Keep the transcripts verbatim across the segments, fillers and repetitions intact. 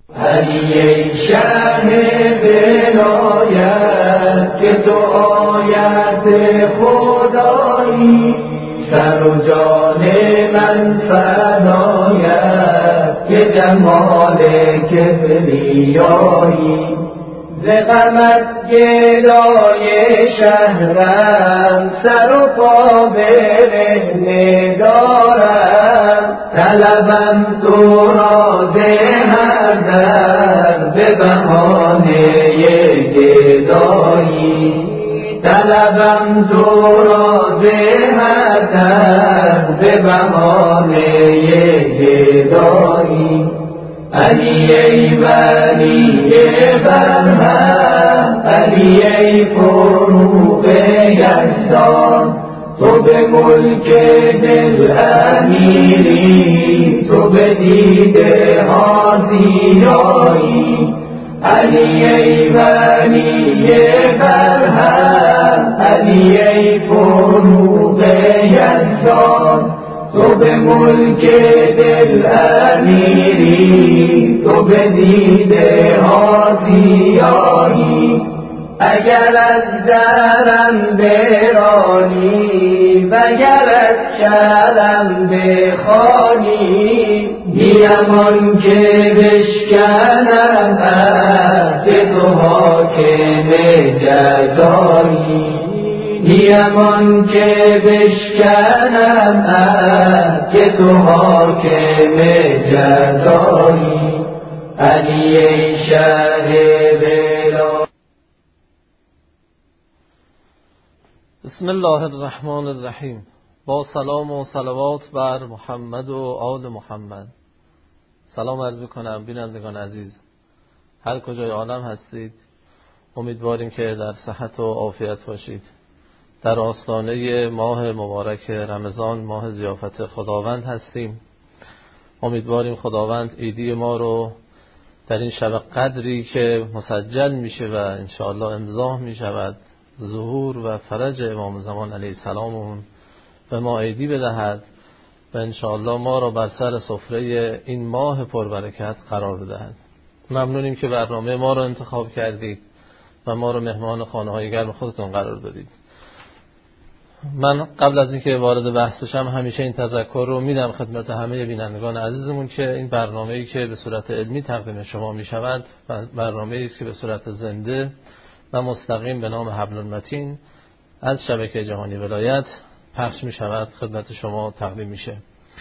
علی ای شه ولایت که تو آیت خدایی، سر و جان من فدایت که جمال کبریایی. ز غمت گدای شهرم، سر و پا برهنه دارم، طلبم تو را ز هر در به بهانه گدایی. طلبم تو را ز هر در به بهانه گدایی. علی ای ولی برهم، علی ای فروغ یزدان، تو به ملک دل امیری، تو به دیده ها زیبایی. علی ای ولی برهم، علی ای فروغ یزدان، تو به ملک دل امیری، تو به دیده ها زیایی. اگر از درم برانی وگر از شرم بخوانی، نیم آن که بشکنم عهد تو حاکم جزایی. نیم آن که بشکنم عهد تو حاکم جزایی. علی ای شه ولایت. بسم الله الرحمن الرحیم. با سلام و صلوات بر محمد و آل محمد. سلام عرض می‌کنم بینندگان عزیز، هر کجای عالم هستید، امیدواریم که در صحت و عافیت باشید. در آستانه ماه مبارک رمضان، ماه ضیافت خداوند هستیم. امیدواریم خداوند عیدی ما رو در این شب قدری که مسجل میشه و انشاءالله امضا میشود ظهور و فرج امام زمان علیه السلام به ما عیدی بدهد و انشاءالله ما را بر سر سفره این ماه پربرکت قرار بدهد. ممنونیم که برنامه ما را انتخاب کردید و ما را مهمان خانه های گرم خودتون قرار دادید. من قبل از اینکه وارد بحث بشم همیشه این تذکر رو میدم خدمت همه بینندگان عزیزمون که این برنامه‌ای که به صورت علمی تقدیم شما میشود برنامه‌ای است که به صورت زنده و مستقیم به نام حبل المتین از شبکه جهانی ولایت پخش میشود، خدمت شما تقدیم میشه.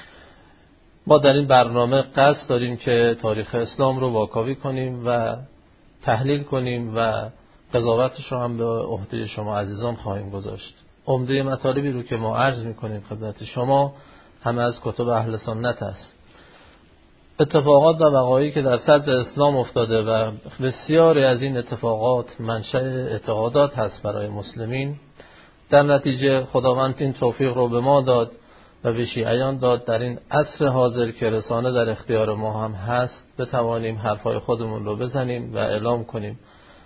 ما در این برنامه قصد داریم که تاریخ اسلام رو واکاوی کنیم و تحلیل کنیم و قضاوتش رو هم به عهده شما عزیزان خواهیم گذاشت. عمده مطالبی رو که ما عرض میکنیم خدمت شما همه از کتب اهل سنت است. اتفاقات و وقایعی که در صدر اسلام افتاده و بسیاری از این اتفاقات منشأ اعتقادات هست برای مسلمین، در نتیجه خداوند این توفیق رو به ما داد و به شیعیان داد در این عصر حاضر که رسانه در اختیار ما هم هست بتوانیم حرفای خودمون رو بزنیم و اعلام کنیم.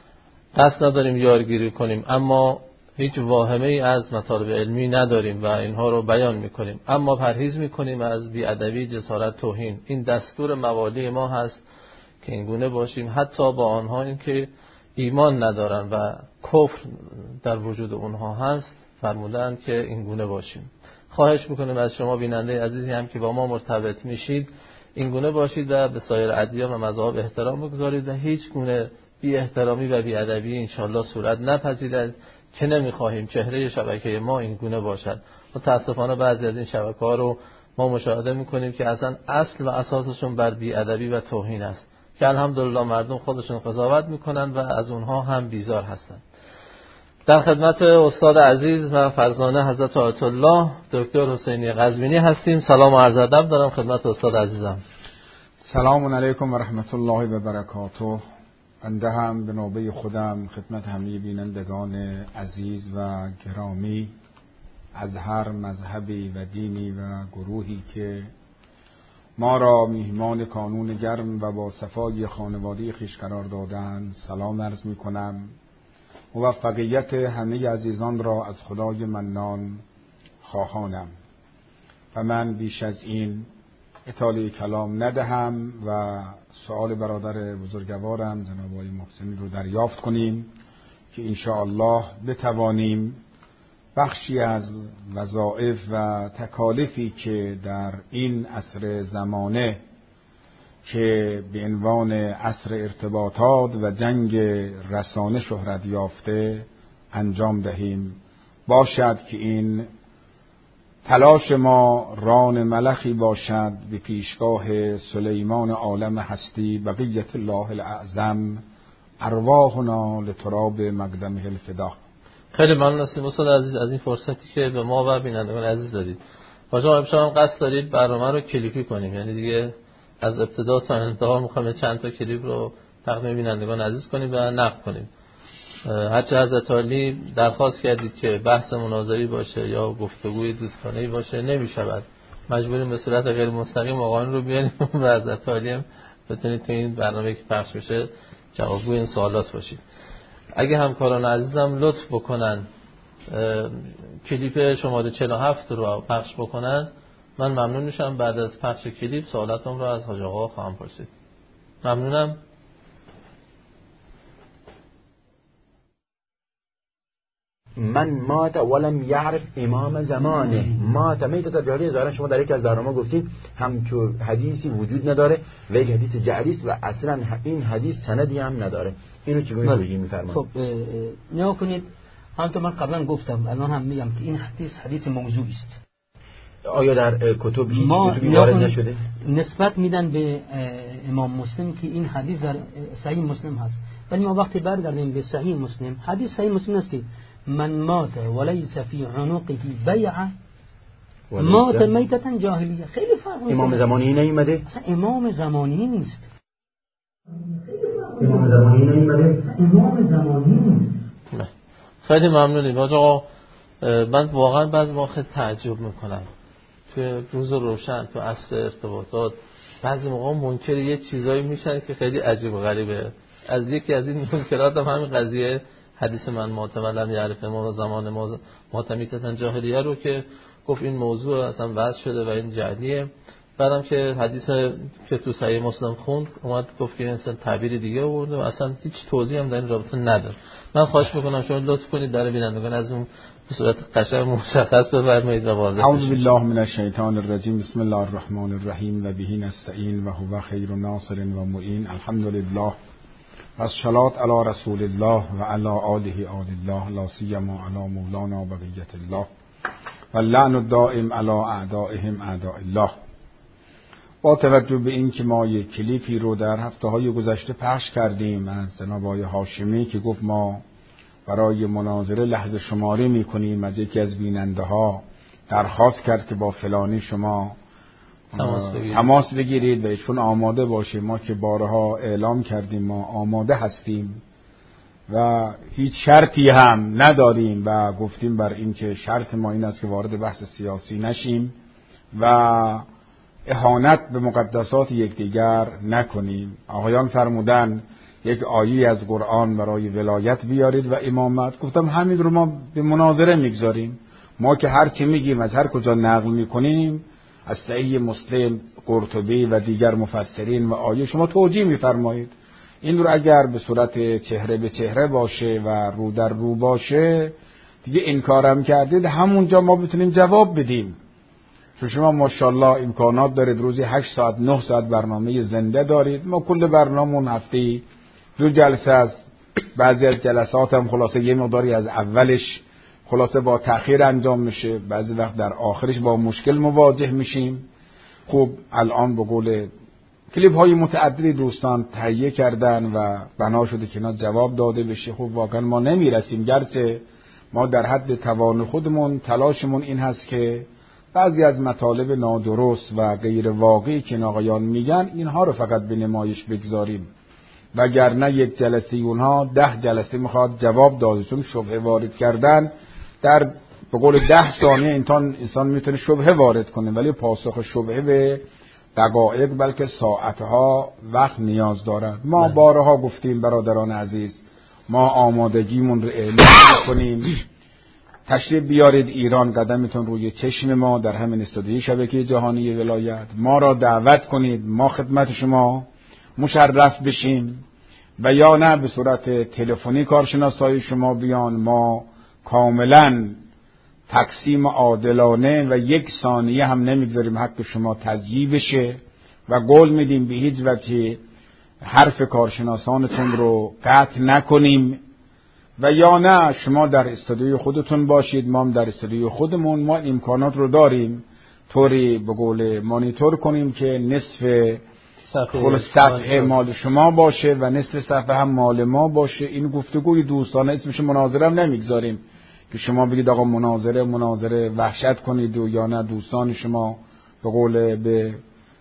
قصد نداریم یارگیری کنیم، اما هیچ واهمه ای از مطالب علمی نداریم و اینها رو بیان میکنیم، اما پرهیز میکنیم از بی‌ادبی، جسارت، توهین. این دستور موالی ما هست که اینگونه باشیم حتی با آنها این که ایمان ندارن و کفر در وجود اونها هست فرمودند که اینگونه باشیم. خواهش میکنیم از شما بیننده عزیزی هم که با ما مرتبط میشید اینگونه باشید و به سایر ادیان و مذاهب احترام بگذارید و هیچ گونه بی احترامی و بی ادبی انشالله صورت نپذیرد که نمیخواهیم چهره شبکه ما این گونه باشد. متاسفانه بعضی از این شبکه ها رو ما مشاهده میکنیم که اصلا اصل و اساسشون بر بی ادبی و توهین است که الحمدلله مردم خودشون قضاوت میکنن و از اونها هم بیزار هستند. در خدمت استاد عزیز و فرزانه حضرت آیت الله دکتر حسینی قزوینی هستیم. سلام و عرض ادب دارم خدمت استاد عزیزم. سلام علیکم و رحمت الله و برکاته. بنده هم به نوبه خودم خدمت همه بینندگان عزیز و گرامی از هر مذهبی و دینی و گروهی که ما را میهمان کانون گرم و با صفای خانواده خویش قرار دادند سلام عرض می کنم. موفقیت همه عزیزان را از خدای منان خواهانم و من بیش از این اطاله کلام ندهم و سوال برادر بزرگوارم جناب آقای محسنی رو دریافت کنیم که انشاءالله بتوانیم بخشی از وظایف و تکالیفی که در این عصر زمانه که به عنوان عصر ارتباطات و جنگ رسانه شهرت یافته انجام دهیم. باشد که این تلاش ما ران ملخی باشد به پیشگاه سلیمان عالم هستی بقیت الله الاعظم ارواحنا لتراب مقدمه الفدا. خیلی ممنون هستیم استاد عزیز از این فرصتی که به ما و بینندگان عزیز دادید. واجب امشب هم قصد دارید برنامه رو کلیپی کنیم، یعنی دیگه از ابتدا تا انتها می‌خوایم چند تا کلیپ رو تقدیم بینندگان عزیز کنیم و نقد کنیم. هرچه حضرت عالی درخواست کردید که بحث مناظری باشه یا گفتگوی دوستانه‌ای باشه نمی‌شود، مجبوریم به صورت غیر مستقیم آقایان رو بیاریم و حضرت عالی هم بتونید تو این برنامه که پخش بشه جوابگوی این سوالات باشید. اگه همکاران عزیزم لطف بکنن کلیپ شماره چهل و هفت رو پخش بکنن، من ممنون میشم. بعد از پخش کلیپ سوالاتم رو از حاج آقا خواهم پرسید. ممنونم. من مات ولم یعرف امام زمانه مات میتة جاهلیه. ظاهرا شما در یک از برنامه گفتید همچون حدیثی وجود نداره و یک حدیث جعلی است و اصلا این حدیث سندی هم نداره. اینو چگونه توجیه می‌فرمایید؟ خب نیا کنید، همونطور من قبلا گفتم الان هم میگم که این حدیث حدیث موضوعی است. آیا در کتبی کتبی وارد نشده؟ نسبت میدن به امام مسلم که این حدیث در صحیح مسلم هست، ولی ما وقتی برگردیم به صحیح مسلم، حدیث صحیح مسلم است که من مات ولیس فی عنقه بیعه مات میتة جاهلیه. خیلی فرق. امام زمانی نیومده؟ اصلا امام زمانی نیست. امام زمانی نیومده؟ امام زمانی نیست. خیلی ممنونیم حاج آقا. من واقعا بعضی موقع تعجب میکنم تو روز روشن تو عصر ارتباطات بعضی موقع منکر یه چیزایی میشن که خیلی عجیب و غریبه. از یکی از این منکرات هم همین قضیه حدیث من معتمدم یعرف امام زمان معتمیتتن جاهلیه رو که گفت این موضوع اصلا وضع شده و این جعلیه. بعدم که حدیث که تو صحیح مسلم خوند اومد گفت که اصلا تعبیر دیگه آورده و اصلا هیچ توضیح هم در این رابطه نداره. من خواهش میکنم شما لطف کنید در بینندگان از اون به صورت قشنگ مشخص بفرمایید و واضح. اعوذ بالله من الشیطان الرجیم. بسم الله الرحمن الرحیم و به نستعین و هو خیر ناصر و معین. الحمدلله و الصلاة علی رسول الله و علی آله آل الله لا سیما علی مولانا بقیت الله و اللعن الدائم علی اعدائهم اعداء الله. با توجه به این که ما یک کلیپی رو در هفته های گذشته پخش کردیم از جناب آقای هاشمی که گفت ما برای مناظره لحظه شماری میکنیم، از یکی از بیننده ها درخواست کرد که با فلانی شما تماس بگیرید. تماس بگیرید و ایشون آماده باشه. ما که بارها اعلام کردیم ما آماده هستیم و هیچ شرطی هم نداریم و گفتیم بر این که شرط ما این است که وارد بحث سیاسی نشیم و اهانت به مقدسات یکدیگر نکنیم. آقایان فرمودن یک آیه از قرآن برای ولایت بیارید و امامت. گفتم همین رو ما به مناظره میگذاریم. ما که هر چی میگیم از هر کجا نقل میکنیم از صحیح مسلم، قرطبی و دیگر مفسرین و آیه شما توجیه میفرمایید. این رو اگر به صورت چهره به چهره باشه و رو در رو باشه دیگه انکارم کردید همونجا ما بتونیم جواب بدیم. چون شما ماشاءالله امکانات دارید روزی هشت ساعت نه ساعت برنامه زنده دارید. ما کل برنامه‌مون هفته دو جلسه است. بعضی از جلسات هم خلاصه یه مقداری از اولش خلاصه با تأخیر انجام میشه، بعضی وقت در آخرش با مشکل مواجه میشیم. خب الان به قول کلیپ های متعددی دوستان تهیه کردن و بنا شده که اینا جواب داده بشه. خب واقعا ما نمیرسیم، گرچه ما در حد توان خودمون تلاشمون این هست که بعضی از مطالب نادرست و غیر واقعی که آقایان میگن اینها رو فقط به نمایش بگذاریم، وگرنه یک جلسه اونها ده جلسه میخواد جواب داده. چون شبهه وارد کردن در به قول ده ثانیه انسان انسان میتونه شبهه وارد کنه، ولی پاسخ شبهه به دقایق بلکه ساعتها وقت نیاز دارد. ما بارها گفتیم برادران عزیز، ما آمادگیمون رو اعلام کنیم. تشریف بیارید ایران، قدمتون روی چشم ما در همین استودیوی شبکه جهانی ولایت. ما را دعوت کنید، ما خدمت شما مشرف بشیم و یا نه به صورت تلفنی کارشناسای شما بیان. ما کاملا تقسیم عادلانه و یک ثانیه هم نمیگذاریم حق شما تضییع بشه و قول میدیم به هیچ وجه حرف کارشناسانتون رو قطع نکنیم و یا نه شما در استودیوی خودتون باشید، ما هم در استودیوی خودمون. ما امکانات رو داریم طوری به قول مانیتور کنیم که نصف صفحه, صفحه مال شما باشه و نصف صفحه هم مال ما باشه. این گفتگوی دوستانه، اسمش مناظره هم نمیگذاریم که شما بگید آقا مناظره مناظره وحشت کنید و یا نه دوستان شما به قول به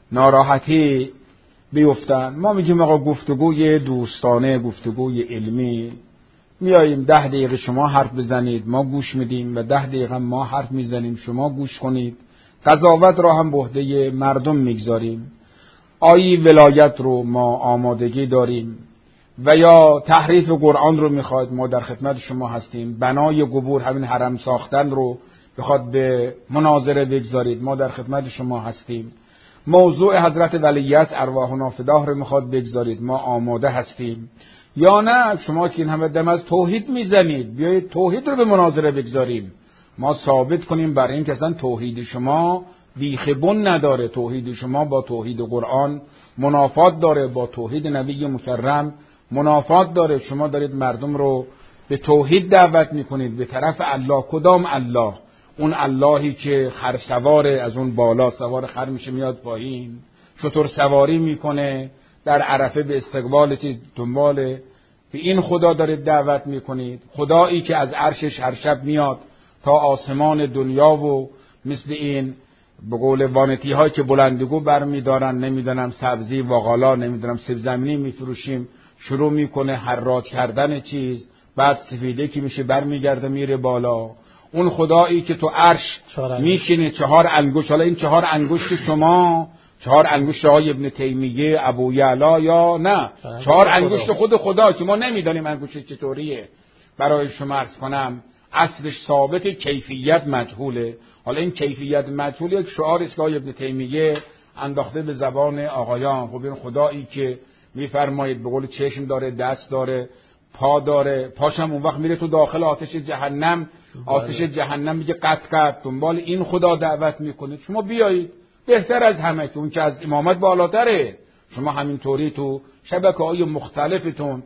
ناراحتی بیفتن. ما میگیم آقا گفتگوی دوستانه، گفتگوی علمی. میاییم ده دقیقه شما حرف بزنید، ما گوش میدیم و ده دقیقه ما حرف میزنیم، شما گوش کنید. قضاوت را هم به عهده مردم میگذاریم. آیی ولایت رو ما آمادگی داریم و یا تحریف قرآن رو میخواد، ما در خدمت شما هستیم. بنای قبور، همین حرم ساختن رو بخواد به مناظره بگذارید، ما در خدمت شما هستیم. موضوع حضرت ولیعصر ارواحنا فداه رو میخواد بگذارید، ما آماده هستیم. یا نه شما که این همه دم از توحید میزنید، بیایید توحید رو به مناظره بگذاریم، ما ثابت کنیم برای این که اصلا توحید شما بیخ بن نداره، توحید شما با توحید قرآن منافات داره، با توحید نبی مکرم منافات داره. شما دارید مردم رو به توحید دعوت میکنید، به طرف الله. کدام الله؟ اون اللهی که خرسواره، از اون بالا سوار خر میشه میاد پایین، شتر سواری میکنه، در عرفه به استقبال چیز دنبال. به این خدا دارید دعوت میکنید، خدایی که از عرشش هر شب میاد تا آسمان دنیا و مثل این به قول وانتی های که بلندگو برمیدارن، نمیدونم سبزی واغالا، نمیدونم سیب زمینی میفروشیم، شروع میکنه حراج کردن چیز، بعد سفیده که میشه برمیگرده میره بالا. اون خدایی که تو عرش میشینه چهار انگشت، حالا این چهار انگشت شما، چهار انگشت آقای ابن تیمیه، ابو یعلا یا نه چهار انگشت خود خدا که ما نمیدانیم انگشت چطوریه. برای شما عرض کنم اصلش ثابت، کیفیت مجهوله. حالا این کیفیت مجهول یک شعار است که آقای ابن تیمیه انداخته به زبان آقایان. خب این خدایی که میفرمایید به قول چشم داره، دست داره، پا داره، پاشم اون وقت میره تو داخل آتش جهنم، آتش جهنم میگه قط قط، دنبال این خدا دعوت میکنید. شما بیایید، بهتر از همه که اون که از امامت بالاتره. شما همینطوری تو شبکه‌های مختلفتون،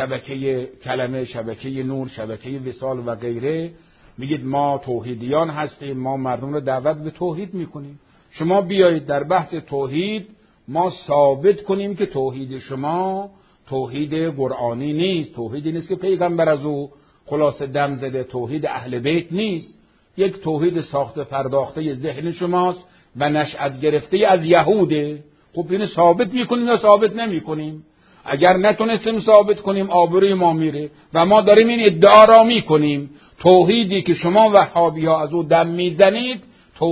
شبکه کلمه، شبکه نور، شبکه وصال و غیره، میگید ما توحیدیان هستیم، ما مردم رو دعوت به توحید میکنیم. شما بیایید در بحث توحید ما ثابت کنیم که توحید شما توحید قرآنی نیست، توحیدی نیست که پیغمبر از او خلاص دم زده، توحید اهل بیت نیست، یک توحید ساخته پرداخته ذهن شماست و نشأت گرفته از یهوده. خب اینو ثابت میکنیم یا ثابت نمیکنیم؟ اگر نتونستیم ثابت کنیم آبروی ما میره و ما داریم این ادعا را میکنیم توحیدی که شما وهابی ها از او دم میزنید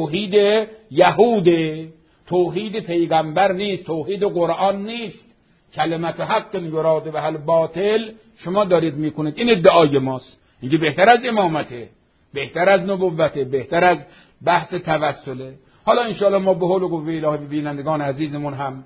توحید یهوده، توحید پیغمبر نیست، توحید قرآن نیست. کلمت حق یراد و حل باطل شما دارید میکنید، این ادعای ماست. اینکه بهتر از امامته، بهتر از نبوته، بهتر از بحث توسله. حالا انشاءالله ما به حول و قوه الهی بینندگان عزیزمون هم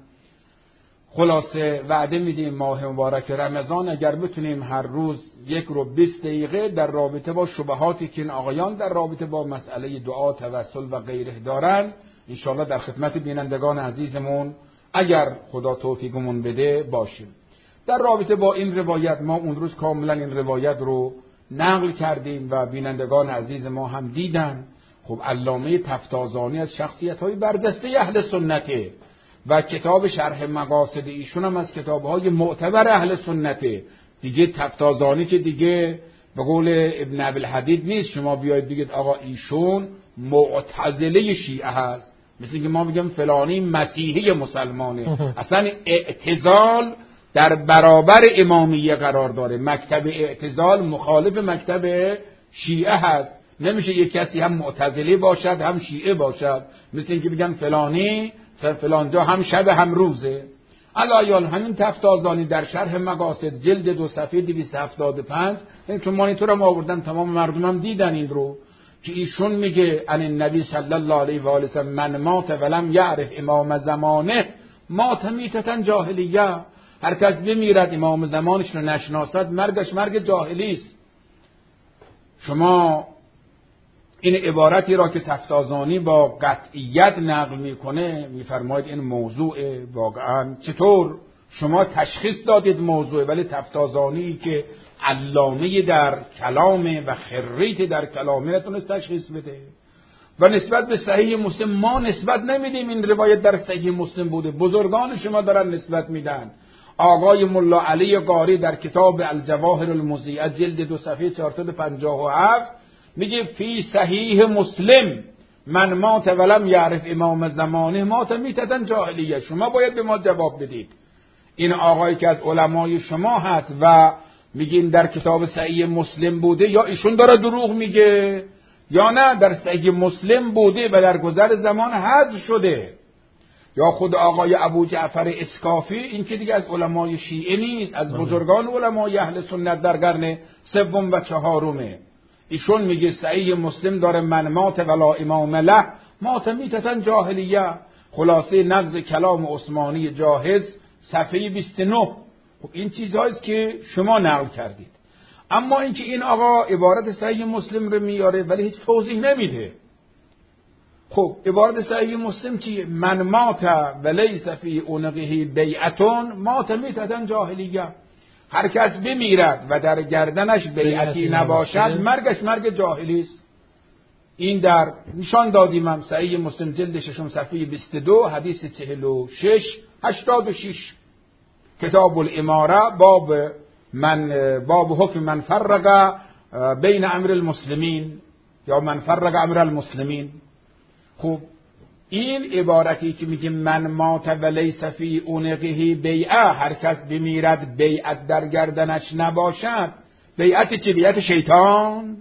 خلاصه وعده میدیم ماه مبارک رمضان اگر بتونیم هر روز یک رو بیست دقیقه در رابطه با شبهاتی که این آقایان در رابطه با مسئله دعا، توسل و غیره دارن، انشاءالله در خدمت بینندگان عزیزمون اگر خدا توفیقمون بده باشیم. در رابطه با این روایت ما اون روز کاملا این روایت رو نقل کردیم و بینندگان عزیز ما هم دیدن. خب علامه تفتازانی از شخصیت‌های برجسته اهل سنته و کتاب شرح مقاصد ایشون هم از کتاب‌های معتبر اهل سنته. دیگه تفتازانی که دیگه به قول ابن ابوالحدید نیست شما بیاید بگید آقا ایشون معتزله شیعه هست، مثل اینکه ما بگم فلانی مسیحی مسلمانه. اصلا اعتزال در برابر امامیه قرار داره، مکتب اعتزال مخالف مکتب شیعه هست. نمیشه یک کسی هم معتزلی باشد هم شیعه باشد، مثل اینکه بگن فلانی فلان جا هم شب هم روزه. علایال همین تفتازانی در شرح مقاصد جلد دو صفحه دویست و هفتاد و پنج این تو مانیتورم آوردن، تمام مردم هم دیدن این رو. که ایشون میگه ان النبی صلی الله علیه و آله وسلم من مات ولم یعرف امام زمانه مات میتة جاهلیه. هر کس بمیرد امام زمانش رو نشناسد مرگش مرگ جاهلی است. شما این عبارتی را که تفتازانی با قطعیت نقل میکنه میفرماید این موضوع واقعا چطور شما تشخیص دادید موضوع، ولی تفتازانی که علامه در کلامه و خریت در کلامه نتونست تشخیص بده. و نسبت به صحیح مسلم ما نسبت نمیدیم این روایت در صحیح مسلم بوده، بزرگان شما دارن نسبت میدن. آقای ملا علی قاری در کتاب الجواهر المضیئه جلد دو صفحه چهارصد و پنجاه و هفت میگه فی صحیح مسلم من مات ولم یعرف امام زمانه مات میتة جاهلیه. شما باید به ما جواب بدید. این آقایی که از علمای شما هست و میگین در کتاب صحیح مسلم بوده، یا ایشون داره دروغ میگه یا نه در صحیح مسلم بوده و در گذر زمان حذف شده. یا خود آقای ابو جعفر اسکافی، این که دیگه از علمای شیعه نیست، از بزرگان علمای اهل سنت در قرن سوم و چهارمه. ایشون میگه صحیح مسلم داره من مات ولا امام له مات میتة جاهلیه. خلاصه نقض کلام عثمانی جاهز صفحه بیست و نه. خب این چیزهاییست که شما نقل کردید. اما اینکه این آقا عبارت صحیح مسلم رو میاره ولی هیچ توضیح نمیده. خب عبارت صحیح مسلم چیه؟ من مات ولیس فی عنقه بیعتون مات میتة جاهلیه. هر کس بمیرد و در گردنش بیعتی نباشد مرگش مرگ جاهلی است. این در نشان دادیم هم صحیح مسلم جلد ششم صفحه بیست و دو حدیث چهل و شش هشتاد و شش کتاب الاماره باب من باب حکم من فرق بین امر المسلمین یا من فرق امر المسلمین. خب این عبارتی که میگه من مات ولیس فی عنقه بیعه، هر کس بمیرد بیعت در گردنش نباشد، بیعت چه؟ بیعت شیطان،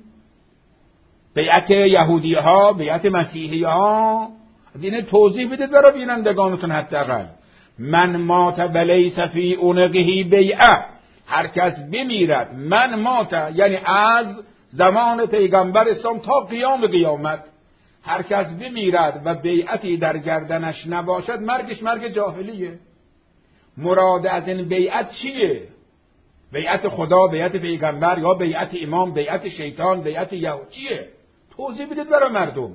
بیعت یهودی ها، بیعت مسیحی ها؟ از این توضیح بدید برای بینندگانتون حداقل. من مات ولیس فی عنقه بیعه، هر کس بمیرد، من مات یعنی از زمان پیغمبر اسلام تا قیام قیامت، هر کس بمیرد و بیعتی در گردنش نباشد مرگش مرگ جاهلیه. مراد از این بیعت چیه؟ بیعت خدا، بیعت پیغمبر، یا بیعت امام، بیعت شیطان، بیعت یهود؟ چیه؟ توضیح بدید برای مردم.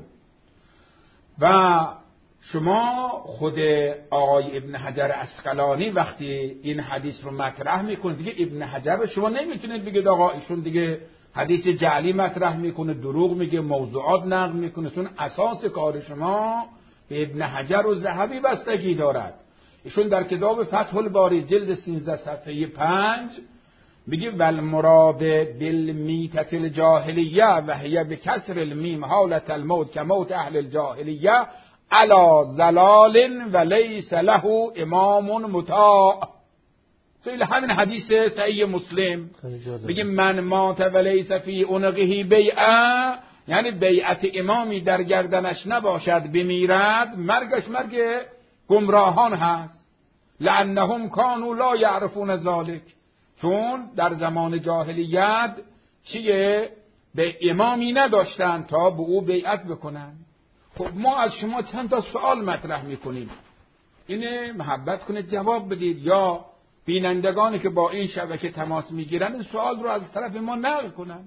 و شما خود آقای ابن حجر عسقلانی وقتی این حدیث رو مطرح میکنه، دیگه ابن حجر رو شما نمیتونید بگید آقا ایشون دیگه حدیث جعلی مطرح میکنه، دروغ میگه، موضوعات نقل میکنه. چون اساس کار شما به ابن حجر و ذهبی بستگی دارد. ایشون در کتاب فتح الباری جلد سیزده صفحه پنج میگه والمراد بالمیتة الجاهلیه و هی بکسر المیم حالت الموت کموت اهل الجاهلیه علی ضلال و لیس له امام مطاع. خیلی همین حدیث صحیح مسلم میگه من مات و لیس فی عنقه بیعه، یعنی بیعت امامی در گردنش نباشد بمیرد مرگش مرگ گمراهان هست. لانهم کانوا لا یعرفون ذلک، چون در زمان جاهلیت چیه؟ به امامی نداشتن تا به او بیعت بکنن. خب ما از شما چند تا سوال مطرح میکنیم، اینه محبت کنید جواب بدید، یا بینندگانی که با این شبکه تماس میگیرن این سوال رو از طرف ما نقل کنن.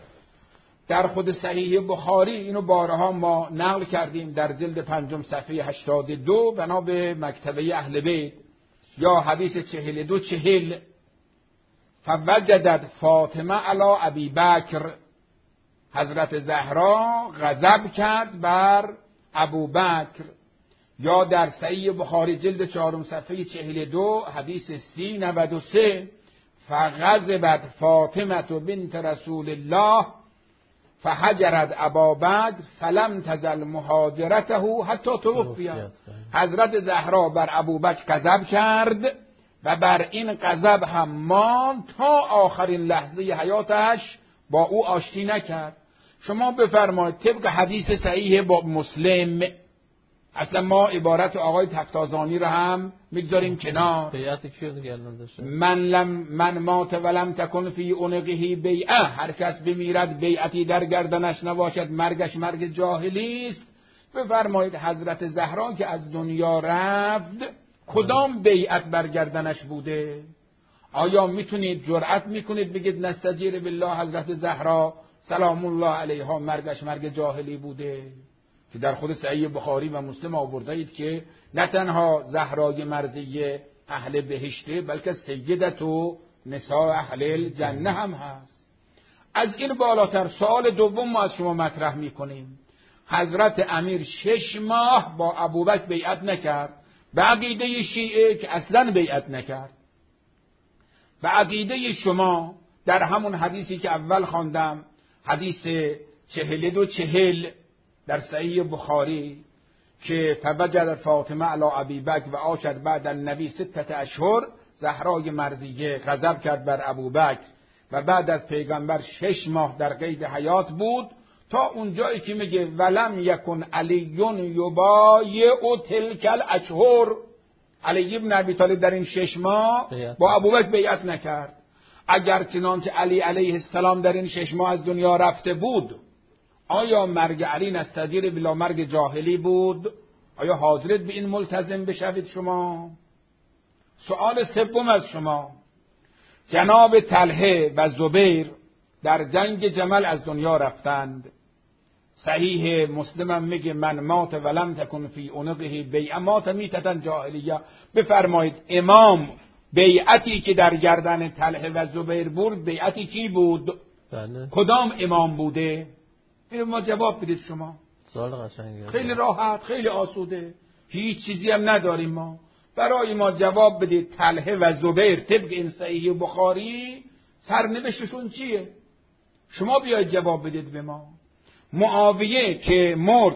در خود صحیح بخاری اینو بارها ما نقل کردیم در جلد پنجم صفحه هشتاد و دو بنا به مکتبه اهل بیت، یا حدیث چهل و دو چهل فوجدت فاطمه علی ابی بکر، حضرت زهرا غضب کرد بر ابو بکر. یا در صحیح بخاری جلد چهارم صفحه چهل و دو حدیث سی نود و سه فغضبت فاطمه بنت رسول الله فهجرت ابا بکر فلم تزل مهاجرته حتی توفی. حضرت زهرا بر ابو بکر غضب کرد و بر این غضب هم ماند تا آخرین لحظه حیاتش با او آشتی نکرد. شما بفرمایید طبق حدیث صحیح با مسلم، اصلا ما عبارت آقای تفتازانی رو هم میگذاریم کنار. بیعت کیو دیگه الان داشته؟ من لم من مات ولم تکن فی عنقه بیعه، هر کس بمیرد بیعتی در گردنش نباشد مرگش مرگ جاهلی است. بفرمایید حضرت زهرا که از دنیا رفت کدام بیعت بر گردنش بوده؟ آیا میتونید جرأت میکنید بگید نستجیر بالله حضرت زهرا سلام الله علیها مرگش مرگ جاهلی بوده؟ که در خود صحیح بخاری و مسلم آورده اید که نه تنها زهرای مرضیه اهل بهشته بلکه سیدت و نساء اهل الجنه هم هست. از این بالاتر سوال دوم ما از شما مطرح میکنیم. حضرت امیر شش ماه با ابوبکر بیعت نکرد، به عقیده شیعه که اصلا بیعت نکرد. به عقیده شما در همون حدیثی که اول خواندم، حدیث چهل دو چهل در صحیح بخاری که فوجد فاطمه علی ابی بکر و عاشت بعد النبی ستت اشهر، زهرای مرضیه غضب کرد بر ابوبکر و بعد از پیغمبر شش ماه در قید حیات بود، تا اونجایی که میگه ولم یکن علی یبایع تلک الاشهر، علی ابن ابی طالب در این شش ماه با ابوبکر بیعت نکرد. اگر چنانچه علی علیه السلام در این شش ماه از دنیا رفته بود، آیا مرگ علی نستجیر بلا مرگ جاهلی بود؟ آیا حاضرید به این ملتزم بشوید شما؟ سوال سوم از شما، جناب طلحه و زبیر در جنگ جمل از دنیا رفتند. صحیح مسلم میگه من مات ولم تکن فی عنقه بیعه مات میتتن جاهلیه. بفرمایید امام بیعتی که در گردن طلحه و زبیر بود بیعتی کی بود؟ بله. کدام امام بوده؟ اینو ما جواب بدید شما. سوال قشنگه. خیلی راحت، خیلی آسوده، هیچ چیزی هم نداریم ما. برای ما جواب بدید طلحه و زبیر طبق این صحیح بخاری سرنوشتشون چیه؟ شما بیاید جواب بدید به ما. معاویه که مرد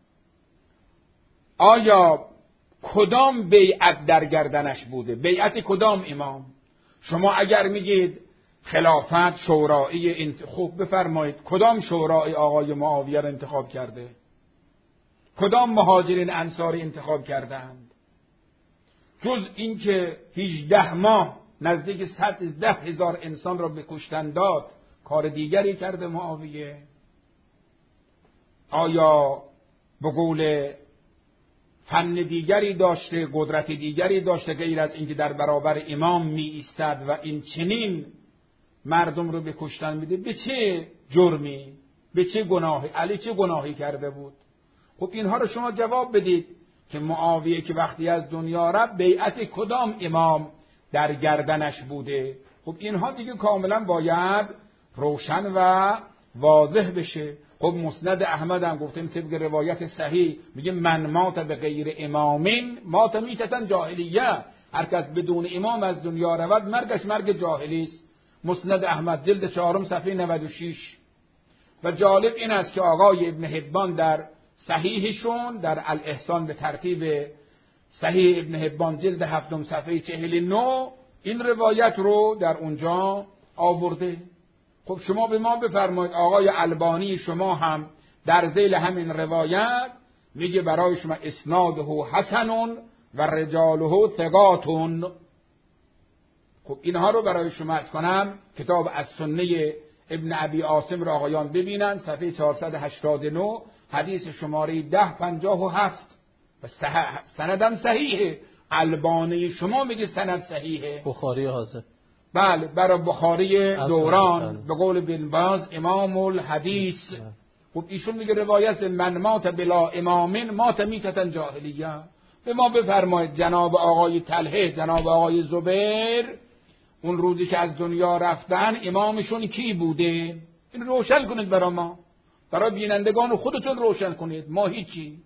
آیا کدام بیعت در گردنش بوده؟ بیعت کدام امام؟ شما اگر میگید خلافت شورایی انت... خوب بفرمایید کدام شورایی آقای معاویه را انتخاب کرده؟ کدام مهاجرین انصاری انتخاب کردند؟ جز اینکه هجده ماه نزدیک صد ده هزار انسان را به کشتن داد، کار دیگری کرده معاویه؟ آیا به قول فن دیگری داشته، قدرت دیگری داشته غیر از اینکه در برابر امام می ایستد و این چنین مردم رو به کشتن میده؟ به چه جرمی، به چه گناهی؟ علی چه گناهی کرده بود؟ خب اینها رو شما جواب بدید که معاویه که وقتی از دنیا رفت بیعت کدام امام در گردنش بوده؟ خب اینها دیگه کاملا باید روشن و واضح بشه. خب مسند احمد هم گفتیم طبق روایت صحیح میگه من مات به غیر امامین مات میتتن جاهلیه، هر کس بدون امام از دنیا رود مرگش مرگ جاهلی است. مسند احمد جلد چهارم صفحه نود و شش. و جالب این است که آقای ابن حبان در صحیحشون در الاحسان به ترتیب صحیح ابن حبان جلد هفتم صفحه چهل و نه این روایت رو در اونجا آورده. خب شما به ما بفرمایید آقای البانی شما هم در ذیل همین روایت میگه برای شما اسناده حسن و رجاله ثقاتون. خب اینها رو برای شما از کنم کتاب از سنه ابن ابی عاصم را آقایان ببینن صفحه چهارصد و هشتاد و نه حدیث شماره ده پنجاه و هفت و سندم صحیحه. البانی شما میگه سند صحیحه. بخاری حاضر. بله برای بخاری دوران به قول بن باز امام الحدیث. خب ایشون میگه روایت من مات بلا امامین مات میتتن جاهلیه. به ما بفرمایید جناب آقای طلحه جناب آقای زبیر اون روزی که از دنیا رفتن امامشون کی بوده؟ این روشن کنید برای ما، برای بینندگان خودتون روشن کنید. ما هیچی.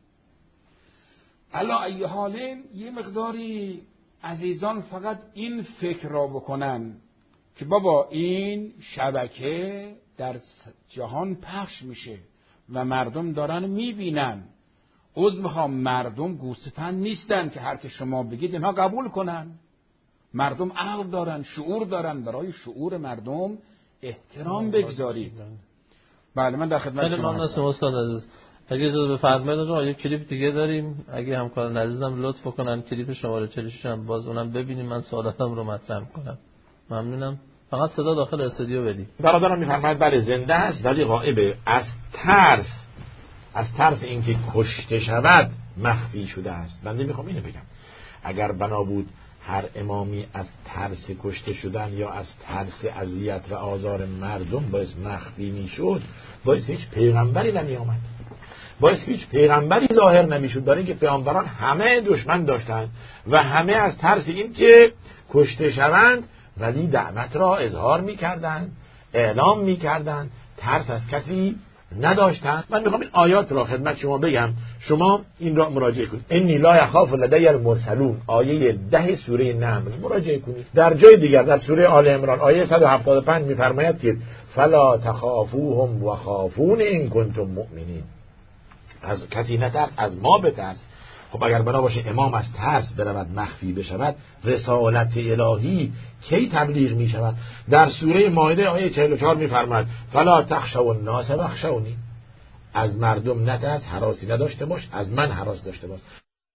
الا ای حالین یه مقداری عزیزان فقط این فکر را بکنن که بابا این شبکه در جهان پخش میشه و مردم دارن میبینن. عذر میخوام مردم گوسفند نیستن که هر که شما بگید اینها قبول کنن. مردم عقل دارن، شعور دارن. برای شعور مردم احترام بگذارید. بله من در خدمت شما هستم. استاد عزیز اگه اجازه بفرمایید آقا یه کلیپ دیگه داریم، اگه همکاران عزیزم لطف کنن کلیپ شماره چهل و شش هم باز اونم ببینیم، من سوالاتم رو مطرح کنم. ممنونم. فقط صدا داخل استودیو بدید. برادرم میفرماید بله زنده است ولی غائبه. از ترس از ترس اینکه کشته شود مخفی شده است. من نمیخوام اینو بگم. اگر بنا بود هر امامی از ترس کشته شدن یا از ترس اذیت و آزار مردم باعث مخفی میشد، باعث هیچ پیغمبری نمی آمد، باعث هیچ پیغمبری ظاهر نمیشد، برای اینکه پیامبران همه دشمن داشتند و همه از ترس این که کشته شوند ولی دعوت را اظهار میکردند، اعلام میکردند، ترس از کسی نداشتند. من میخوام این آیات را خدمت شما بگم، شما این را مراجعه کنید. انی لا یخاف لدی المرسلون، آیه ده سوره نمل مراجعه کنید. در جای دیگر در سوره آل عمران آیه صد و هفتاد و پنج میفرماید که فلا تخافوهم و خافون ان کنتم مؤمنین، از کسی نترس، از ما بترس. خب اگر بنا باشه امام از ترس برود مخفی بشود، رسالت الهی کی تبلیغ می شود؟ در سوره مائده آیه چهل و چهار می فرماید فلا تخشوا الناس واخشونی، از مردم نترس، هراسی نداشته باش، از من هراس داشته باش.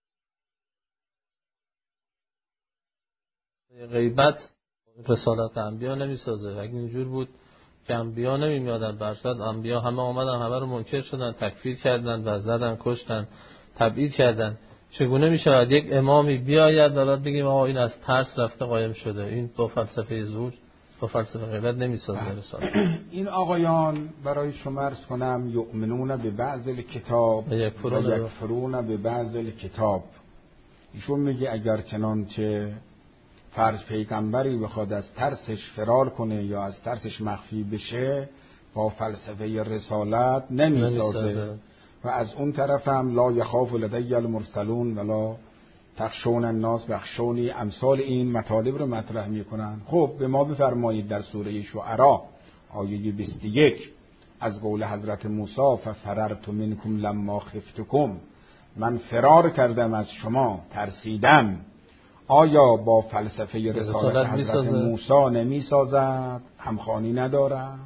غیبت رسالت انبیا نمی سازه. اگه اینجور بود که انبیا نمی میادن، برصد انبیا همه آمدن همه رو منکر شدن، تکفیر کردن و زدن، کشتن، تبعید کردن. چگونه می شود یک امامی بیاید و بعد بگیم آقا این از ترس رفته قایم شده؟ این با فلسفه زور، با فلسفه غیبت نمی سازه رسالت. این آقایان برای شما عرض کنم یؤمنون به بعض الکتاب و یکفرون به بعض الکتاب. ایشون میگه اگر چنانچه فرض پیغمبری بخواد از ترسش فرار کنه یا از ترسش مخفی بشه، با فلسفه رسالت نمیسازه. و از اون طرف هم لا یخاف لدی المرسلون ولا تخشون الناس بخشونی، امثال این مطالب رو مطرح میکنن. خب به ما بفرمایید در سوره شعراء آیه بیست و یک از قول حضرت موسی ففررت منکم لما خفتکم، من فرار کردم از شما ترسیدم، آیا با فلسفه رسالت حضرت موسی نمی سازد؟ همخوانی ندارد؟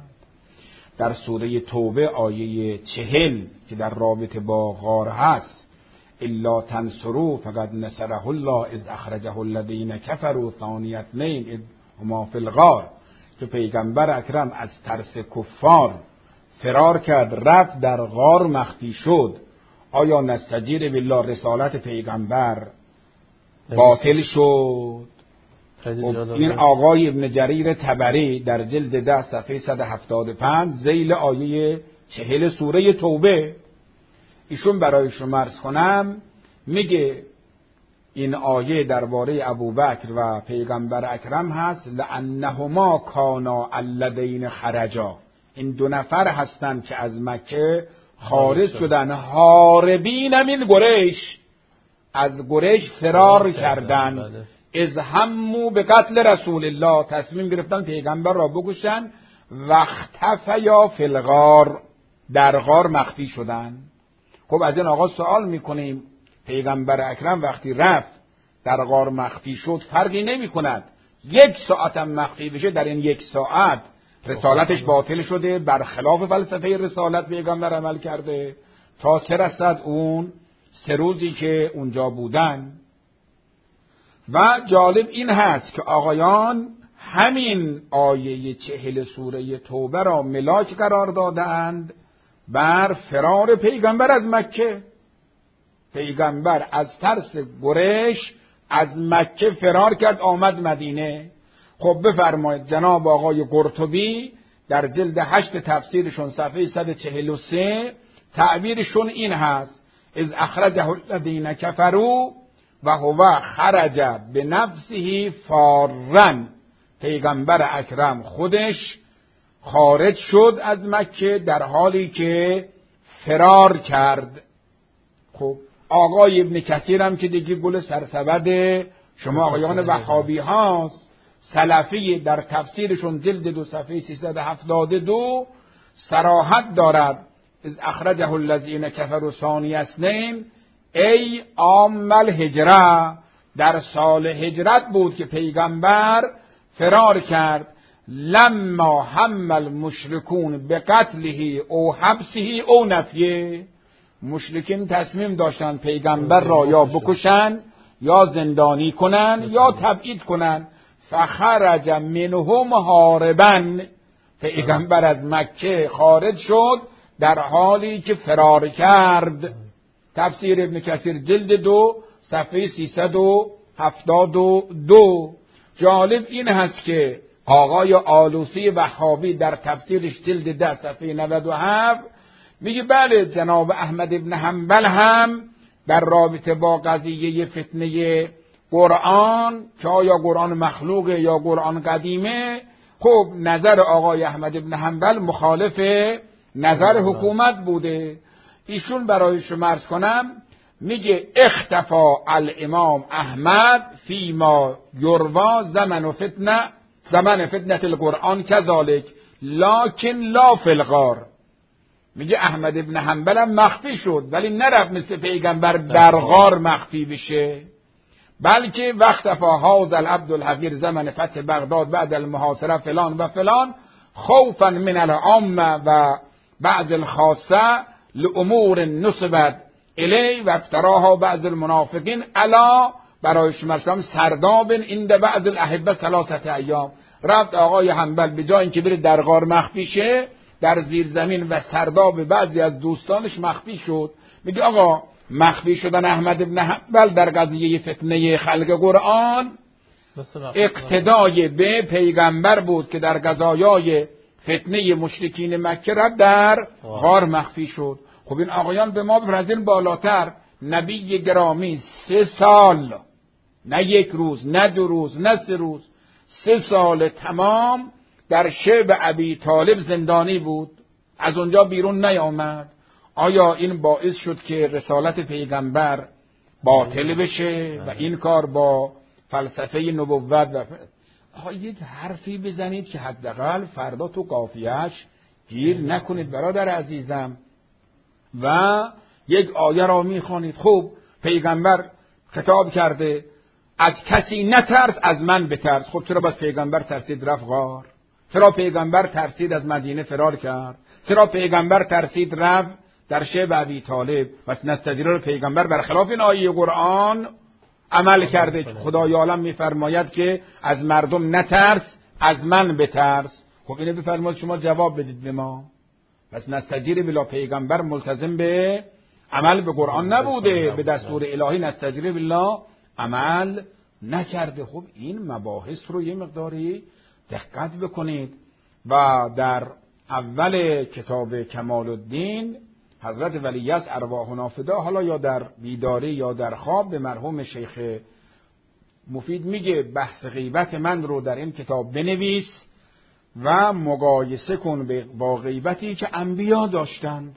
در سوره توبه آیه چهل که در رابطه با غار هست، الا تنصروا فقد نصره الله اذ اخرجه الذين كفروا ثانی اثنین اذ هما فی الغار، که پیغمبر اکرم از ترس کفار فرار کرد، رفت در غار مخفی شد. آیا نستجیر بالله رسالت پیغمبر باطل شد؟ این آقای ابن جریر طبری در جلد ده صفحه صد و هفتاد و پنج ذیل آیه چهل سوره توبه، ایشون برای شما عرض کنم میگه این آیه درباره ابوبکر و پیغمبر اکرم هست، لانهما کانا الذین خرجا، این دو نفر هستند که از مکه خارج شدن، هاربین من قریش، از قریش فرار کردند، از همو به قتل رسول الله، تصمیم گرفتن پیغمبر را بکشن، واختفیا فی الغار، در غار مخفی شدن. خب از این آقا سوال میکنیم پیغمبر اکرم وقتی رفت در غار مخفی شد فرقی نمی کند یک ساعت هم مخفی بشه، در این یک ساعت رسالتش باطل شده، برخلاف فلسفه رسالت پیغمبر عمل کرده، تا چه رسد اون سه روزی که اونجا بودن. و جالب این هست که آقایان همین آیه چهل سوره توبه را ملاک قرار دادند بر فرار پیغمبر از مکه. پیغمبر از ترس قریش از مکه فرار کرد، آمد مدینه. خب بفرمایید جناب آقای قرطبی در جلد هشت تفسیرشون صفحه صد و چهل و سه تعبیرشون این هست، از اخرجه الذین کفروا و هو خرج به نفسه فارن، پیغمبر اکرم خودش خارج شد از مکه در حالی که فرار کرد. خب آقای ابن کثیر هم که دیگه گل سرسبد شما آقایان وهابی هاست، سلفی، در تفسیرشون جلد دو صفحه سیصد و هفتاد و دو صراحت دارد، از اخرجه الذین کفروا ثانی اثنین ای عام الهجره، در سال هجرت بود که پیغمبر فرار کرد، لما هم المشرکون به قتله او حبسه او نفیه، مشرکین تصمیم داشتن پیغمبر را یا بکشن یا زندانی کنن یا تبعید کنن. فخرج منهم هاربا، پیغمبر از مکه خارج شد در حالی که فرار کرد. تفسیر ابن کثیر جلد دو صفحه سیصد و هفتاد و دو. جالب این هست که آقای آلوسی وهابی در تفسیرش جلد ده صفحه نود و هفت میگه بله جناب احمد ابن حنبل هم در رابطه با قضیه فتنه قرآن که آیا قرآن مخلوقه یا قرآن قدیمه، خب نظر آقای احمد ابن حنبل مخالف نظر حکومت بوده. ایشون برای شما عرض کنم میگه اختفا الامام احمد فیما یروا زمن و فتنه زمن فتنه القرآن کذالک لکن لا فی الغار. میگه احمد ابن حنبل هم مخفی شد ولی نرفت مثل پیغمبر در غار مخفی بشه، بلکه وقت فهاز العبد الحقیر زمن فتح بغداد بعد المحاصره فلان و فلان خوفا من العامه و بعض الخاصه لامور نصبت الی و افتراها بعض المنافقین الا برای شمرسام سرداب عند بعض الاحبه ثلاثه ایام. رفت آقای حنبل به جای اینکه بره در غار مخفی شه در زیر زمین و سرداب بعضی از دوستانش مخفی شد. میگه آقا مخفی شدن احمد ابن حنبل در قضیه فتنه خلق قرآن اقتدای به پیغمبر بود که در قضایای فتنه مشرکین مکه رفت در غار مخفی شد. خب این آقایان به ما بفرزین بالاتر، نبی گرامی سه سال، نه یک روز نه دو روز نه سه روز، سه سال تمام در شعب ابی طالب زندانی بود، از اونجا بیرون نیامد. آیا این باعث شد که رسالت پیغمبر باطل بشه و این کار با فلسفه نبوت و آقا یک حرفی بزنید که حداقل فردا تو قافیه‌اش گیر نکنید برادر عزیزم و یک آیه را میخوانید. خب پیغمبر خطاب کرده از کسی نترس از من بترس. خب چرا بس پیغمبر ترسید رفت غار؟ چرا پیغمبر ترسید از مدینه فرار کرد؟ چرا پیغمبر ترسید رفت در شعب ابی طالب؟ و نستجیره رو پیغمبر برخلاف این آیه قرآن عمل کرده. خدای عالم میفرماید که از مردم نترس از من بترس. خب اینو بفرمایید شما جواب بدید به ما. پس نستجیر بلا پیغمبر ملتزم به عمل به قرآن نبوده، به دستور الهی نستجیر بلا عمل نکرده. خب این مباحث رو یه مقداری دقت بکنید. و در اول کتاب کمال الدین حضرت ولیعصر ارواحنا فدا، حالا یا در بیداری یا در خواب، به مرحوم شیخ مفید میگه بحث غیبت من رو در این کتاب بنویس و مقایسه کن با غیبتی که انبیا داشتند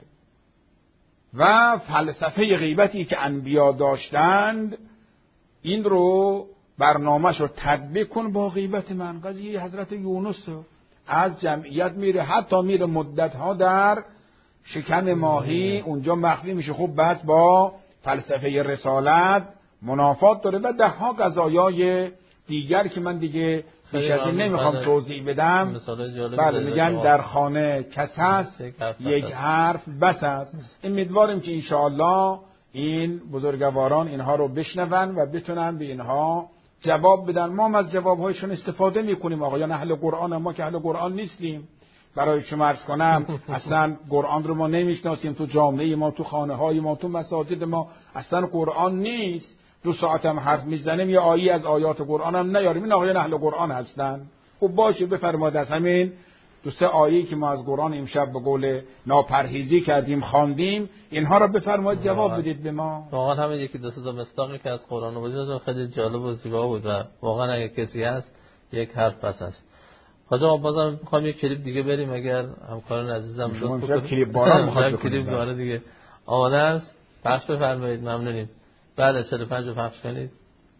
و فلسفه غیبتی که انبیا داشتند. این رو برنامه‌ش رو تطبیق کن با غیبت من. قضیه حضرت یونس از جمعیت میره، حتی میره مدت‌ها در شکم ماهی اونجا مخفی میشه. خب بعد با فلسفه رسالت منافات داره و ده ها قضایای دیگر که من دیگه بیش از این نمیخوام توضیح بدم. بله میگن در خانه کس هست یک حرف بس است. امیدواریم که انشاءالله این بزرگواران اینها رو بشنون و بتونن به اینها جواب بدن. ما هم از جوابهایشون استفاده میکنیم. آقایان اهل قرآن، ما که اهل قرآن نیستیم. برای شما عرض کنم اصلا قرآن رو ما نمیشناسیم. تو جامعه ما، تو خانه های ما، تو مساجد ما اصلا قرآن نیست. دو ساعت هم حرف میزنیم یا آیه از آیات قرآن هم نیاریم. این آقایان اهل قرآن هستن. خب باشه بفرمایید از همین دو سه آیه‌ای که ما از قرآن امشب به قول ناپرهیزی کردیم خواندیم، اینها رو بفرمایید جواب بدید به ما. واقعا همین یکی دو تا مصداقی که از قرآن بود خیلی جالب و زیبا بود و واقعا اگه کسی هست یک حرف بس است. حاجی ما بازم می‌خوام یک کلیپ دیگه بریم اگر همکاران عزیزم شد کلیپ بارا می‌خواد کلیپ بارا دیگه آماده است. پخش بفرمایید. ممنونیم. بعد چهل و پنج رو پخش کنید.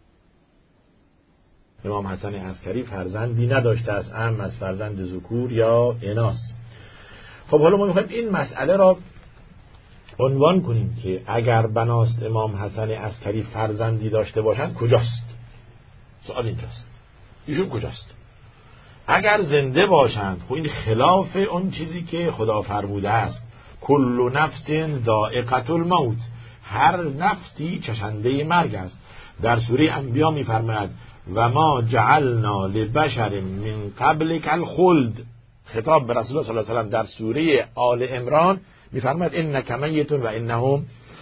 امام حسن عسکری فرزندی نداشته است، ام از فرزند ذکور یا اناث. خب حالا ما می‌خوایم این مسئله را عنوان کنیم که اگر بناست امام حسن عسکری فرزندی داشته باشند کجاست؟ سوال اینجاست. ایشون کجاست؟ اگر زنده باشند خب این خلاف اون چیزی که خدا فرموده است. کل نفس ذائقة الموت، هر نفسی چشنده مرگ است. در سوره انبیاء می‌فرماید و ما جعلنا لبشر من قبلک الخلد، خطاب به رسول الله صلی الله علیه و سلم. در سوره آل عمران می‌فرماید انک میت و انهم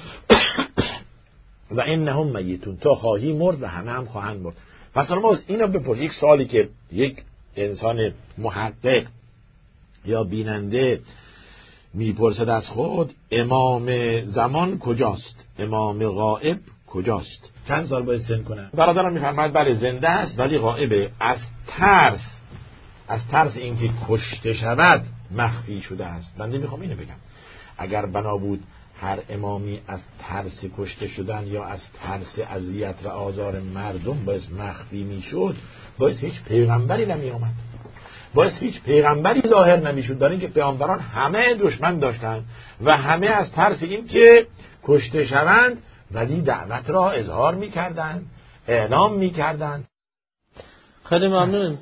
و انهم میتون، تو خواهی مرد و همه هم خواهند مرد. پس ما اینو بپرس، یک سوالی که یک انسان محقق یا بیننده میپرسد از خود، امام زمان کجاست؟ امام غائب کجاست؟ چند سال باید سن کنه؟ برادران میفرماید بله زنده است ولی غائبه، از ترس از ترس اینکه کشته شود مخفی شده است. من نمیخوام اینو بگم اگر بنا بود هر امامی از ترس کشته شدن یا از ترس اذیت و آزار مردم باعث مخفی میشد، باعث هیچ پیغمبری نمی آمد، باعث هیچ پیغمبری ظاهر نمیشد. در اینکه پیامبران همه دشمن داشتند و همه از ترس این که کشته شوند ولی دعوت را اظهار میکردند، اعلام میکردند. خیلی ممنون.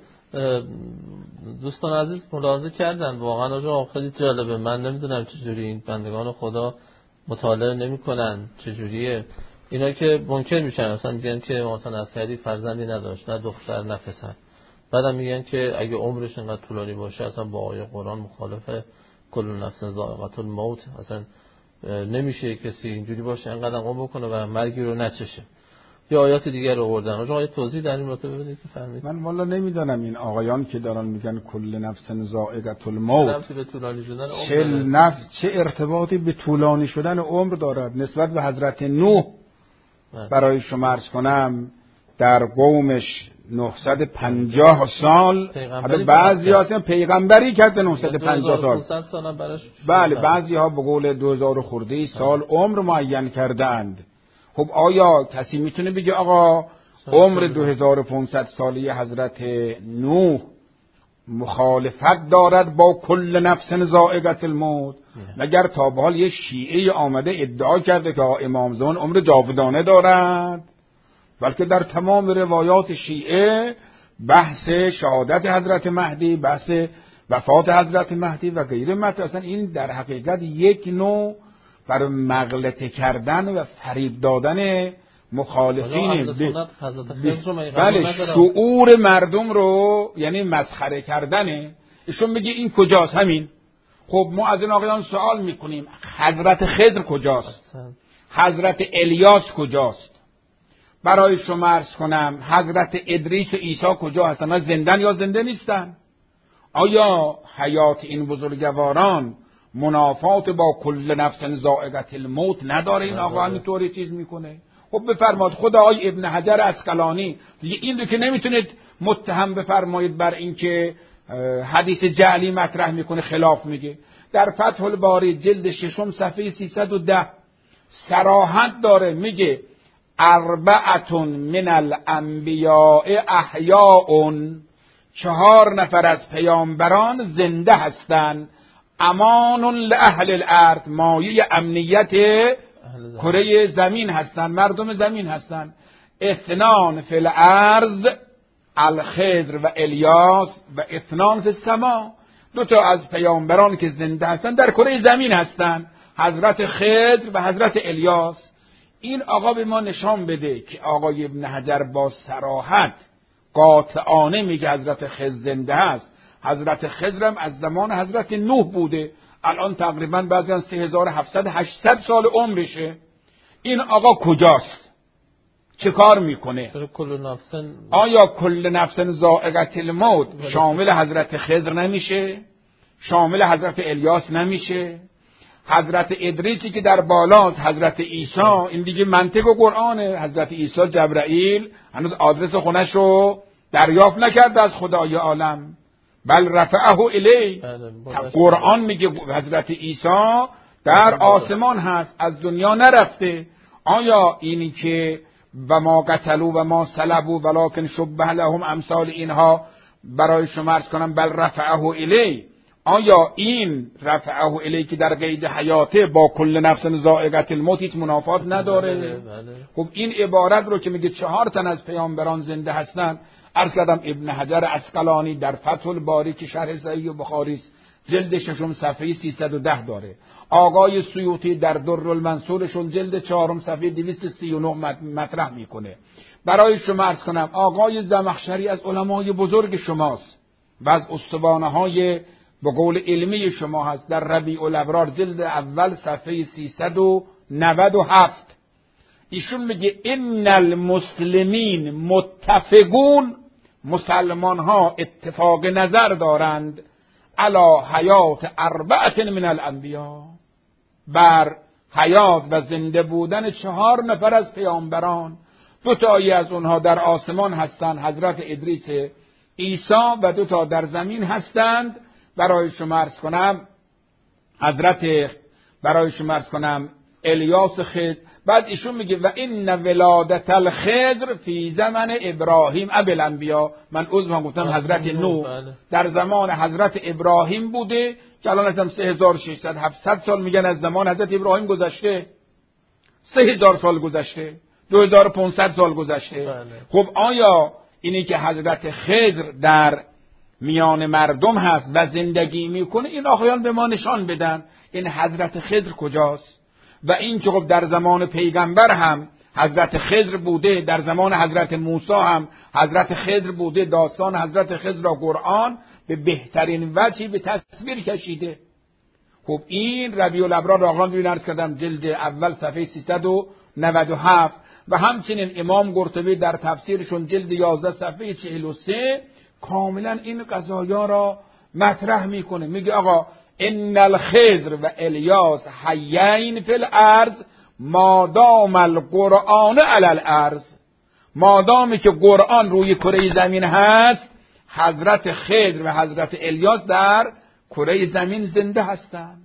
دوستان عزیز ملاحظه کردن واقعا آجا خیلی جالبه. من نمیدونم چجوری این بندگان خدا مطالعه نمیکنن، چجوریه اینا که منکر میشن، اصلا میگن که مثلا عسکری فرزندی نداشت، نه دختر نه پسر. بعدم میگن که اگه عمرش انقدر طولانی باشه اصلا با آیه قرآن مخالفه، کل نفس ذائقة الموت، اصلا نمیشه کسی اینجوری باشه انقدر عمر بکنه و مرگی رو نچشه. یا آیات دیگر رو آوردن. آقا آیه توضیح در این رابطه بدید بفرمایید. من والا نمیدونم این آقایان که دارن میگن کل نفس ذائقة الموت به طولانی شدن عمر چه نفس چه ارتباطی به طولانی شدن عمر دارد نسبت به حضرت نوح؟ برای شما عرض کنم در قومش نهصد و پنجاه سال، حتی بعضی ها پیغمبری کرده نهصد و پنجاه سال، بله بعضی ها به قول دو هزار خورده سال عمر معین کردند. خب آیا کسی میتونه بگه آقا عمر دو هزار و پانصد سالی حضرت نوح مخالفت دارد با کل نفس ذائقة الموت؟ مگر تا به حال یه شیعه آمده ادعا کرده که امام زمان عمر جاودانه دارد؟ بلکه در تمام روایات شیعه بحث شهادت حضرت مهدی، بحث وفات حضرت مهدی و غیره مطلب. اصلا این در حقیقت یک نوع برای مغلطه کردن و فریب دادن مخالفین ب... بله شعور مردم رو یعنی مسخره کردنه. ایشون میگه این کجاست؟ همین. خب ما از این آقایان سوال میکنیم حضرت خضر کجاست؟ حضرت الیاس کجاست؟ برای شما عرض کنم حضرت ادریس و عیسی کجا هستن؟ زندن یا زنده نیستن؟ آیا حیات این بزرگواران منافات با کل نفس ذائقة الموت نداره؟ این آقا همینطوری چیز میکنه. خب بفرمایید خدا آقای ابن حجر عسقلانی دیگه این رو که نمیتونید متهم بفرمایید بر این که حدیث جعلی مطرح میکنه خلاف میگه. در فتح الباری جلد ششم صفحه سیصد و ده صراحت داره، میگه اربعتون من الانبیاء احیاء، چهار نفر از پیامبران زنده هستند، امان لاهل الارض، مایه امنیت کره زمین هستند، مردم زمین هستند. اثنان فی الارض الخضر و الیاس و اثنان فی السما، دو تا از پیامبران که زنده هستند در کره زمین هستند، حضرت خضر و حضرت الیاس. این آقا به ما نشان بده که آقای ابن حجر با صراحت قاطعانه میگه حضرت خضر زنده است. حضرت خضر هم از زمان حضرت نوح بوده، الان تقریبا بعضی سه هزار و هفتصد هشتصد سال عمرشه. این آقا کجاست؟ چه کار میکنه؟ آیا کل نفس ذائقة الموت شامل حضرت خضر نمیشه؟ شامل حضرت الیاس نمیشه؟ حضرت ادریسی که در بالاست، حضرت عیسی، این دیگه منطق و قرآنه. حضرت عیسی جبرائیل هنوز آدرس خونش رو دریافت نکرده از خدای عالم، بل رفعه الی. قرآن میگه حضرت عیسی در آسمان هست، از دنیا نرفته. آیا اینی که و ما قتلوا و ما صلبوا ولکن شبه لهم امثال اینها برای شما عرض کنم بل رفعه الی، آیا این رفعه الی که در قید حیاته با کل نفس ذائقة الموت هیچ منافات نداره؟ خب این عبارت رو که میگه چهار تن از پیامبران زنده هستن، عرض کردم ابن حجر عسقلانی در فتح الباری که شرح صحیح بخاری است جلد ششم صفحه سیصد و ده داره. آقای سیوطی در درالمنصورشون جلد چهارم صفحه دویست و سی و نه مطرح میکنه. برای شما عرض کنم آقای زمخشری از علمای بزرگ شماست و از استوانه های به قول علمی شما هست. در ربیع الابرار جلد اول صفحه سیصد و نود و هفت ایشون میگه ان المسلمین متفقون، مسلمان ها اتفاق نظر دارند علی حیات اربعه من الانبیا، بر حیات و زنده بودن چهار نفر از پیامبران. دو تایی از اونها در آسمان هستند، حضرت ادریس عیسی، و دو تا در زمین هستند. برای شما عرض کنم حضرت برای شما عرض کنم الیاس خضر. بعد ایشون میگه و این ولادت الخضر فی زمن ابراهیم ابی الانبیا. من عذر گفتم حضرت نوح در زمان حضرت ابراهیم بوده که الان هستم سه هزار و ششصد هفتصد سال میگن از زمان حضرت ابراهیم گذشته، سه هزار سال گذشته، دو هزار و پانصد سال گذشته. بله. خب آیا اینی که حضرت خضر در میان مردم هست و زندگی میکنه، این آقایان به ما نشان بدن این حضرت خضر کجاست؟ و این که خب در زمان پیغمبر هم حضرت خضر بوده، در زمان حضرت موسی هم حضرت خضر بوده، داستان حضرت خضر را قرآن به بهترین وجهی به تصویر کشیده. خب این ربیع الابرار را آقایان ببین عرض کردم جلد اول صفحه سیصد و نود و هفت و همچنین امام قرطبی در تفسیرشون جلد یازده صفحه چهل و سه کاملا این قضایا را مطرح میکنه. میگه آقا ان الخضر و الیاس حیین فی الارض مادام القرآن علی الارض، مادامی که قرآن روی کره زمین هست حضرت خضر و حضرت الیاس در کره زمین زنده هستند.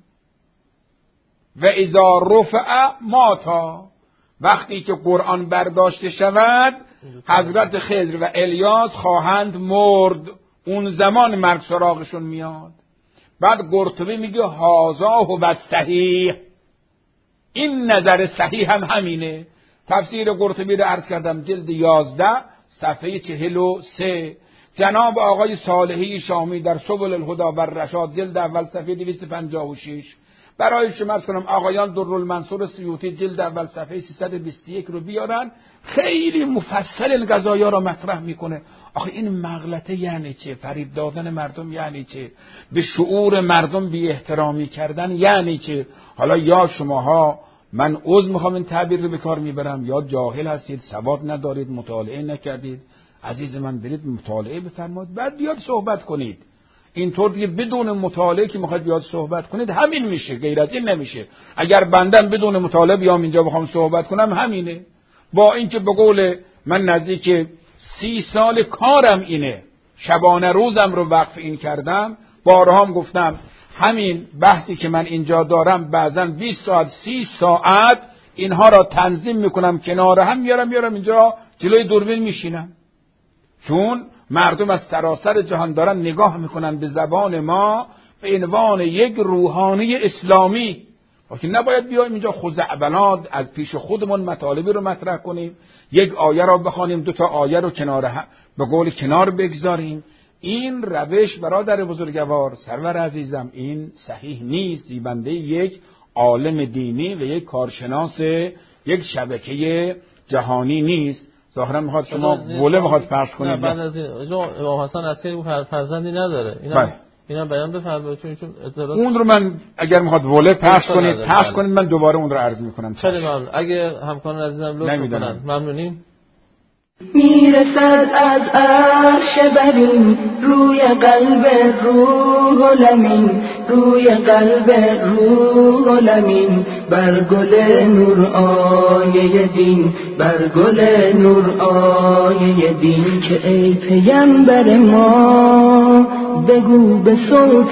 و اذا رفع ماتا، وقتی که قرآن برداشته شود حضرت خضر و الیاس خواهند مرد، اون زمان مرگ سراغشون میاد. بعد قرطبی میگه هازا هو صحیح، این نظر صحیح هم همینه. تفسیر قرطبی رو عرض کردم جلد یازده صفحه چهل و سه. جناب آقای صالحی شامی در سبل الهدی و الرشاد جلد اول صفحه دویست و پنجاه و شش. برای شما عرض کنم آقایان درالمنصور سیوطی جلد اول صفحه سیصد و بیست و یک رو بیارن، خیلی مفصل این قضایا را مطرح میکنه. آخه این مغلطه یعنی چه؟ فریب دادن مردم یعنی چه؟ به شعور مردم بی احترامی کردن یعنی چه؟ حالا یا شماها، من عذر میخوام این تعبیر رو به کار میبرم، یا جاهل هستید، سواد ندارید، مطالعه نکردید. عزیز من برید مطالعه بفرمایید بعد بیاد صحبت کنید. اینطور دیگه بدون مطالعه که میخواید بیاد صحبت کنید همین میشه، غیر از این نمیشه. اگر بندم بدون مطالعه بیام اینجا بخوام صحبت کنم همینه. با اینکه به قول من نزدیک سی سال کارم اینه، شبانه روزم رو وقف این کردم، بارها هم گفتم همین بحثی که من اینجا دارم بعضا بیست ساعت سی ساعت اینها را تنظیم میکنم، کنار هم میارم میارم اینجا جلوی دوربین میشینم، چون مردم از سراسر جهان دارن نگاه میکنن به زبان ما به عنوان یک روحانی اسلامی. وقتی نباید بیایم اینجا خزعبلات از پیش خودمون مطالبی رو مطرح کنیم، یک آیه را بخوانیم، دو تا آیه رو کنار هم به قول کنار بگذاریم. این روش برادر بزرگوار سرور عزیزم این صحیح نیست. زیبنده یک عالم دینی و یک کارشناس یک شبکه جهانی نیست. ظاهرا میخواد شما بوله میخواد پخش کنید. نه بعد از این امام حسن عسکری فرزندی نداره. اینا اینا بیان بفرمایید چون چون اطلاعات اون رو من اگر میخواد وله پخش کنید پخش کنید من دوباره اون رو عرض میکنم. خیلی ممنون. اگه همکاران عزیزم لطف کنن ممنونیم. میرسد از عرش برین روی قلب روح و لمین، روی قلب روح و لمین، بر گل نور آیه دین، بر گل نور آیه دین. که ای پیامبر ما بگو به صوت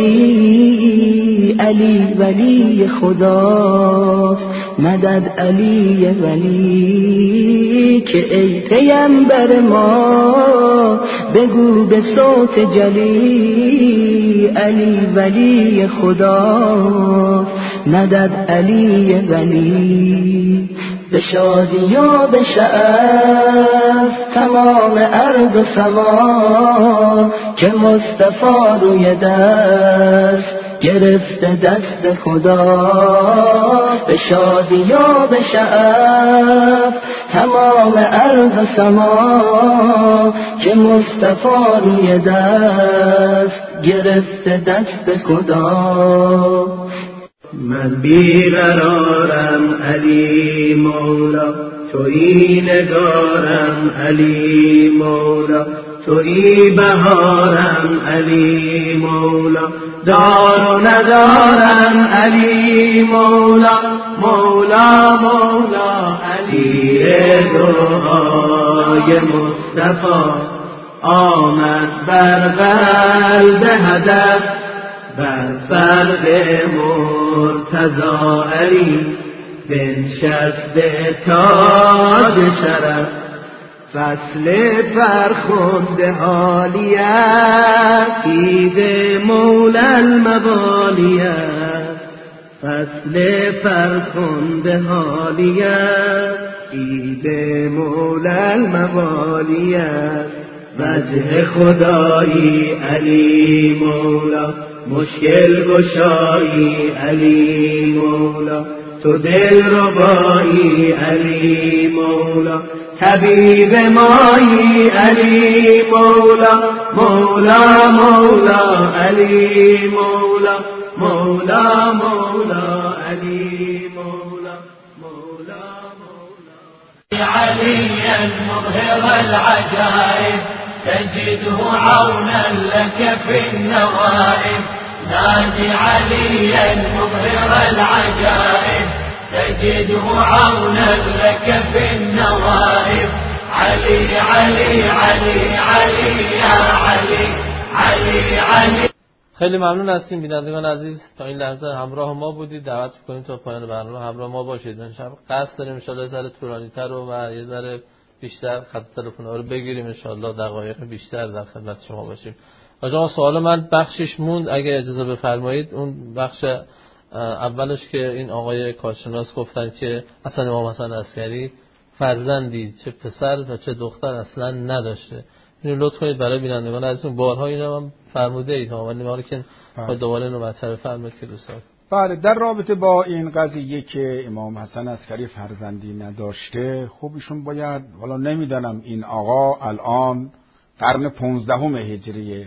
جلی، علی ولی خداست مدد علی ولی. که ای پیامبر ما بگو به صوت جلی، علی ولی خداست مدد علی ولی. به شادی و به شعف تمام ارض و سما که مصطفی روی دست گرفته دست خدا. به شادی و به شعف تمام ارض و سما که مصطفی روی دست گرفته دست خدا. من بیقرارم علی مولا، تویی نگارم علی مولا، تویی بهارم علی مولا، دار و ندارم علی مولا، مولا مولا علی. دعای مصطفی آمد بر قلب هدف، بر فرق مرتضی علی بنشست تاج شرف. فصل فرخنده حالیت عید مولا الموالیت، فصل فرخنده حالیت عید مولا الموالیت. وجه خدایی علی مولا، مشکل گشایی علی مولا، تو دل ربایی علی مولا، طبیب مایی علی مولا، مولا مولا علی مولا، مولا مولا علی مولا، مولا مولا علي المظهر العجائب تجده عونا لك في النوائب. نادي عليا مظهر العجائب تجده عونا لك في النوائب. علي علي علي علي يا علي علي علي. خیلی ممنون هستیم بینندگان عزیز، تا این لحظه همراه ما بودید. دعوت می‌کنیم تا پایان برنامه همراه ما باشید. امشب قصد داریم ان شاءالله یه ذره طولانی‌تر و یه ذره بیشتر خط تلفن‌ها رو بگیریم، ان شاءالله دقایق بیشتر در خدمت شما باشیم. آقا سوال من بخشش موند، اگه اجازه بفرمایید. اون بخش اولش که این آقای کارشناس گفتن که اصلا امام حسن عسکری فرزندی چه پسر و چه دختر اصلا نداشته. اینو لطف کنید برای بینندگان عزیزم. بارها اینو هم فرموده اید ها، ولی ما رو که دوباره اینو مطرح فرمایید که دوستان. بله، در رابطه با این قضیه که امام حسن عسکری فرزندی نداشته، خب ایشون باید، حالا نمیدانم این آقا الان قرن پونزدهم هجریه،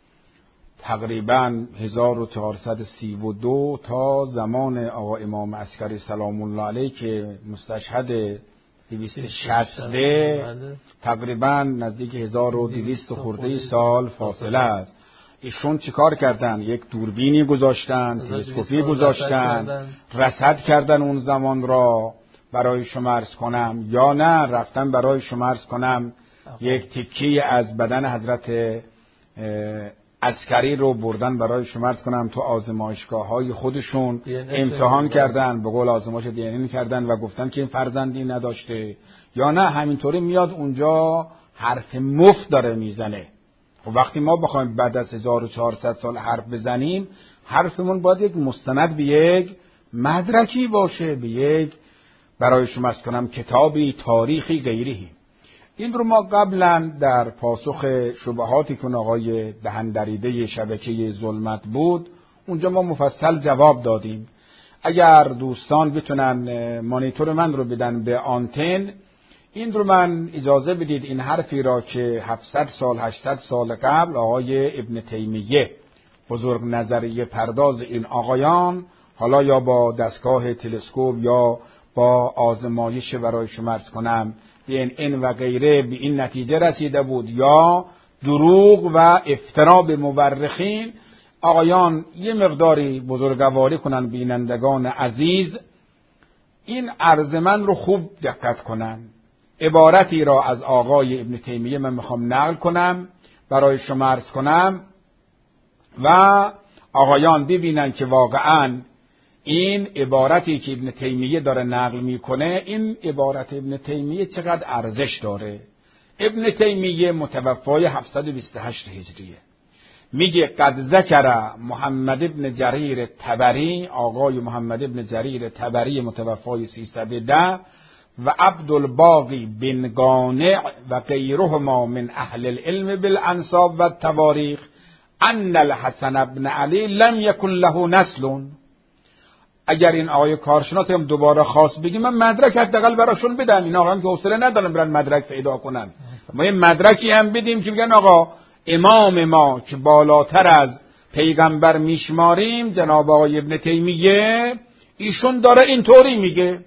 تقریبا هزار و چهارصد و سی و دو تا زمان آقا امام عسکری سلام الله علیه که مستشهد دویست و شصت تقریبا نزدیک هزار و دویست خورده سال فاصله است. ایشون چیکار کردن؟ یک دوربینی گذاشتن، تلسکوپی گذاشتن، رصد کردن اون زمان را برای شما عرض کنم، یا نه رفتن برای شما عرض کنم یک تکی از بدن حضرت عسکری رو بردن برای شما عرض کنم تو آزمایشگاه های خودشون امتحان کردن، به قول آزمایش دی ان ای کردن و گفتن که این فرزندی نداشته، یا نه همینطوری میاد اونجا حرف مفت داره میزنه. و وقتی ما بخوایم بعد از هزار و چهارصد سال حرف بزنیم، حرفمون باید یک مستند به یک مدرکی باشه، به یک برای شما عرض کنم کتابی، تاریخی، غیری. این رو ما قبلا در پاسخ شبهاتی که آقای دهندریده شبکه ظلمت بود اونجا ما مفصل جواب دادیم. اگر دوستان بتونن مانیتور من رو بدن به آنتن، این رو من اجازه بدید این حرفی را که هفتصد سال هشتصد سال قبل آقای ابن تیمیه بزرگ نظریه پرداز این آقایان، حالا یا با دستگاه تلسکوپ یا با آزمایش برای شما عرض کنم دی ان ای و غیره به این نتیجه رسیده بود، یا دروغ و افترا به مورخین، آقایان یه مقداری بزرگواری کنن بینندگان عزیز، این عرض من رو خوب دقت کنن. عبارتی را از آقای ابن تیمیه من میخوام نقل کنم برای شما عرض کنم و آقایان ببینن که واقعا این عبارتی که ابن تیمیه داره نقل میکنه، این عبارت ابن تیمیه چقدر ارزش داره. ابن تیمیه متوفای هفتصد و بیست و هشت هجریه، میگه قد ذکر محمد ابن جریر طبری، آقای محمد ابن جریر طبری متوفای سیصد و ده، و عبدالباقی بن قانع و غیرهما من اهل العلم بالانساب و التواریخ ان الحسن بن علی لم یکن له نسل. اگر این آقای کارشناس هم دوباره خواست بگیم من مدرک حداقل براشون بدم، این آقا هم که حوصله ندارن برن مدرک پیدا کنن، ما یه مدرکی هم بدیم که بگن آقا امام ما که بالاتر از پیغمبر میشماریم جناب آقای ابن تیمیه ایشون داره اینطوری میگه.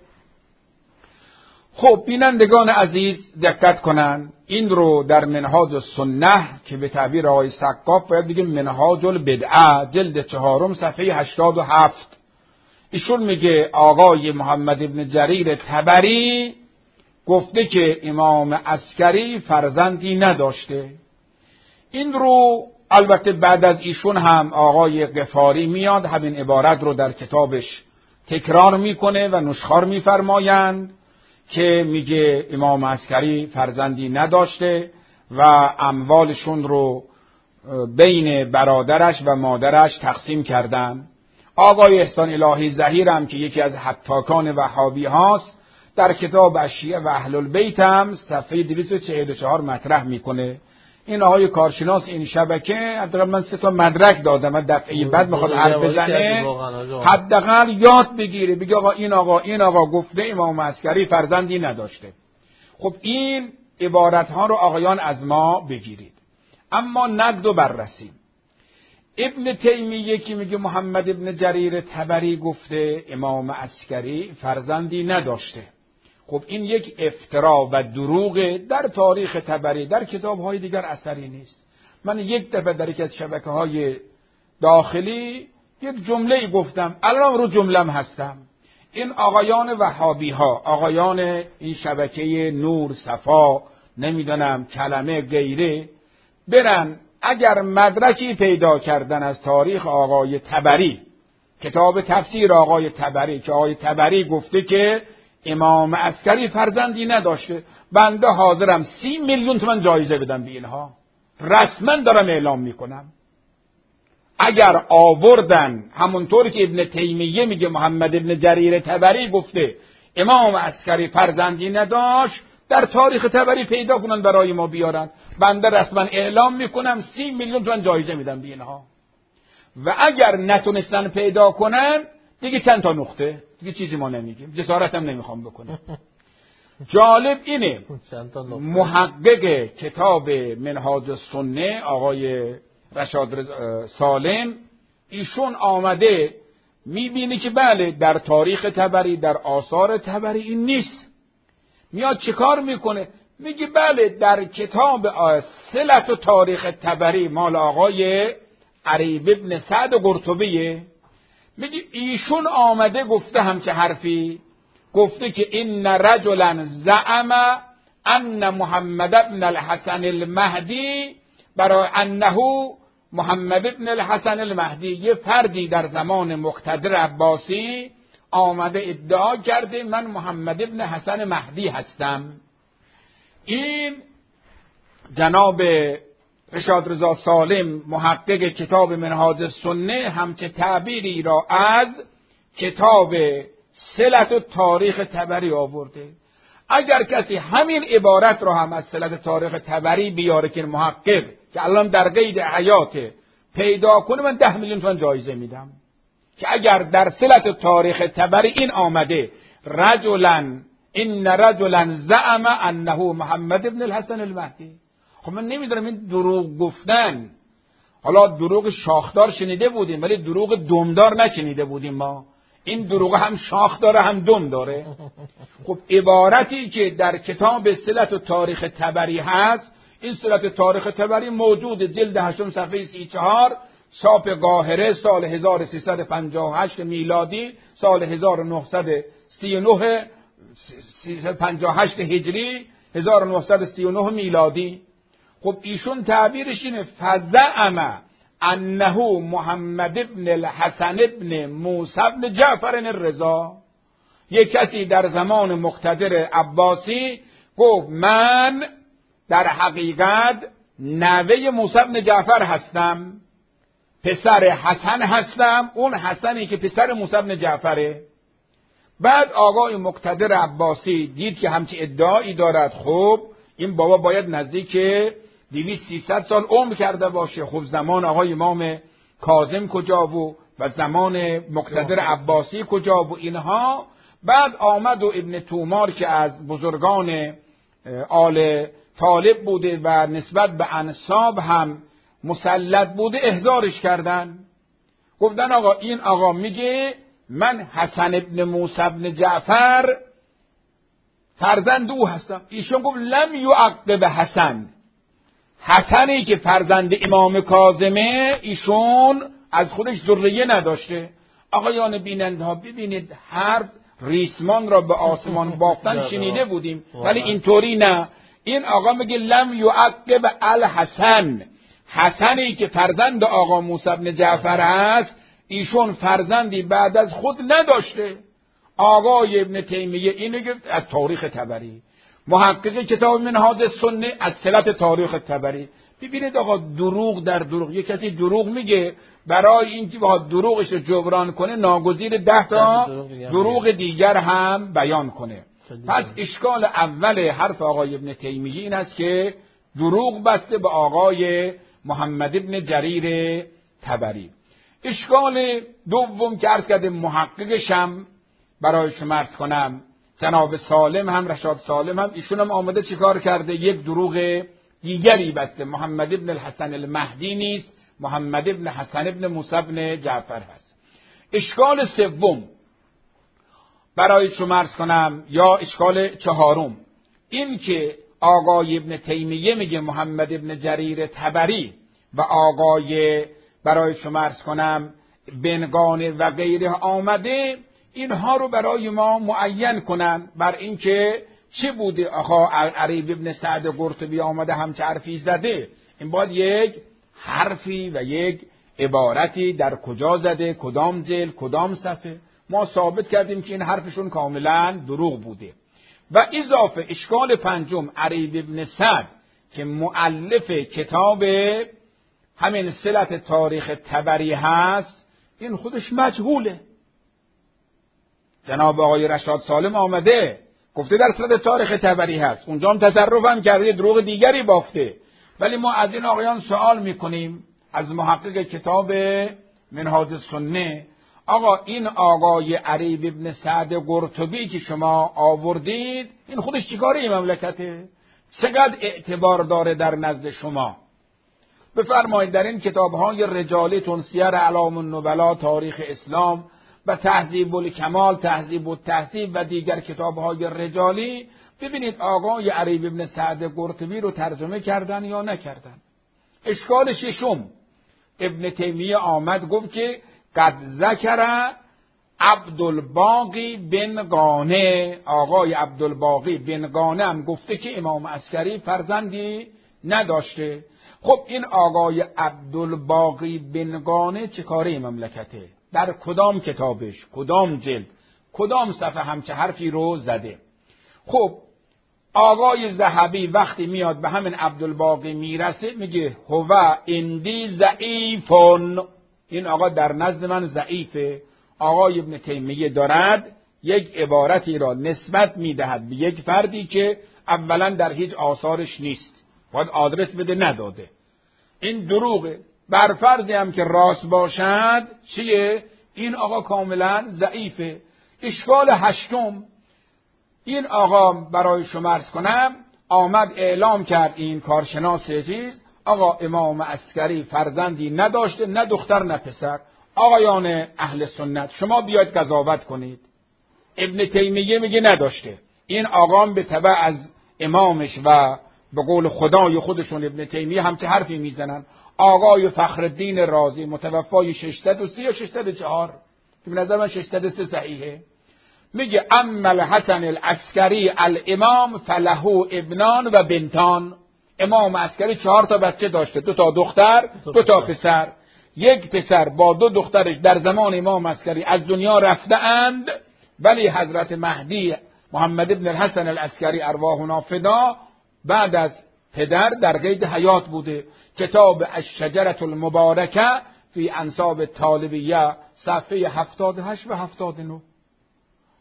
خب بینندگان عزیز دقت کنن، این رو در منهاج السنه که به تعبیر آقای سقاف باید بگیم منهاج البدعه جلد چهارم صفحه هشتاد و هفت، ایشون میگه آقای محمد ابن جریر طبری گفته که امام عسکری فرزندی نداشته. این رو البته بعد از ایشون هم آقای غفاری میاد همین عبارت رو در کتابش تکرار میکنه و نشخوار میفرمایند که میگه امام عسکری فرزندی نداشته و اموالشون رو بین برادرش و مادرش تقسیم کردن. آقای احسان الهی ظهیر هم که یکی از حتاکان وهابی هاست در کتاب اشیاء و اهل البیت هم صفحه دویست و چهل و چهار مطرح میکنه. این آقای کارشناس این شبکه حداقل من سه تا مدرک دادم، دفعه بعد میخواد حرف بزنه حداقل یاد بگیره، بگه آقا این آقا این آقا گفته امام عسکری فرزندی نداشته. خب این عبارت ها رو آقایان از ما بگیرید. اما نقد و بررسی، ابن تیمیه که میگه محمد ابن جریر طبری گفته امام عسکری فرزندی نداشته، خب این یک افترا و دروغ در تاریخ طبری، در کتاب‌های دیگر اثری نیست. من یک دفعه در یکی از شبکه‌های داخلی یک جمله گفتم، الان رو جمله‌ام هستم. این آقایان وهابی‌ها، آقایان این شبکه نور، صفا، نمیدونم کلمه غیره، برن اگر مدرکی پیدا کردن از تاریخ آقای طبری، کتاب تفسیر آقای طبری که آقای طبری گفته که امام عسکری فرزندی نداشته، بنده حاضرم سی میلیون تومان جایزه بدم به اینها، رسما دارم اعلام میکنم. اگر آوردن همونطوری که ابن تیمیه میگه محمد ابن جریر طبری گفته امام عسکری فرزندی نداشت، در تاریخ طبری پیدا کنن برای ما بیارن، بنده رسما اعلام میکنم سی میلیون تومان جایزه میدم به اینها. و اگر نتونستن پیدا کنن دیگه چند تا نقطه دیگه چیزی ما نمیگیم، جسارتم نمیخوام بکنم. جالب اینه محقق کتاب منهاج السنه آقای رشاد سالم ایشون آمده میبینه که بله در تاریخ طبری، در آثار طبری این نیست. میاد چیکار میکنه؟ میگه بله در کتاب صلت و تاریخ طبری مال آقای عریب ابن سعد قرطبیه، میگه ایشون آمده گفته هم که حرفی، گفته که این رجلا زعم ان محمد ابن الحسن المهدی، برای انه محمد ابن الحسن المهدی، یه فردی در زمان مقتدر عباسی آمده ادعا کرده من محمد ابن حسن مهدی هستم. این جناب رشاد رضا سالم محقق کتاب منهاج السنه همچه تعبیری را از کتاب صلت و تاریخ طبری آورده. اگر کسی همین عبارت را هم از صلت تاریخ طبری بیاره که محقق که الان در قید حیاته پیدا کنه، من ده میلیون تومان جایزه میدم. که اگر در صلت تاریخ طبری این آمده رجلا این رجلا زعم انه محمد ابن الحسن المهدی، خب من نمیدونم این دروغ گفتن، حالا دروغ شاخدار شنیده بودیم ولی دروغ دمدار نشنیده بودیم ما. این دروغ هم شاخ داره هم دم داره. خب عبارتی که در کتاب صلت و تاریخ طبری هست، این صلت تاریخ طبری موجود جلد هشتم صفحه سی و چهار، چاپ قاهره سال هزار و سیصد و پنجاه و هشت میلادی، سال هزار و نهصد و سی و نه پنجاه و هشت هجری، هزار و نهصد و سی و نه میلادی. خب ایشون تعبیرش اینه فزعم انه محمد ابن الحسن ابن موسی ابن جعفر الرضا، یک کسی در زمان مقتدر عباسی گفت من در حقیقت نوه موسی ابن جعفر هستم، پسر حسن هستم، اون حسنی که پسر موسی ابن جعفره. بعد آقای مقتدر عباسی دید که همچی ادعایی دارد، خب این بابا باید نزدیک دویست سیصد سال عمر کرده باشه. خب زمان آقای امام کاظم کجا بود و زمان مقتدر عباسی کجا بود اینها. بعد آمد و ابن تومار که از بزرگان آل طالب بوده و نسبت به انساب هم مسلط بوده احضارش کردن. گفتن آقا این آقا میگه من حسن ابن موسی ابن جعفر فرزند او هستم. ایشون گفت لم یعقب حسن، حسنی که فرزند امام کاظمه ایشون از خودش ذریه نداشته. آقایان بیننده ها ببینید، هر ریسمان را به آسمان بافتن شنیده بودیم ولی اینطوری نه. این آقا میگه لم یعقب الحسن، حسنی که فرزند آقا موسی بن جعفر است ایشون فرزندی بعد از خود نداشته. آقای ابن تیمیه اینو گفت از تاریخ طبری، محقق کتاب منهاج السنه از صلت تاریخ طبری. ببینید آقا دروغ در دروغ، یک کسی دروغ میگه برای اینکه با دروغش رو جبران کنه ناگزیر ده تا دروغ دیگر هم بیان کنه. پس اشکال اول حرف آقای ابن تیمیه این است که دروغ بسته به آقای محمد ابن جریر طبری. اشکال دوم که عرض کرده محققشم برای شما عرض کنم جناب سالم هم رشاد سالم هم ایشون هم آمده چیکار کرده؟ یک دروغ دیگری بسته. محمد ابن الحسن المهدی نیست، محمد ابن حسن ابن موسی ابن جعفر هست. اشکال سوم برای شما عرض کنم یا اشکال چهارم این که آقای ابن تیمیه میگه محمد ابن جریر طبری و آقای برای شما عرض کنم بنگانه و غیره آمده اینها رو برای ما معین کنن بر اینکه چه بوده. آقا عریب ابن سعد قرطبی آمده همچه حرفی زده، این باید یک حرفی و یک عبارتی در کجا زده، کدام جلد، کدام صفحه. ما ثابت کردیم که این حرفشون کاملا دروغ بوده. و اضافه اشکال پنجم عریب ابن سعد که مؤلف کتاب همین صلت تاریخ طبری هست این خودش مجهوله. جناب آقای رشاد سالم آمده گفته در صلت تاریخ طبری هست، اونجا هم تصرف هم کرده دروغ دیگری بافته. ولی ما از این آقایان سوال میکنیم از محقق کتاب منهاج السنه، آقا این آقای عریب ابن سعد قرطبی که شما آوردید این خودش چیکاره این مملکته؟ چقدر اعتبار داره در نزد شما؟ بفرمایید در این کتاب‌های رجالیتون سیر اعلام النبلا، تاریخ اسلام و تهذیب الکمال، تهذیب التهذیب و دیگر کتاب‌های رجالی ببینید آقای عریب ابن سعد قرطبی رو ترجمه کردن یا نکردن. اشکال ششم ابن تیمیه آمد گفت که قد ذکر عبدالباقی بن قانع، آقای عبدالباقی بن قانع هم گفته که امام عسکری فرزندی نداشته. خب این آقای عبدالباقی بن قانع چه کاره مملکته؟ در کدام کتابش، کدام جلد، کدام صفحه همچه حرفی رو زده؟ خب آقای ذهبی وقتی میاد به همین عبدالباقی میرسه میگه هو اندی ضعیفون، این آقا در نزد من ضعیفه. آقای ابن تیمیه دارد یک عبارتی را نسبت میدهد به یک فردی که اولا در هیچ آثارش نیست، باید آدرس بده، نداده. این دروغه. بر فرضی هم که راست باشد چیه؟ این آقا کاملا ضعیفه. اشکال هشتم این آقا برای شما عرض کنم آمد اعلام کرد این کارشناس چیز آقا امام عسکری فرزندی نداشته، نه دختر نه پسر. آقایان اهل سنت شما بیاید قضاوت کنید. ابن تیمیه میگه نداشته، این آقام به تبع از امامش و به قول خدای خودشون ابن تیمیه همچه حرفی میزنن. آقای فخرالدین رازی متوفای ششصد و سی یا ششصد و چهار که به نظر من ششصد و سه صحیحه، میگه اما الحسن العسکری الامام فله ابنان و بنتان. امام عسکری چهار تا بچه داشته، دو تا دختر دو تا پسر. یک پسر با دو دخترش در زمان امام عسکری از دنیا رفته اند، ولی حضرت مهدی محمد ابن الحسن العسکری ارواحنا فدا بعد از پدر در قید حیات بوده. کتاب الشجرة المبارکه فی انساب طالبیه صفحه هفتاد و هشت و هفتاد و نه.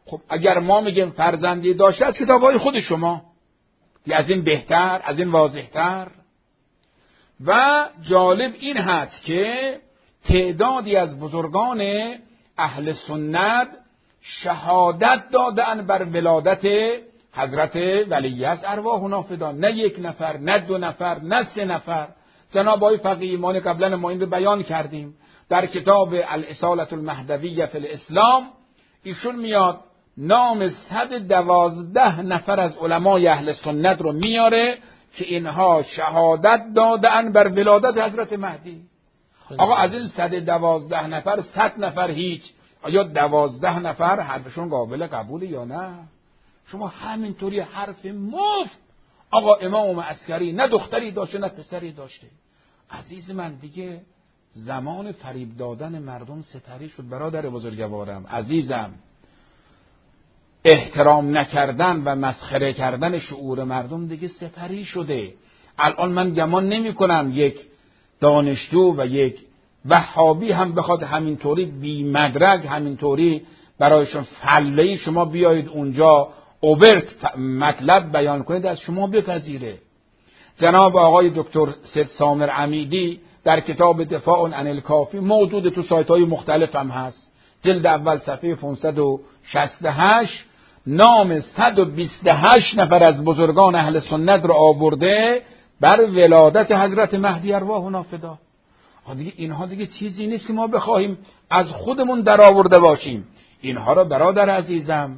خب اگر ما میگیم فرزندی داشته از کتابهای خود شما، از این بهتر، از این واضحتر. و جالب این هست که تعدادی از بزرگان اهل سنت شهادت دادن بر ولادت حضرت ولیعصر ارواحنا فدا. نه یک نفر، نه دو نفر، نه سه نفر. جناب آقای فقیه ایمانی قبلا ما این رو بیان کردیم در کتاب الاصالة المهدویة فی الاسلام، ایشون میاد نام صد و دوازده نفر از علمای اهل سنت رو میاره که اینها شهادت دادن بر ولادت حضرت مهدی. آقا از این صد و دوازده نفر صد نفر هیچ، آیا دوازده نفر حرفشون قابل قبول یا نه؟ شما همینطوری حرف مفت. آقا امام عسکری نه دختری داشته نه پسری داشته. عزیز من دیگه زمان فریب دادن مردم ستری شد. برادر بزرگوارم عزیزم، احترام نکردن و مسخره کردن شعور مردم دیگه سپری شده. الان من گمان نمی کنم یک دانشجو و یک وهابی هم بخواد همینطوری بی مدرک همینطوری برایشون فله‌ای شما بیایید اونجا اوورت مطلب بیان کنید از شما بپذیره. جناب آقای دکتر سید سامر عمیدی در کتاب دفاع عن الکافی، موجود تو سایت های مختلف هم هست، جلد اول صفحه پانصد و شصت و هشت، نام صد و بیست و هشت نفر از بزرگان اهل سنت را آورده بر ولادت حضرت مهدی ارواحنا فدا. دیگه اینها دیگه چیزی نیست که ما بخواهیم از خودمون در آورده باشیم. اینها را برادر عزیزم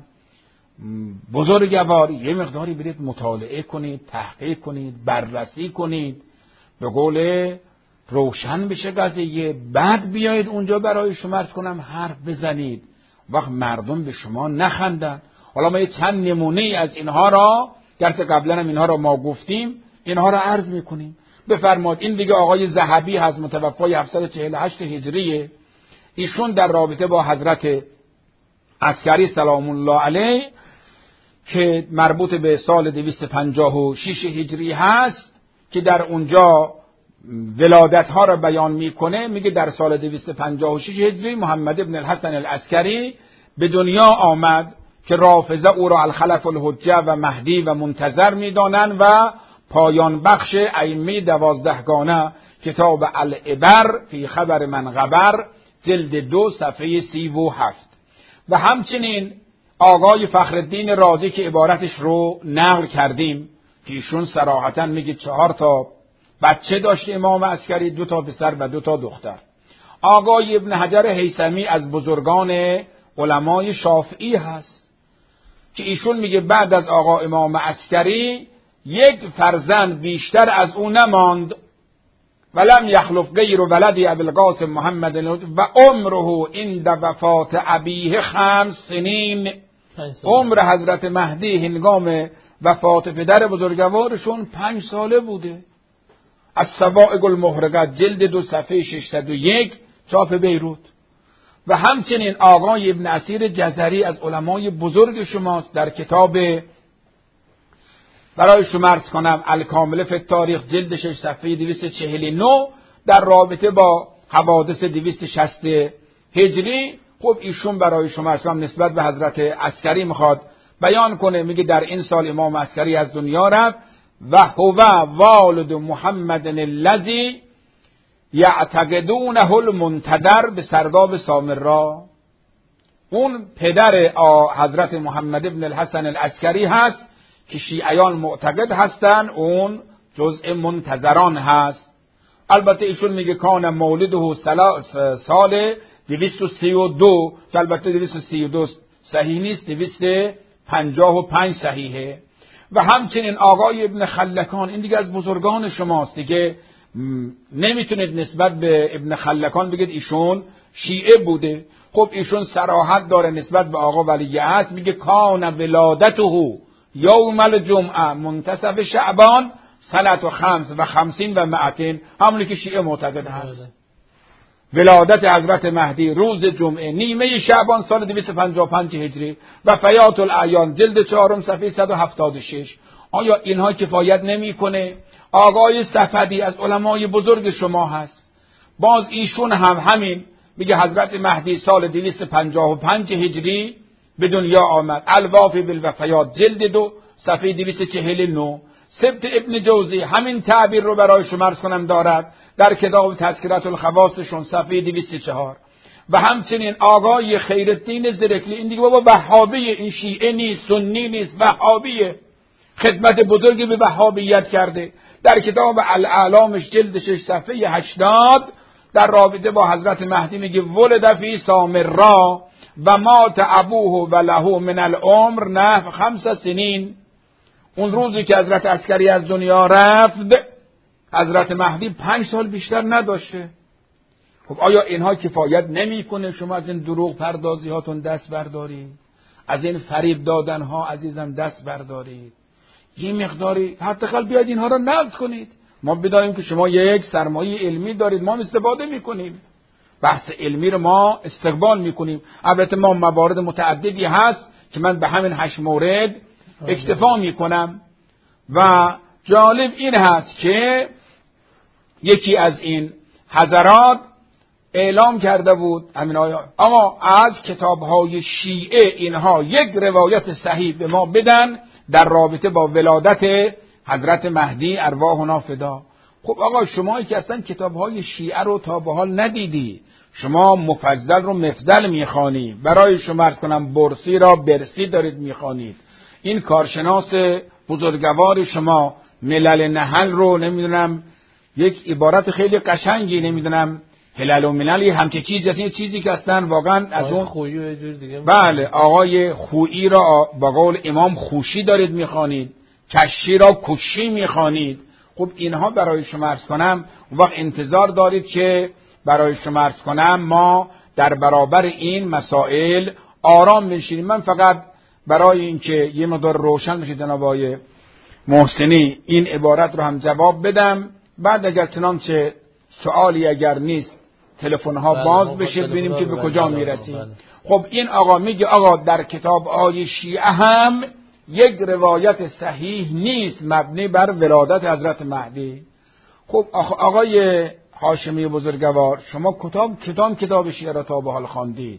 بزرگوار یه مقداری برید مطالعه کنید، تحقیق کنید، بررسی کنید، به قول روشن بشه قضیه، بعد بیایید اونجا برای شما عرض کنم حرف بزنید. وقت مردم به شما نخندن. حالا ما یه چند نمونه از اینها را درس قبلا هم اینها را ما گفتیم، اینها را عرض میکنیم. بفرمایید این دیگه آقای ذهبی از متوفای هفتصد و چهل و هشت هجریه. ایشون در رابطه با حضرت عسکری سلام الله علیه که مربوط به سال دویست و پنجاه و شش هجری هست که در اونجا ولادت ها را بیان میکنه، میگه در سال دویست و پنجاه و شش هجری محمد ابن الحسن العسکری به دنیا آمد که رافضه او را الخلف الحجه و مهدی و منتظر میدانند و پایان بخش ائمه دوازدهگانه کتاب العبر فی خبر من غبر جلد دو صفحه سی و هفت. و همچنین آقای فخرالدین رازی که عبارتش رو نقل کردیم که ایشون صراحتا میگه چهار تا بچه داشت امام عسکری، دو تا پسر و دو تا دختر. آقای ابن حجر هیثمی از بزرگان علمای شافعی هست که ایشون میگه بعد از آقا امام عسکری یک فرزند بیشتر از او نماند، ولم یخلف غیر ولدی ابوالقاسم محمد و عمره عند وفات ابیه خمس سنین. عمر حضرت مهدی هنگام وفات پدر بزرگوارشون پنج ساله بوده. از صواعق المحرقه جلد دو صفحه ششصد و یک چاپ بیروت. و همچنین آقای ابن اسیر جزری از علمای بزرگ شماست در کتاب برای شما عرض کنم الکامل فی التاریخ جلد شش صفحه دویست و چهل و نه در رابطه با حوادث دویست و شصت هجری. خب ایشون برای شما عرض کنم نسبت به حضرت عسکری میخواد بیان کنه، میگه در این سال امام عسکری از دنیا رفت و هو والد محمد الذی یعتقدونه المنتدر به سرداب سامرا. اون پدر حضرت محمد ابن الحسن العسکری هست که شیعیان معتقد هستن اون جزء منتظران هست. البته ایشون میگه کان مولده سال دویست و سی و دو که البته دویست و سی و دو صحیح نیست، دویست و پنجاه و پنج صحیحه. و همچنین آقای ابن خلکان، این دیگه از بزرگان شماست دیگه، نمیتونید نسبت به ابن خلکان بگید ایشون شیعه بوده. خب ایشون صراحت داره نسبت به آقا ولیعصر، میگه کان ولادته یوم الجمعه منتصف شعبان سنت و خمس و خمسین و معتین، همونی که شیعه معتقد هست. ولادت حضرت مهدی روز جمعه نیمه شعبان سال دویست و پنجاه و پنج هجری و فیات الاعیان جلد چهارم صفحه صد و هفتاد و شش. آیا اینها کفایت نمیکنه؟ آقای صفدی از علمای بزرگ شما هست، باز ایشون هم همین میگه حضرت مهدی سال دویست و پنجاه و پنج هجری به دنیا آمد. الوافی بالوفیات جلد دو صفحه دویست و چهل و نه. سبت ابن جوزی همین تعبیر رو برای شما عرض کنم دارد در کتاب تذکرة الخواصشون صفحه دویست و چهار. و همچنین آقای خیرالدین زرکلی، این دیگه بابا وهابیه، این شیعه نیست، سنی نیست، وهابیه، خدمت بزرگی به وهابیت کرده. در کتاب الاعلامش جلد شش صفحه هشتاد در رابطه با حضرت مهدی میگه ولد فی سامرا و مات ابوه و له من العمر نحو خمس سنین. اون روزی که حضرت عسکری از دنیا رفت حضرت مهدی پنج سال بیشتر نداشته. خب آیا اینها کفایت نمیکنه شما از این دروغ پردازی هاتون دست بردارید؟ از این فریب دادن ها عزیزم دست بردارید. یه مقداری حداقل بیاید اینها را نقد کنید. ما بدانیم که شما یک سرمایه علمی دارید، ما استفاده میکنیم، بحث علمی رو ما استقبال میکنیم. البته ما موارد متعددی هست که من به همین هشت مورد اکتفا میکنم. و جالب این هست که یکی از این حضرات اعلام کرده بود همین آیا اما از کتاب‌های شیعه اینها یک روایت صحیح به ما بدن در رابطه با ولادت حضرت مهدی ارواحنا فدا. خب آقا شمایی که اصلا کتاب‌های شیعه رو تا به حال ندیدی، شما مفضل رو مفضل میخوانی، برای شما عرض کنم برسی را برسی دارید میخوانید. این کارشناس بزرگوار شما ملل نحل رو نمیدونم یک عبارت خیلی قشنگی نمیدونم هلال و ملل همچه چیزی از این چیزی که اصلا واقعا از اون خویی و جور دیگه. بله آقای خویی را با قول امام خوشی دارید میخوانید، کشی را کشی میخوانید. خب اینها برای شما عرض کنم وقت انتظار دارید که برای شما عرض کنم ما در برابر این مسائل آرام بنشینیم. من فقط برای اینکه یه مقدار روشن بشه جناب آقای محسنی این عبارت رو هم جواب بدم، بعد اگر چنانچه سوالی اگر نیست تلفن ها باز بشه ببینیم که به کجا میرسیم. خب این آقا میگه آقا در کتاب آی شیعه هم یک روایت صحیح نیست مبنی بر ولادت حضرت مهدی. خب آقای هاشمی بزرگوار شما کتاب کتاب کتاب شیعه را تا به حال خواندید؟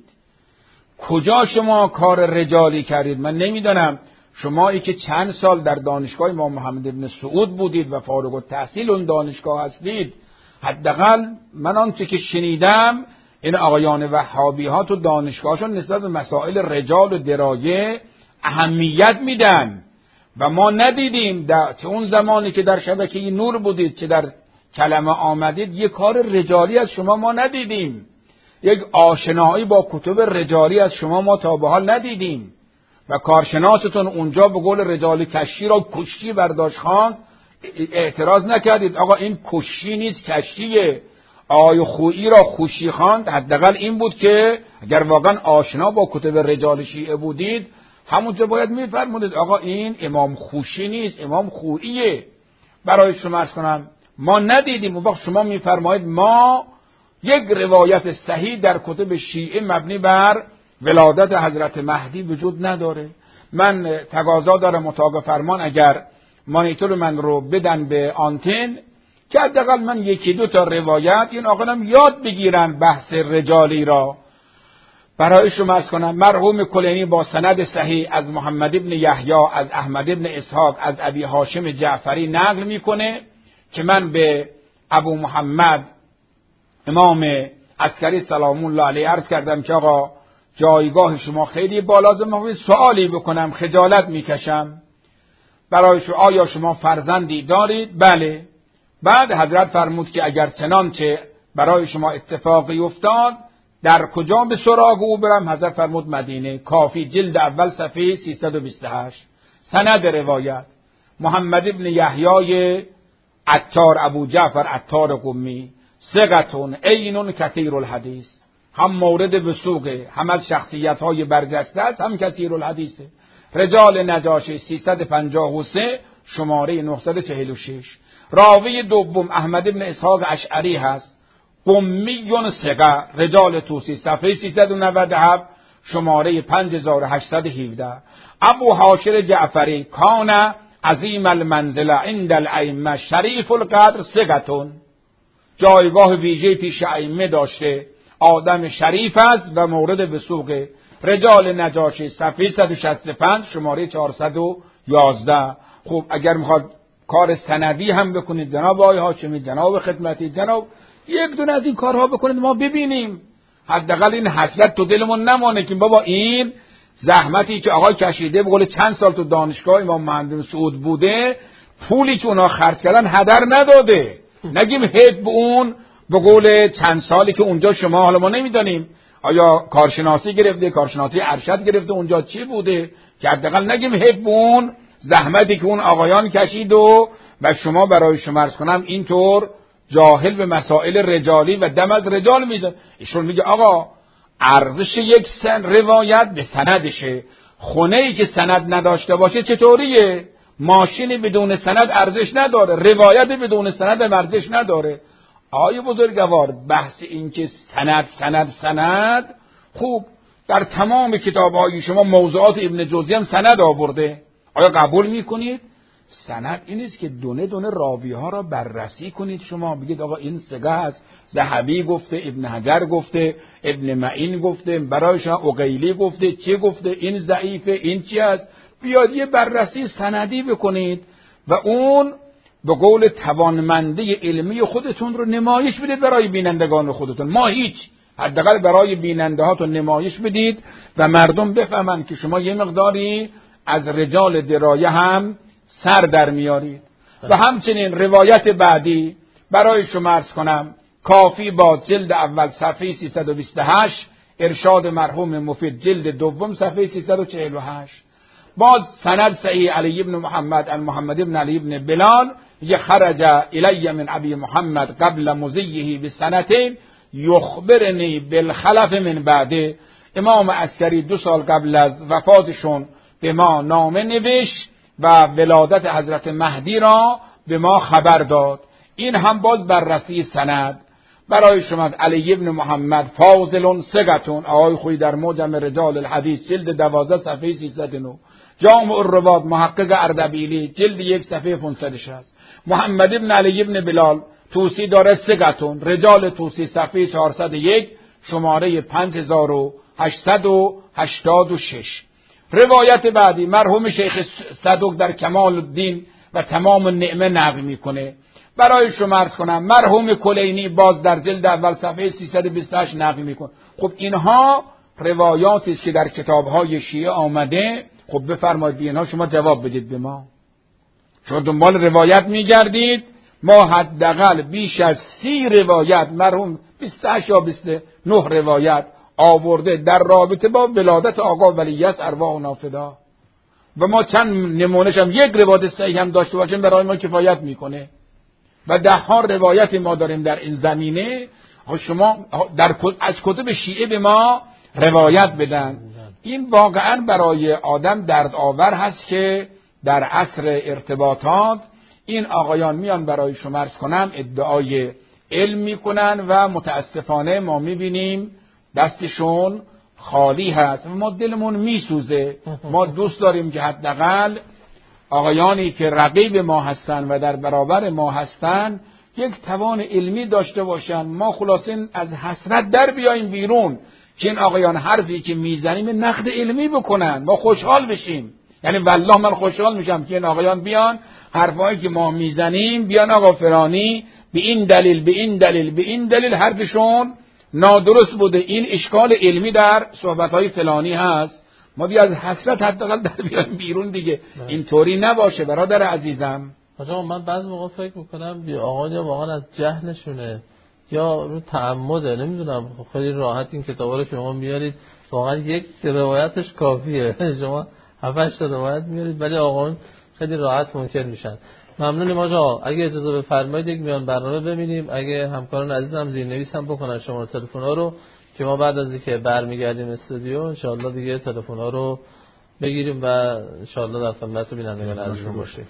کجا شما کار رجالی کردید؟ من نمیدونم. شمایی که چند سال در دانشگاه امام محمد ابن سعود بودید و فارغ التحصیل اون دانشگاه هستید، حداقل من آنچه که شنیدم این آقایان وهابی ها تو دانشگاهشون نسبت به مسائل رجال و درایه اهمیت میدن و ما ندیدیم در چه اون زمانی که در شبکه نور بودید چه در کلمه آمدید یک کار رجالی از شما ما ندیدیم، یک آشنایی با کتب رجالی از شما ما تا به حال ندیدیم و کارشناستون اونجا به قول رجال کشی را کشی برداشت خواند، اعتراض نکردید آقا این کشی نیست کشیه. آقای خویی را خوشی خواند، حداقل این بود که اگر واقعا آشنا با کتب رجال شیعه بودید همونجا باید میفرمودید آقا این امام خوشی نیست امام خوییه. برای شما عرض کنم ما ندیدیم. اون وقت شما میفرمایید ما یک روایت صحیح در کتب شیعه مبنی بر ولادت حضرت مهدی وجود نداره. من تقاضا دارم مطابق فرمان اگر مانیتور من رو بدن به آنتن که حداقل من یکی دو تا روایت این آقایان یاد بگیرن بحث رجالی را برای شما عرض کنم. مرحوم کلینی با سند صحیح از محمد ابن یحیی از احمد ابن اسحاق از ابی هاشم جعفری نقل میکنه که من به ابو محمد امام عسکری سلام الله علیه عرض کردم که آقا جایگاه شما خیلی بالاست، من سوالی بکنم خجالت میکشم برای شما، آیا شما فرزندی دارید؟ بله. بعد حضرت فرمود که اگر چنانچه برای شما اتفاقی افتاد در کجا به سراغ او برم؟ حضرت فرمود مدینه. کافی جلد اول صفحه سیصد و بیست و هشت. سند روایت محمد ابن یحیی عطار ابو جعفر عطار قمی ثقتون عین کثیر الحدیث، هم مورد وثوقه، هم از شخصیت های برجسته است، هم کثیر الحدیثه. رجال نجاشی سیصد و پنجاه و سه شماره نهصد و چهل و شش. راوی دوم احمد ابن اسحاق اشعری هست، قمیون ثقه، رجال توسی صفحه سیصد و نود و هفت شماره پنج هزار و هشتصد و هفده. ابو حاشر جعفری کان عظیم المنزله عند الائمه شریف القدر ثقتون، جایگاه ویژه پیش ائمه داشته، آدم شریف است و مورد وثوقه. رجال نجاشی صفحه صد و شصت و پنج شماره چهارصد و یازده. خب اگر میخواد کار سندی هم بکنید جناب آقای هاشمی، جناب خدمتی، جناب یک دونه از این کارها بکنید ما ببینیم، حداقل این حسرت تو دلمون نمانه که بابا این زحمتی که آقای کشیده به قول چند سال تو دانشگاه امام محمد سعود بوده، پولی که اونا خرج کردن هدر نداده. نگیم هد به اون به قول چند سالی که اونجا شما، حالا ما نمیدانیم آیا کارشناسی گرفته، کارشناسی ارشد گرفته اونجا چی بوده، که حداقل نگیم هد به اون زحمتی که اون آقایان کشید و و شما برای شما عرض کنم اینطور جاهل به مسائل رجالی و دم از رجال میزن. ایشون میگه آقا ارزش یک سن روایت به سندشه، خونه ای که سند نداشته باشه چطوریه؟ ماشینی بدون سند ارزش نداره، روایت بدون سند ارزش نداره. آقای بزرگوار بحث این که سند سند سند، خوب در تمام کتاب‌های شما موضوعات ابن جوزی هم سند آورده، آیا قبول میکنید؟ سند این است که دونه دونه راوی ها را بررسی کنید، شما بگید آقا این ثقه است، ذهبی گفته، ابن حجر گفته، ابن معین گفته، برای شما عقیلی گفته، چی گفته، این ضعیفه، این چی است، بیاد یه بررسی سندی بکنید و اون به قول توانمندی علمی خودتون رو نمایش بدید برای بینندگان خودتون. ما هیچ، حداقل برای بیننده هاتون نمایش بدید و مردم بفهمند که شما یه مقداری از رجال درایه هم سر در میارید. و همچنین روایت بعدی برای شما عرض کنم، کافی باز جلد اول صفحه سیصد و بیست و هشت، ارشاد مرحوم مفید جلد دوم صفحه سیصد و چهل و هشت. باز سند صحیح علی ابن محمد المحمد ابن علی ابن بلال یه خرج الی من ابی محمد قبل مزیه بسنتین یخبرنی بالخلف من بعده. امام عسکری دو سال قبل از وفاتشون به ما نامه نوشت و ولادت حضرت مهدی را به ما خبر داد. این هم باز بررسی سند برای شما. علی ابن محمد فاضل ثقتون، آقای خویی در معجم رجال الحدیث جلد دوازده صفحه سیصد و نه، جامع الرواد محقق اردبیلی جلد یک صفحه پانصد و شصت. محمد ابن علی ابن بلال توسی داره ثقتون، رجال توسی صفحه چهارصد و یک شماره پنج هزار و هشتصد و هشتاد و شش. روایت بعدی مرحوم شیخ صدوق در کمال الدین و تمام النعمه نقل میکنه. برای شما عرض کنم مرحوم کلینی باز در جلد اول صفحه سیصد و بیست و هشت نقل میکنه. خب اینها روایاتی است که در کتاب‌های شیعه آمده. خب بفرمایید اینها شما جواب بدید به ما. شما دنبال روایت میگردید، ما حداقل بیش از سی روایت مرحوم بیست و هشت یا بیست و نه روایت آورده در رابطه با ولادت آقا ولیعصر ارواح نافدا و ما چند نمونهش هم یک روایت صحیح هم داشته باشیم برای ما کفایت میکنه و ده ها روایت ما داریم در این زمینه. شما در از کتب شیعه به ما روایت بدن. این واقعا برای آدم درد آور هست که در عصر ارتباطات این آقایان میان برای شما عرض کنم ادعای علم میکنن و متاسفانه ما میبینیم دستشون خالی هست و ما دلمون میسوزه. ما دوست داریم که حداقل آقایانی که رقیب ما هستن و در برابر ما هستن یک توان علمی داشته باشن. ما خلاصین از حسرت در بیاییم بیرون که این آقایان حرفی که میزنیم نقد علمی بکنن، ما خوشحال بشیم. یعنی والله من خوشحال میشم که این آقایان بیان حرفایی که ما میزنیم بیان آقا فرانی به این دلیل به این دلیل به این دلیل حرفشون نادرست بوده، این اشکال علمی در صحبت‌های فلانی هست. ما بیا از حسرت حداقل در بیایم بیرون دیگه. اینطوری نباشه برادر عزیزم. آقا من بعضی موقع فکر میکنم بی آقا یا واقعا از جهلشونه یا رو تعمده، نمیدونم. خیلی راحت این کتابا رو شما میارید، واقعا یک روایتش کافیه. شما هفت هشت روایت میارید ولی آقایون خیلی راحت منکر میشن. ممنونیم آقا. اگه اجازه بفرمایید یک میان برنامه ببینیم، اگه همکاران عزیزم زیرنویس هم بکنن شما تلفن ها رو که ما بعد از اینکه برمیگردیم استودیو ان شاء الله دیگه تلفن ها رو بگیریم و ان شاء الله در خدمت بینندگان عزیز باشیم.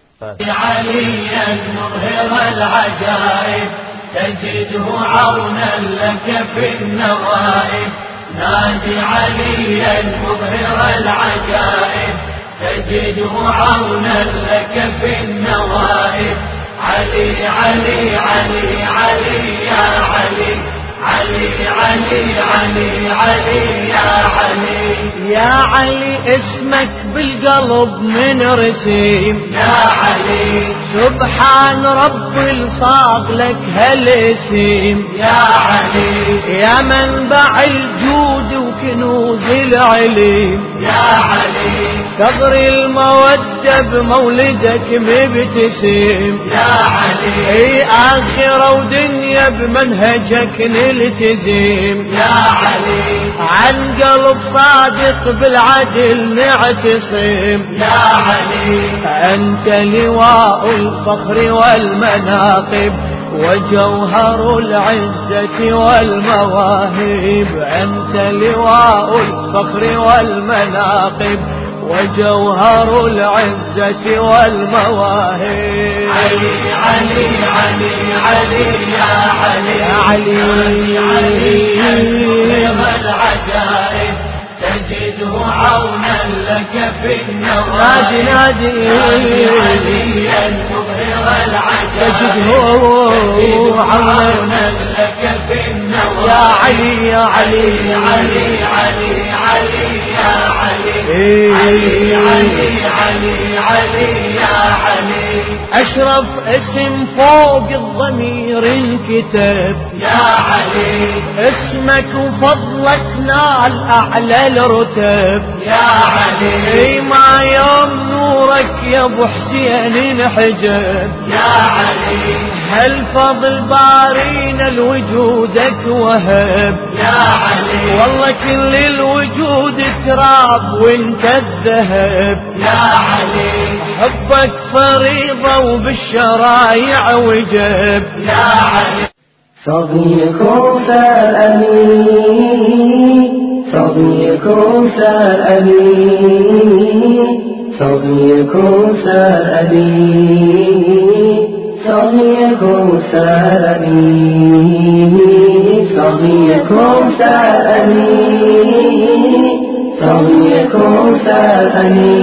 علی المظهر العجائب تجده عونا لك في النوائب، نادي علي المظهر العجائب تجده عونا لك في النوائب. علي علي علي علي يا علي علي علي علي علي يا علي يا علي اسمك بالقلب من رسيم يا علي سبحان رب الصاغ لك هالاسم يا علي يا منبع الجود وكنوز العلم يا علي ثغر المودة بمولدك مبتسم يا علي اي آخرة ودنيا بمنهجك نلتزم يا علي عن قلب صادق بالعدل نعتصم يا علي أنت لواء الفخر والمناقب وجوهر العزة والمواهب أنت لواء الفخر والمناقب وجوهر العزة والمواهب علي علي علي علي يا علي يا علي علي علي العجائب تجده عونا لك في النوائب نادي نادي عليا مظهر العجائب تجده عونا لك في النوائب يا علي يا علي علي علي علي يا علي علي علي علي علي يا علي أشرف اسم فوق الضمير انكتب يا علي اسمك وفضلك نال أعلى الرتب يا علي اي ما يوم نورك يا ابو حسين انحجب يا علي هل فضل بارينا لوجودك وهب يا علي والله كل الوجود تراب وانت الذهب يا علي حبك فريضة وبالشرايع وجب يا علي صبي كوثر أمين صبي كوثر أمين صبي كوثر أمين صبي كوثر أمين صبي كوثر أمين صبي كوثر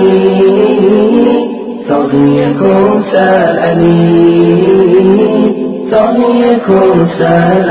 أمين صبي كوثر أمين صبي كوثر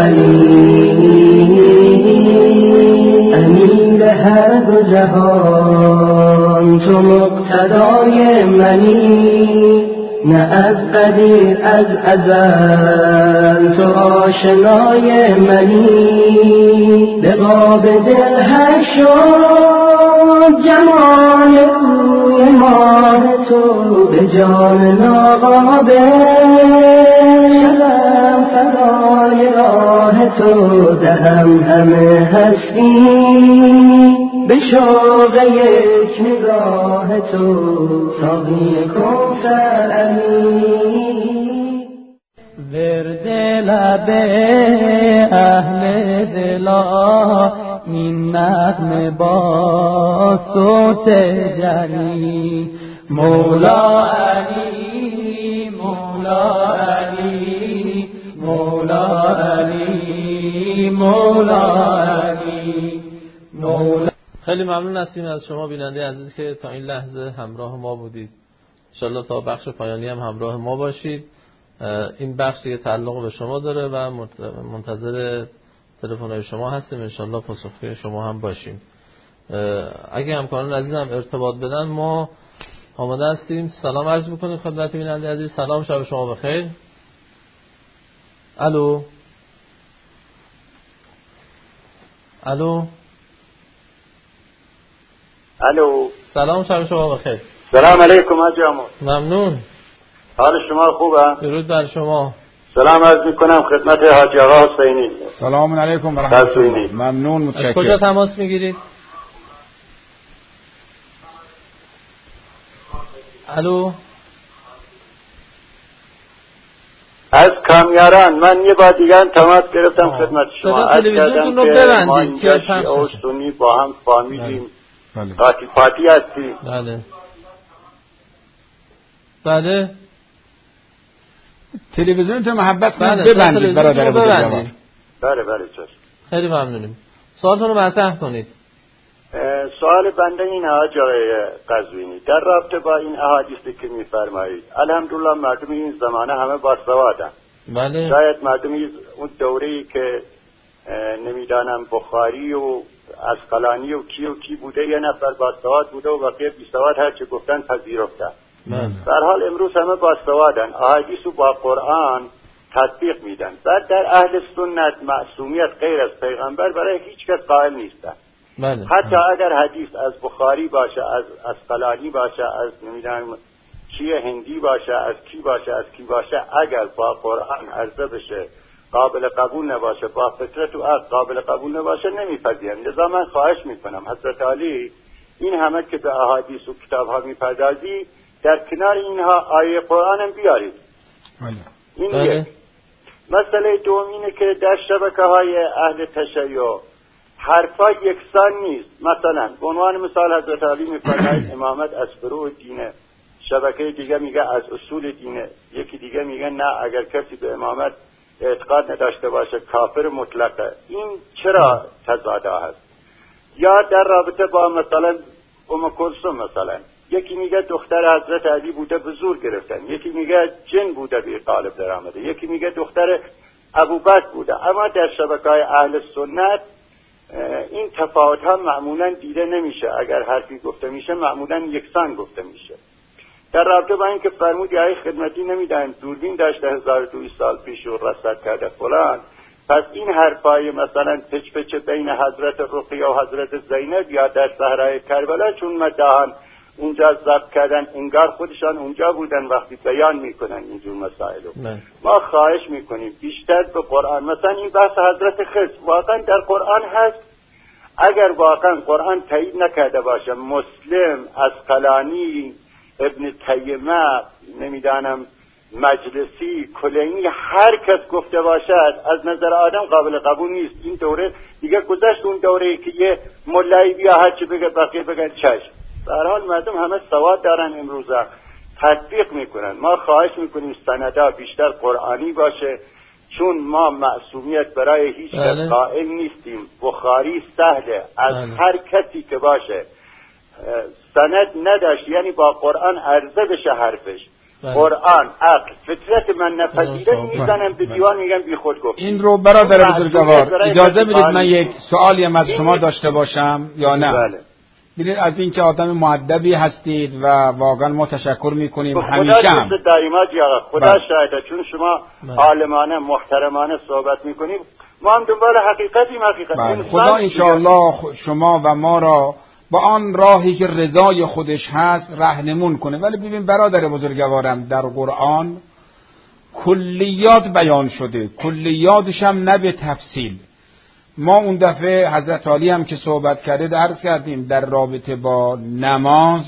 أمين أمین هر دو جهان تو مقتدای منی نه از قدیر از ازل تو آشنای منی به باب دل هر شد جمال روی ماه تو به جان ناقابل شدم فدای راه تو دهم همه هستی به شوق یک نگاه تو ساقی کوثر علی ورد لب اهل دلا این نغمه با صوت جلی مولا علی مولا علی مولا علی مولا علی مولا. خیلی ممنون هستیم از شما بیننده عزیز که تا این لحظه همراه ما بودید. انشالله تا بخش پایانی هم همراه ما باشید. این بخش دیگه تعلق به شما داره و منتظر تلفن‌های شما هستیم. انشالله پاسخگوی شما هم باشیم. اگه همکاران عزیزم ارتباط بدن ما آماده هستیم. سلام عرض می‌کنیم خدمت بیننده عزیز. سلام، شب شما بخیر. الو الو الو سلام، شب شما بخیر. سلام علیکم حاجی عمو. ممنون. حال شما خوبه؟ درود بر شما. سلام عرض میکنم خدمت حاجی آقا حسینی. سلام علیکم و رحمت الله. ممنون، متشکرم. از کجا تماس میگیرید؟ الو از کامیاران. من یه بار دیگه تماس گرفتم خدمت شما. از تلویزیونتون رو ببندید که شیعه و سنی با هم فامیلیم. بله. قاطی پاتی هستی. بله بله. تلویزیون تو محبت کنید بله. ببندید برادر بزرگوار. بله بله چشم. خیلی ممنونیم. سوالتون رو مطرح کنید. سوال بنده این حاج آقای قزوینی در رابطه با این احادیثی که میفرمایید. الحمدلله مردم این زمانه همه باسوادن. بله. شاید مردم اون دوره‌ای که نمیدانم بخاری و عسقلانی و کی و کی بوده، یه نفر باسواد بوده و بقیه بیسواد هر چه گفتن پذیرفتن. در حال امروز همه باسوادن، احادیث رو با قرآن تطبیق میدن. بعد در اهل سنت معصومیت غیر از پیغمبر برای هیچ کس قائل نیستن. بله. حتی اگر حدیث از بخاری باشه، از عسقلانی باشه، از نمیدونم کی هندی باشه، از کی باشه، از کی باشه، اگر با قرآن عرضه بشه قابل قبول نباشه، با فطرت و عقل قابل قبول نباشه، نمیپذیرن. لذا من خواهش میکنم حضرت علی این همه که به احادیث و کتاب ها میپردازی، در کنار اینها آیه قرآن هم بیارید. این یک. مسئله دوم اینه که در شبکه های اهل تشیع حرفا یکسان نیست. مثلا به عنوان مثال حضرت علی میفرماید امامت از فروع دینه، شبکه دیگه میگه از اصول دینه، یکی دیگه میگه نه اگر کسی به امامت اعتقاد نداشته باشه کافر مطلقه. این چرا تضاد هست؟ یا در رابطه با مثلا ام کلثوم، مثلا یکی میگه دختر حضرت علی بوده به زور گرفتن، یکی میگه جن بوده به قالب در آمده، یکی میگه دختر ابوبکر بوده. اما در شبکه‌های اهل سنت این تفاوت ها معمولا دیده نمیشه. اگر حرفی گفته میشه معمولا یکسان گفته میشه. در رابطه با اینکه فرمودی های خدمتی نمیدن دوربین داشته هزار و دویست سال پیش و رصد کرده فلان، پس این حرفای مثلا پچ پچ بین حضرت رقیه و حضرت زینب یا در صحرای کربلا چون مداهان اونجا ضبط کردن، انگار خودشان اونجا بودن وقتی بیان میکنن اینجور مسائل. ما خواهش میکنیم بیشتر به قرآن. مثلا این بحث حضرت خضر واقعا در قرآن هست؟ اگر واقعا قرآن تایید نکرده باشه، مسلم، عسقلانی، ابن تیمیه، نمیدانم مجلسی، کلینی، هر کس گفته باشد از نظر آدم قابل قبول نیست. این دوره دیگه گذشت، اون دوره‌ای که یه مولایی بیا هر چی بگه بقیه بگن چشم. در حال مردم همه سواد دارن، امروزه تطبیق میکنن. ما خواهش میکنیم سندا بیشتر قرآنی باشه، چون ما معصومیت برای هیچ کس قائل نیستیم. بخاری سهله از بله. هر کسی که باشه سند نداشت، یعنی با قرآن عرضه بشه حرفش، بله. قرآن عقل فطرت من نپذیره میزنن به دیوان میگن بی خود گفت. این رو برادر بزرگوار اجازه بدید من یک سوالی از شما داشته باشم یا نه؟ بله. ببینید از اینکه آدم مؤدبی هستید و واقعا ما تشکر میکنیم همیشه هم دائما جا خدا شاهده، چون شما عالمانه محترمانه صحبت میکنید، ما هم دنبال حقیقتیم. حقیقت خدا انشاءالله شما و ما را با آن راهی که رضای خودش هست راهنمون کنه. ولی ببین برادر بزرگوارم، در قرآن کلیات بیان شده، کلیاتش هم نه به تفصیل. ما اون دفعه حضرت علی هم که صحبت کرده درس کردیم در رابطه با نماز،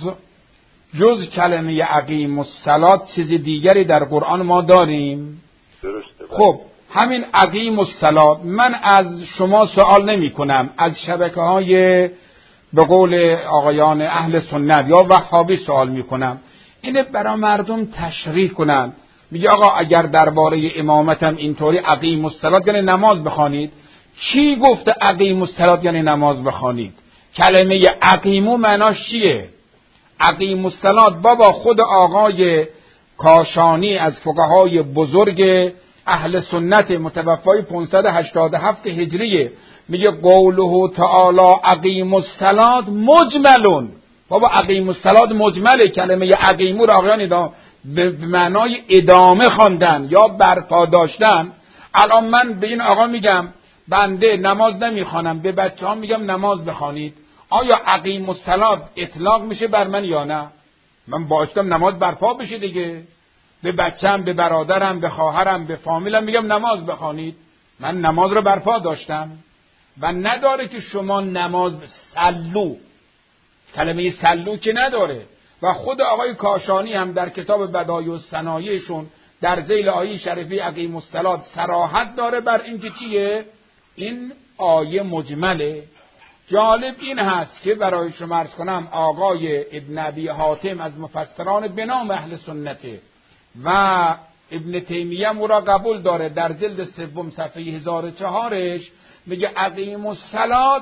جز کلمه اقیم الصلاة چیز دیگری در قرآن ما داریم؟ درسته. خب همین اقیم الصلاة، من از شما سوال نمی کنم، از شبکه های به قول آقایان اهل سنت یا وهابی سوال می کنم، اینه برای مردم تشریح کنن. میگه آقا اگر درباره امامتم اینطوری اقیم الصلاة یعنی نماز بخوانید، کی گفته اقیم الصلاة یعنی نماز بخوانید؟ کلمه اقیمو معناش چیه؟ اقیم الصلاة بابا خود آقای کاشانی از فقهای بزرگ اهل سنت متوفای پانصد و هشتاد و هفت هجریه، میگه قوله تعالی اقیم الصلاة مجملون. بابا اقیم الصلاة مجمله. کلمه اقیمو را آقایان به معنای ادامه خواندن یا برپا داشتن. الان من به این آقا میگم بنده نماز نمیخوانم، به بچه ها میگم نماز بخوانید، آیا اقیم الصلاة اطلاق میشه بر من یا نه؟ من باشتم نماز برپا بشه دیگه. به بچم، به برادرم، به خواهرم، به فامیلم میگم نماز بخوانید. من نماز رو برپا داشتم و نداره که شما نماز سلو، کلمه سلو که نداره. و خود آقای کاشانی هم در کتاب بدایع الصنایعشون در ذیل آیه شریفه اقیم الصلاة صراحت داره بر اینکه چیه؟ این آیه مجمله. جالب این هست که برای شما عرض کنم آقای ابن ابی حاتم از مفسران بنام اهل سنته و ابن تیمیه او را قبول داره، در جلد سوم صفحه هزار و چهارش میگه اقیم الصلاة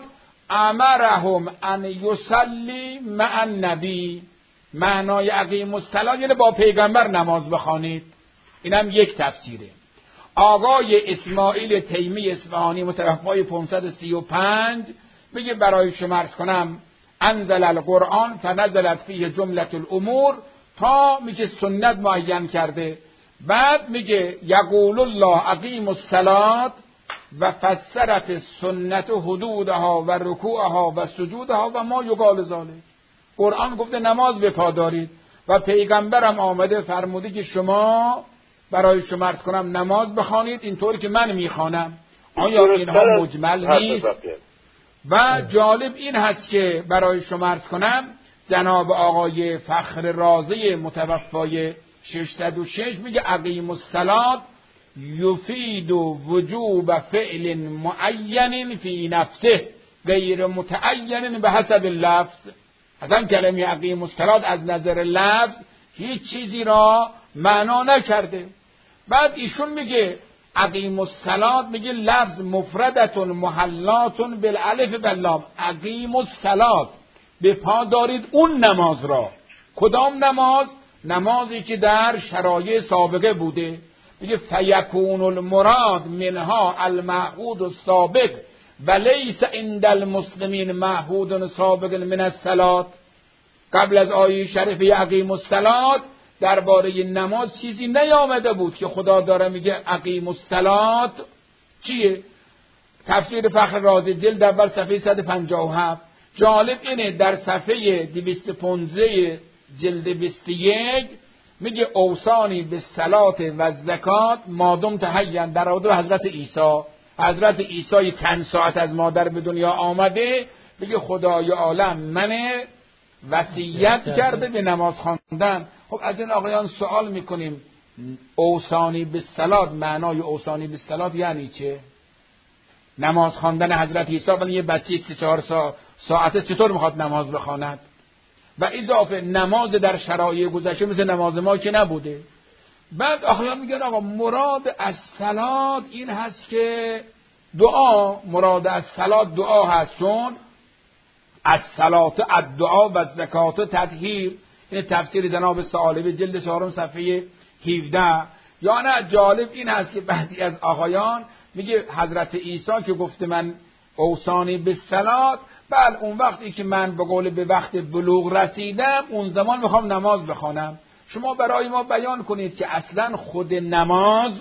امرهم ان یصلی مع النبی. معنای اقیم الصلاة یعنی با پیغمبر نماز بخوانید. اینم یک تفسیره. آقای اسماعیل تیمی اصفهانی متوفای پانصد و سی و پنج میگه برای شما عرض کنم انزل القرآن فنزلت فیه جملة الامور، تا میگه سنت معین کرده. بعد میگه یقول الله اقیم الصلاة و فسرت سنت حدودها و رکوعها و سجودها و ما یقال ذلک. قرآن گفته نماز بپا دارید و پیغمبرم آمده فرموده که شما برای شما عرض کنم نماز بخوانید اینطوری که من میخوانم. آیا اینها مجمل نیست؟ و جالب این هست که برای شما عرض کنم جناب آقای فخر رازی متوفای ششصد و شش میگه اقیم الصلاة یفید وجوب فعل معین فی نفسه غیر متعین به حسب اللفظ. اصلا کلمه اقیم الصلاة از نظر لفظ هیچ چیزی را معنا نکرده. بعد ایشون میگه اقیم الصلاة میگه لفظ مفردت محلات بالالف واللام. اقیم الصلاة به پا دارید اون نماز را. کدام نماز؟ نمازی که در شرایع سابقه بوده. میگه فیکون المراد منها المعهود السابق و لیس عند المسلمین معهود سابق من الصلاة. قبل از آیه شریفه اقیم الصلاة درباره نماز چیزی نیامده بود که خدا داره میگه اقیم الصلاة چیه؟ تفسیر فخر رازی جلد اول صفحه صد و پنجاه و هفت. جالب اینه در صفحه دویست و پانزده جلد بیست و یک میگه اوصانی به صلات و زکات مادم تحین. در رابطه حضرت عیسی، حضرت عیسی چند ساعت از مادر به دنیا آمده، میگه خدای عالم من وصیت کرده به نماز خواندن. خب از این آقایان سوال میکنیم اوصانی به صلات، معنای اوصانی به صلات یعنی چه؟ نماز خواندن حضرت عیسی، ولی یه بچه سه چهار سا ساعته چطور میخواد نماز بخواند؟ و اضافه نماز در شرایع گذشته مثل نماز ما که نبوده. بعد آقایان میگن آقا مراد از صلات این هست که دعا، مراد از صلات دعا هست، چون از صلات الدعا و زکات تطهیر. این تفسیر جناب ثعالبی جلد چهارم صفحه هفده. یا نه جالب این هست که بعضی از آقایان میگه حضرت عیسی که گفته من اوصانی به صلات، بله اون وقتی که من به قول به وقت بلوغ رسیدم اون زمان میخوام نماز بخوانم. شما برای ما بیان کنید که اصلا خود نماز،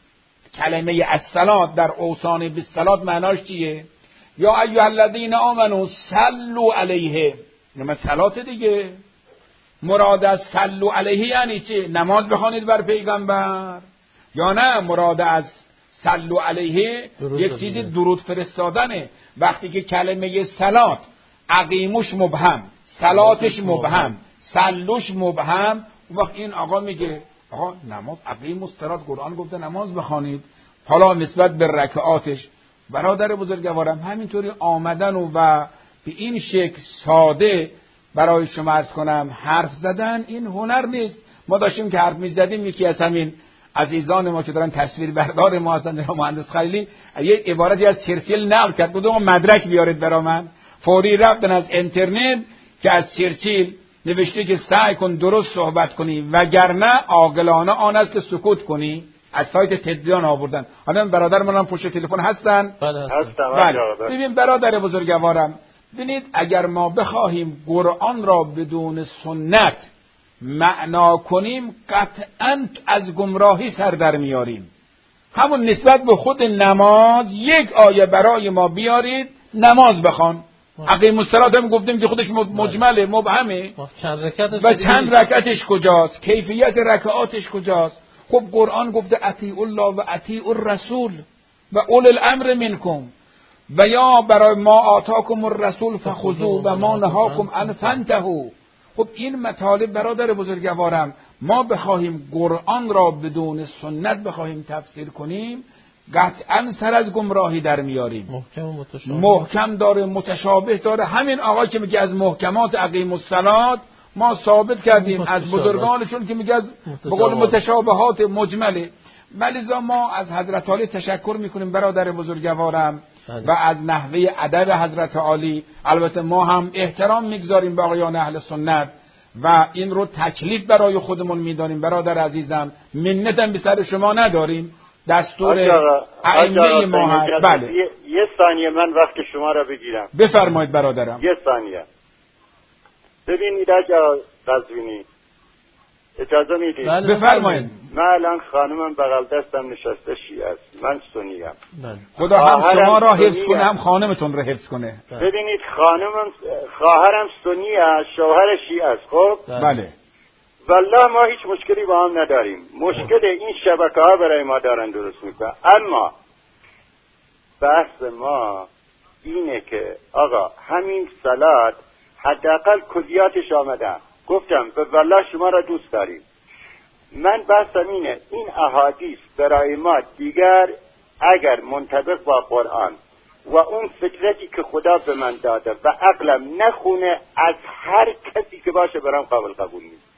کلمه الصلات در اوصانی به صلات معناش چیه؟ یا ایها الذین آمنوا صلوا علیه، نماز صلات دیگه. مراد از صلوا علیه یعنی چه؟ نماز بخوانید بر پیغمبر. یا نه مراد از صلوا علیه یک چیزی درود فرستادنه. وقتی که کلمه صلات اقیموش مبهم، صلاتش مبهم، صلوش مبهم، اون وقت این آقا میگه آقا نماز اقیم الصلات، قرآن گفته نماز بخوانید. حالا نسبت به رکعاتش برادر بزرگوارم همینطوری آمدن و, و به این شکل ساده برای شما عرض کنم حرف زدن این هنر نیست. ما داشتیم که حرف میزدیم، یکی از همین عزیزان ما که دارن تصویر بردار ما هستن، مهندس خلیلی، یه عبارتی از چرچیل نقل کرد، گفت مدرک بیارید برا من. فوری رفتن از اینترنت که از چرچیل نوشته که سعی کن درست صحبت کنی وگرنه عاقلانه آن است که سکوت کنی. از سایت تدبیان آوردن. حالا برادر من هم پشت تلفن هستن. بله بله. ببین برادر بزرگوارم، ببینید اگر ما بخواهیم قرآن را بدون سنت معنا کنیم قطعاً از گمراهی سر در میاریم. همون نسبت به خود نماز یک آیه برای ما بیارید نماز بخوان. اقیم الصلاة هم گفتیم که خودش مجمله، مبهمه. چند رکعتش و چند رکعتش کجاست؟ کیفیت رکعاتش کجاست؟ خب قرآن گفته اطیعوا الله و اطیعوا الرسول و اول الامر منکم و یا برای ما آتاکم الرسول فخذوه و ما نهاکم عنه فانتهوا. خب این مطالب برادر بزرگوارم ما بخواهیم قرآن را بدون سنت بخواهیم تفسیر کنیم قطعا سر از گمراهی در میاریم. محکم و متشابه. محکم داره، متشابه داره. همین آقا که میگه از محکمات اقیم الصلاة ما ثابت کردیم از بزرگانشون که میگه از بقول متشابهات مجمله. ولذا ما از حضرت علی تشکر میکنیم برادر بزرگوارم و از نحوه ادب حضرت علی. البته ما هم احترام میگذاریم به آقایان اهل سنت و این رو تکلیف برای خودمون میدانیم. برادر عزیزم منتم به سر شما نداریم، دستور ائمه ما هست. بله یه،, یه ثانیه من وقت شما را بگیرم. بفرمایید برادرم. یه ثانیه. ببینید آقا قزوینی اجازه میدید؟ بفرمایید. من الان خانمم بغل دستم نشسته شیعه است، من سنی ام. خدا هم شما را حفظ کنه هم خانمتون را حفظ کنه. ببینید خانمم خواهرم سنی است، شوهر شیعه است. خب بله والله ما هیچ مشکلی با هم نداریم. مشکل این شبکه ها برای ما دارن درست میکنن. اما بحث ما اینه که آقا همین صلات حداقل کلیاتش آمدن. گفتم به والله شما را دوست داریم. من بحثم اینه این احادیث برای ما دیگر اگر منطبق با قرآن و اون فکرتی که خدا به من داده و عقلم نخونه، از هر کسی که باشه برام قابل قبول نیست.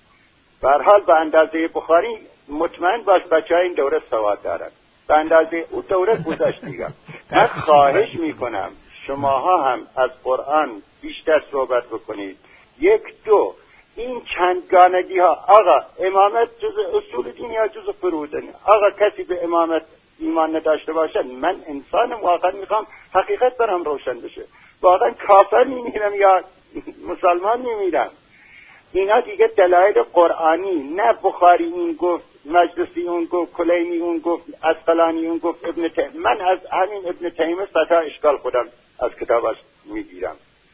به هر حال به اندازه بخاری مطمئن باش بچه ها این دوره سواد دارن، به اندازه اون دوره گذشت دیگم. من خواهش میکنم شماها هم از قرآن بیشتر صحبت بکنید. یک دو این چندگانگی ها، آقا امامت جز اصول دینی یا جز فروض دینی؟ آقا کسی به امامت ایمان نداشته باشه، من انسانم واقعا میخوام حقیقت برام روشن بشه، واقعا کافر میمیرم یا مسلمان میمیرم. اینا دیگه دلایل قرآنی، نه بخاری این گفت، مجلسی اون گفت، کلینی اون گفت، اسقلانی اون گفت، ابن تیمیه. من از همین ابن تیمیه صدا اشکال خودم از کتابش میگیرم.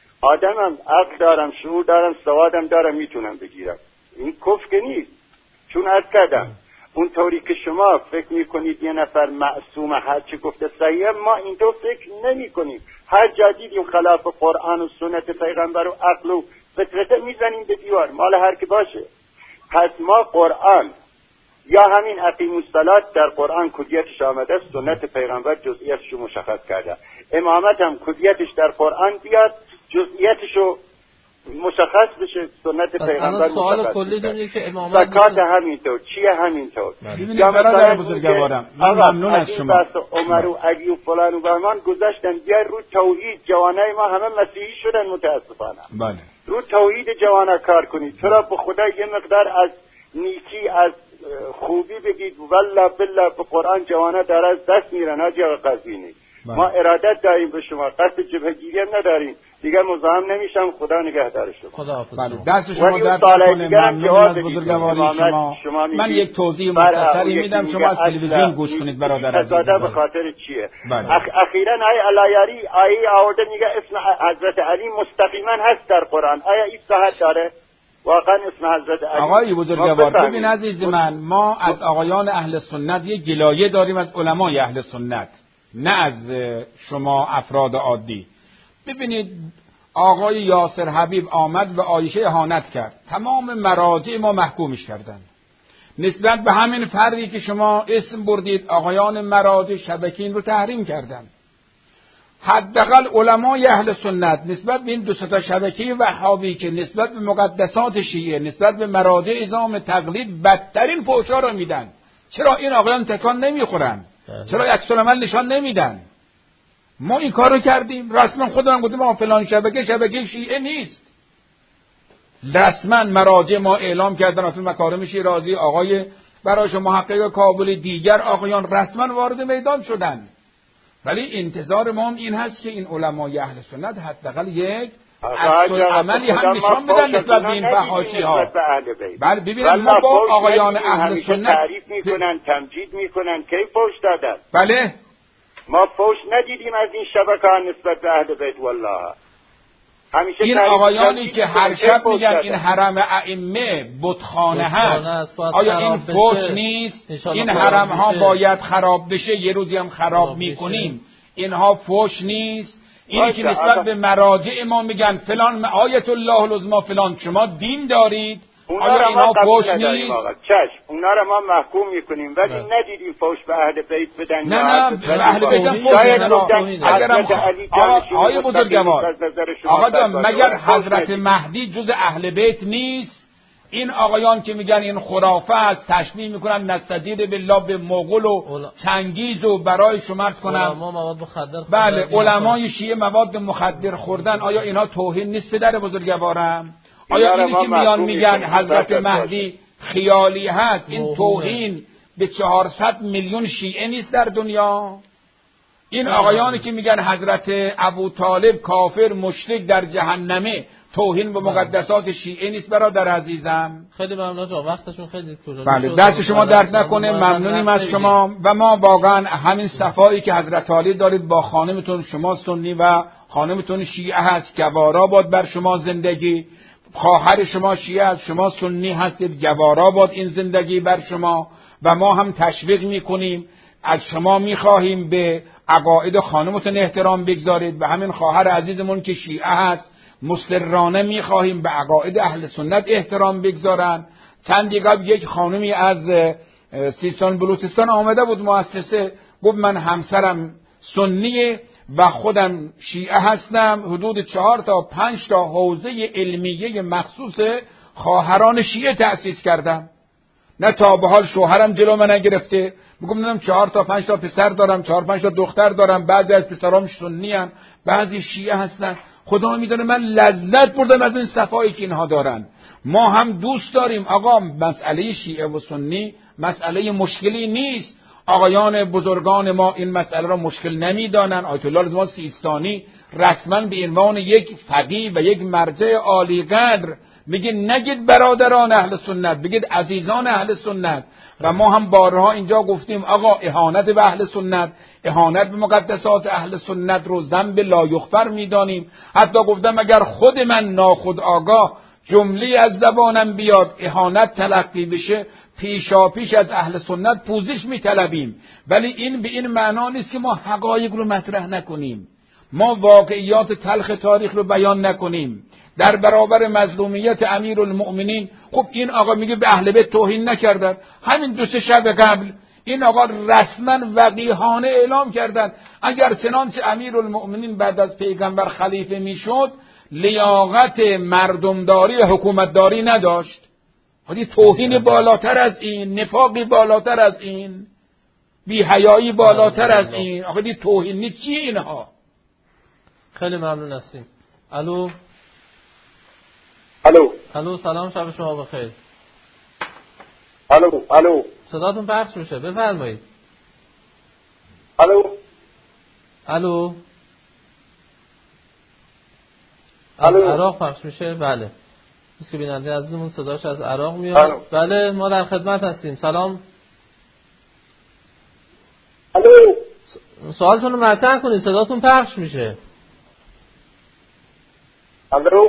آدمم عقل دارم، شعور دارم، سوادم دارم، میتونم بگیرم. این کفر که نیست. چون از کردم اون طوری که شما فکر میکنید یه نفر معصوم هر چی گفته صحیحه، ما اینطور فکر نمی کنیم. هر جا دیدیم خلاف قرآن و سنت پیغمبر و عقل و فطرت میزنیم به دیوار، مال هر کی باشه. پس ما قرآن یا همین اقیم الصلات در قرآن کلیتش آمده، سنت پیغمبر جزئیاتش رو مشخص کرده. امامت هم کلیتش در قرآن بیاد، جزئیاتشو مشخص بشه، سنت پیغمبر سوال کلی دونی که امامت زکات همینطور، چیه همینطور. یا برادر بزرگوارم من ممنون از شما. عمر و علی و فلان و بهمان گذاشتن، بیا رو توحید. جوانای ما همه مسیحی شدن متاسفانه. بله رو توحید جوانا کار کنید. چرا به خدا یه مقدار از نیکی از خوبی بگید. والله بالله به قرآن جوانا داره از دست میرن. حاجی آقا قزوینی ما ارادت داریم به شما، قصد جبهگیری هم نداریم. دیگه مزاحم نمیشم. خدا نگهدار شما. خدا حافظ. بله دست شما درد نکنه. ممنون از بزرگواری شما. شما من یک توضیح مختصری میدم، شما از تلویزیون گوش کنید برادر عزیز. زاده به خاطر چیه؟ اخ... اخیراً آیه علایاری آیه آورده میگه اسم حضرت علی مستقیما هست در قرآن. آیا این صحت داره؟ واقعا اسم حضرت علی؟ آقای بزرگوار ببین عزیز من، ما از آقایان اهل سنت یک گلایه داریم از علمای اهل سنت، نه از شما افراد عادی. ببینید آقای یاسر حبیب آمد و عایشه اهانت کرد، تمام مراجع ما محکومش کردن. نسبت به همین فردی که شما اسم بردید آقایان مراجع شبکین رو تحریم کردن. حداقل علمای اهل سنت نسبت به این دو تا شبکه وهابی که نسبت به مقدسات شیعه، نسبت به مراجع اعظام تقلید بدترین فحشا را میدن. چرا این آقایان تکان نمیخورن؟ چرا عکس العمل نشان نمیدن؟ ما این کارو کردیم، رسما خودمون گفتیم ما فلان شبکه شبکه شیعه نیست. رسما مراجع ما اعلام کردن، اصلا مکارم شیرازی، آقای براش محقق کابل، دیگر آقایان رسما وارد میدان شدن. ولی انتظار ما هم این هست که این علمای اهل سنت حداقل یک عکس عملی هم نشان بدن نسبت به این فحاشی ها. بله ببینید ما با آقایان اهل سنت تعریف میکنن، تمجید میکنن، کی فوش دادن؟ بله ما فوش ندیدیم از این شبکه ها نسبت به اهل بیت. والله همیشه این آقایانی که هر شب میگن این حرم ائمه بتخانه هست، آیا این فوش نیست؟ این حرم ها باید خراب بشه، یه روزی هم خراب میکنیم، اینها فوش نیست؟ اینی که نسبت به مراجع ما میگن فلان آیت الله العظما فلان، شما دین دارید، آیا اینا فوش نیست؟ چشم اونا را ما محکوم میکنیم، ولی ندیدیم فوش به اهل بیت بدن. نه نه به اهل بیت هم فوش ندن. اگرم آقای بزرگوار آقا جان مگر حضرت مهدی جز اهل بیت نیست؟ این آقایان که میگن این خرافه است، تشبیه میکنن نستدیر بالله به مغول و چنگیز و برای شمرد کنن. بله علمای شیعه مواد مخدر خوردن، آیا اینا توهین نیست پدر بزرگوارم؟ آیا اینی که میان میگن حضرت مهدی خیالی هست، این توهین به چهارصد میلیون شیعه نیست در دنیا؟ این آقایانی که میگن حضرت ابوطالب کافر مشرک در جهنمه، توهین به مقدسات شیعه نیست برادر عزیزم؟ خیلی ممنون جان، وقتشون خیلی طولانی بله، شد. دست شما درد نکنه، ممنونیم از شما. و ما واقعا همین صفایی که حضرت علی دارید با خانمتون، شما سنی و خانمتون شیعه هست، گوارا باد بر شما زندگی. خواهر شما شیعه است، شما سنی هستید، گوارا باد این زندگی بر شما. و ما هم تشویق میکنیم، از شما میخواهیم به عقاید خانمتون احترام بگذارید و همین خواهر عزیزمون که شیعه هست مصرانه میخواهیم به عقاید اهل سنت احترام بگذارن. چندی قبل یک خانمی از سیستان بلوچستان آمده بود مؤسسه، گفت من همسرم سنیه و خودم شیعه هستم، حدود چهار تا پنج تا حوزه علمیه مخصوص خواهران شیعه تأسیس کردم. نه تا به حال شوهرم جلو من نگرفته، میگم منم چهار تا پنج تا پسر دارم، چهار پنج تا دختر دارم، بعضی از پسرام سنی ان، بعضی شیعه هستن. خدا میدونه من لذت بردم از این صفایی که اینها دارن. ما هم دوست داریم آقا، مسئله شیعه و سنی مسئله مشکلی نیست. آقایان بزرگان ما این مسئله را مشکل نمیدانن. آیت الله رضا سیستانی رسما به عنوان یک فقیه و یک مرجع عالی قدر میگه نگید برادران اهل سنت، بگید عزیزان اهل سنت. و ما هم بارها اینجا گفتیم آقا اهانت به اهل سنت، اهانت به مقدسات اهل سنت رو ذنب لا یغفر میدانیم. حتی گفتم اگر خود من ناخودآگاه جمله از زبانم بیاد اهانت تلقی بشه، پیشا پیش از اهل سنت پوزش میطلبیم. ولی این به این معنا نیست که ما حقایق رو مطرح نکنیم، ما واقعیات تلخ تاریخ رو بیان نکنیم در برابر مظلومیت امیرالمؤمنین. خب این آقا میگه به اهل بیت توهین نکردن. همین دو سه شب قبل این آقا رسما وقیحانه اعلام کردن اگر چنانچه امیرالمؤمنین بعد از پیغمبر خلیفه میشد لیاقت مردمداری و حکومتداری نداشت. خودی توهین بالاتر از این، نفاقی بالاتر از این، بی‌حیایی بالاتر از این. آخه دی توهینی چیه اینها؟ خیلی ممنون هستیم. الو الو الو سلام، شب شما بخیر. الو الو صداتون پخش میشه، بفرمایید. الو الو الو از عراق پخش میشه؟ بله. بس که بیننده عزیزمون صداش از عراق میاد. الو. بله ما در خدمت هستیم. سلام. الو سوالتون رو مطرح کنید، صداتون پخش میشه. الو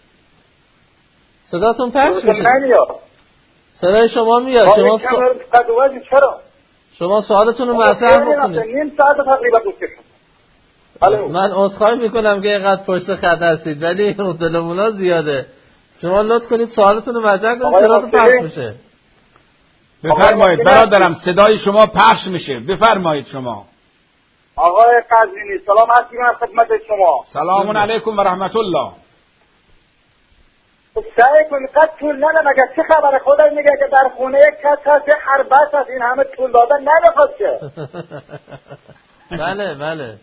صداتون پخش میشه. نمیاد. صدای شما میاد. شما سو... چرا؟ شما سوالتون رو مطرح بکنید. نیم ساعت تقریبا گفتم. الو من عذرخواهی میکنم که اینقدر پشت خط هستید ولی تلفن‌ها زیاده. شما لطف کنید سوالتون رو مطرح کنید، صداتون پخش میشه. بفرمایید برادرم، صدای شما پخش میشه، بفرمایید شما. آقای قزوینی سلام عرض می‌کنم خدمت شما. سلام علیکم و رحمت الله. سعی کنید قد طول نده، مگر چه خبره؟ خدا میگه که در خونه یک کس هست هر بس هست، این همه طول دادن نمیخواد که. بله بله.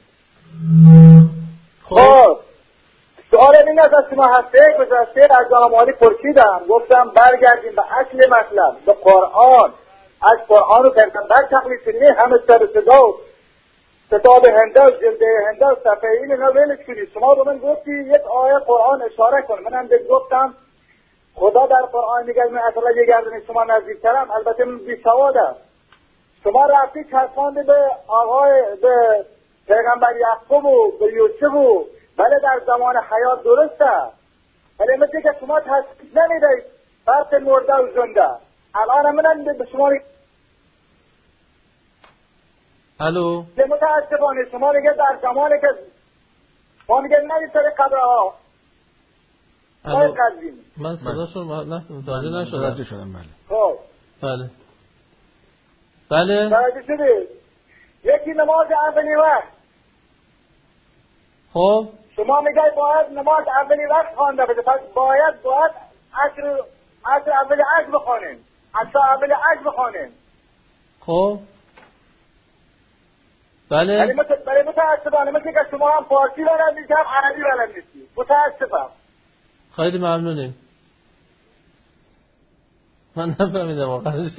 خب سوال این است از شما هفته گذشته از جناب عالی پرسیدم، گفتم برگردیم به اصل مطلب، به قرآن. از قرآن و پیغمبر تقلید کنید، همه سر صدا و کتاب هنده و جلده هنده و صفحه این اینا ولش کنید. شما به من گفتی یک آیه قرآن اشاره کن، منم بهت گفتم خدا در قرآن میگه من اصلا یه گردن شما نزدیکترم، البته من بی سوادم. شما رفتی چسباندی به آقای به پیغمبر یعقوب و به یوسف و بله در زمان حیات درسته، ولی مثل که شما تصدیق نمیدهید فرق مرده و زنده. الان منم به شما الو متاسفانه شما میگه در زمانی که ما میگه نرید سر قبرها. الو من صداشون متوجه نشدم. متوجه شدم. بله خب بله بله متوجه شدید؟ یکی نماز اولی وقت. خب شما میگه باید نماز اولی وقت خوانده بشه، پس باید باید عصر عصر اولی عصر بخونیم، عصر اولی عصر بخونیم. خب بله ولی مثل برای متاسفانه مثل که شما هم فارسی بلد نیستید هم عربی بلد نیستید. متاسفم. خیلی ممنونیم. من نفهمیدم آخرش.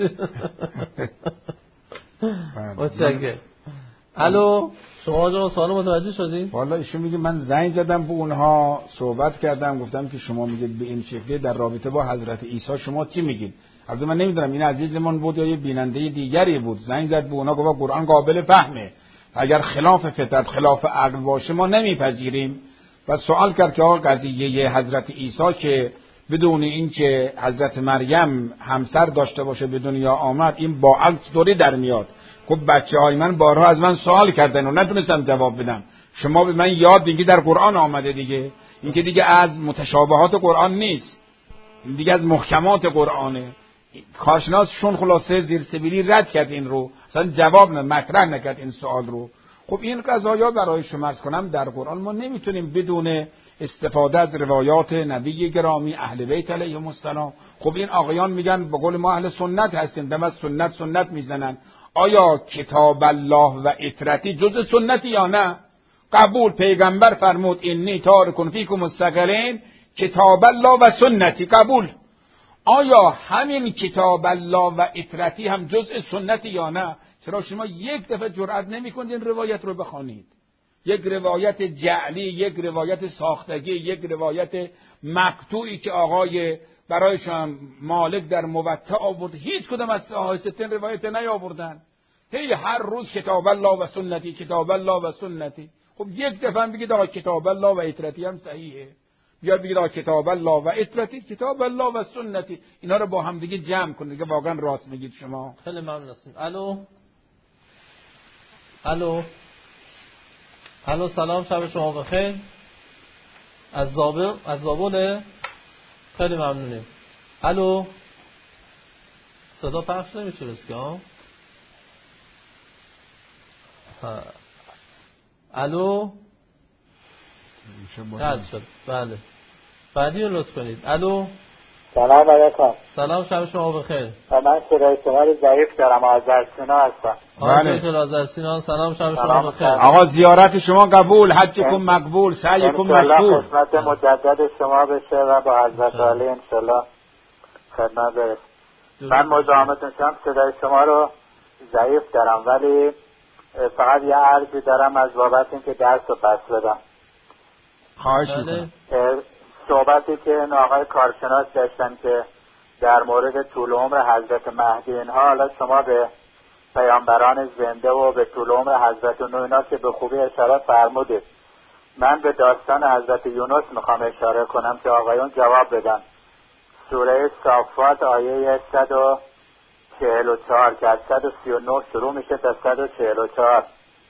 متشکرم. الو شما جان سوال متوجه شدین؟ والا ایشون میگه من زنگ زدم به اونها صحبت کردم گفتم که شما میگید به این شکلی در رابطه با حضرت عیسی شما چی میگید؟ البته من نمیدونم این عزیزمون بود یا یه بیننده دیگری بود زنگ زد به اونها گفت قرآن قابل فهمه، اگر خلاف فطرت خلاف عقل باشه ما نمیپذیریم. و سوال کرد که آقا قضیه حضرت عیسی که بدون اینکه حضرت مریم همسر داشته باشه به دنیا آمد این با عقل دوری در میاد. خب بچه‌های من بارها از من سوال کردن و نتونستم جواب بدم. شما به من یاد دیگه در قرآن آمده دیگه، این که دیگه از متشابهات قرآن نیست، این دیگه از محکمات قرآنه. کارشناسشون خلاصه زیر سبیلی رد کرد این رو، اصلا جواب مطرح نکرد این سوال رو. خب این قضایا برای شما عرض کنم در قرآن ما نمیتونیم بدون استفاده از روایات نبی گرامی اهل بیت علیهم السلام. خب این آقایان میگن به قول ما اهل سنت هستیم، دم از سنت سنت میزنن. آیا کتاب الله و اطرتی جز سنتی یا نه؟ قبول. پیغمبر فرمود انی تارک فیکم الثقلین کتاب الله و سنتی، قبول. آیا همین کتاب الله و اطرتی هم جزء سنتی یا نه؟ چرا شما یک دفعه جرئت نمی‌کنید این روایت رو بخوانید؟ یک روایت جعلی، یک روایت ساختگی، یک روایت مقطوعی که آقای برایشان مالک در موطأ آورد، هیچ کدام از صحاح ستین روایت نیاوردن. هی هر روز کتاب الله و سنتی، کتاب الله و سنتی. خب یک دفعه بگید آقا کتاب الله و اطرتی هم صحیحه، یا بگید آقا کتاب الله و اطرتی، کتاب الله و سنتی، اینا رو با هم دیگه جمع کنید که واقعا راست میگید شما. خیلی ممنون هستم. الو الو الو سلام، شب شما بخیر. از زابل از زابله. خیلی ممنونیم. الو صدا پخش نمیشه بس که ها. الو قطع شد. بله بعدی رو لطف کنید. الو سلام علیکم. سلام، شب شما بخیر. من صدای شما رو ضعیف دارم، آذرسینا هستم. بله آذرسینا. سلام، شب شما بخیر. آقا زیارت شما قبول، حجکم مقبول، سعیکم مشکور. انشالله خدمت مجدد شما بشه و با حضرت علی انشالله خدمت برسیم. من مزاحمتون شدم، صدای شما رو ضعیف دارم، ولی فقط یه عرضی دارم از بابت اینکه درس رو پس بدم. خواهش میکنم. صحبتی که این آقای کارشناس داشتن که در مورد طول عمر حضرت مهدی اینها، حالا شما به پیامبران زنده و به طول عمر حضرت نوح اینا که به خوبی اشاره فرمودید، من به داستان حضرت یونس میخوام اشاره کنم که آقایون جواب بدن. سوره صافات آیه صد و چهل و چهار که از صد و سی و نه شروع میشه تا صد و چهل و چهار.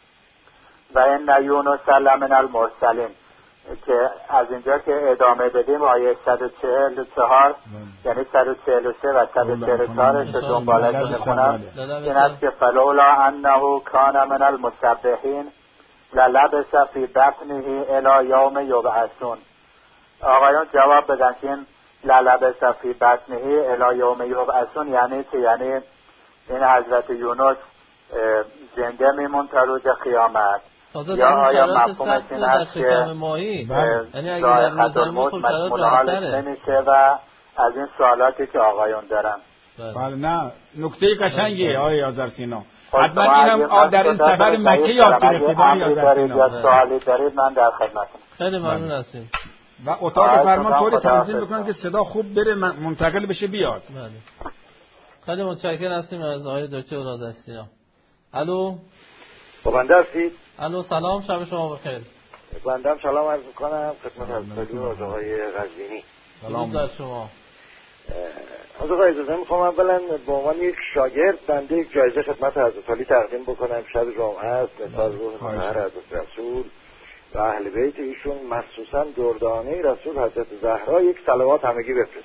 و ان یونس لمن المرسلین، که از اینجا که ادامه بدیم آیه صد و چهل و چهار یعنی صد و چهل و سه و صد و چهل و چهار رو دنبالش میخونم. این است که فلولا انه کان من المسبحین للبث فی بطنه الی یوم یبعثون. آقایان جواب بدن که این للبث فی بطنه الی یوم یبعثون یعنی چه؟ یعنی این حضرت یونس زنده میمون تا روز قیامت، یا آیا مفهومش این هست که یعنی اگه در نظر ما خب شرایط راحتره نمیشه و از این سوالاتی که آقایون دارن. بله نه نکته قشنگیه آقای آذرسینا. حتما اینم در این سفر مکه یاد گرفتید آقای آذرسینا. یا سوالی دارید من در خدمتتون. خیلی ممنون هستیم. و اتاق فرمان طوری تنظیم بکنن که صدا خوب بره منتقل بشه بیاد. بله خیلی متشکرم هستیم از آقای دکتر آذرسینا. الو بنده هستید؟ الو سلام، شب شما بخیر. بنده هم سلام عرض میکنم خدمت حضرت و از آقای غزینی. سلام در شما. از آقای اجازه میخوام اولا به عنوان یک شاگرد بنده یک جایزه خدمت حضرت علی تقدیم بکنم. شب جمعه است، مثال روح مهر حضرت رسول و اهل بیت ایشون، مخصوصا دردانه رسول حضرت زهرا، یک صلوات همگی بفرست.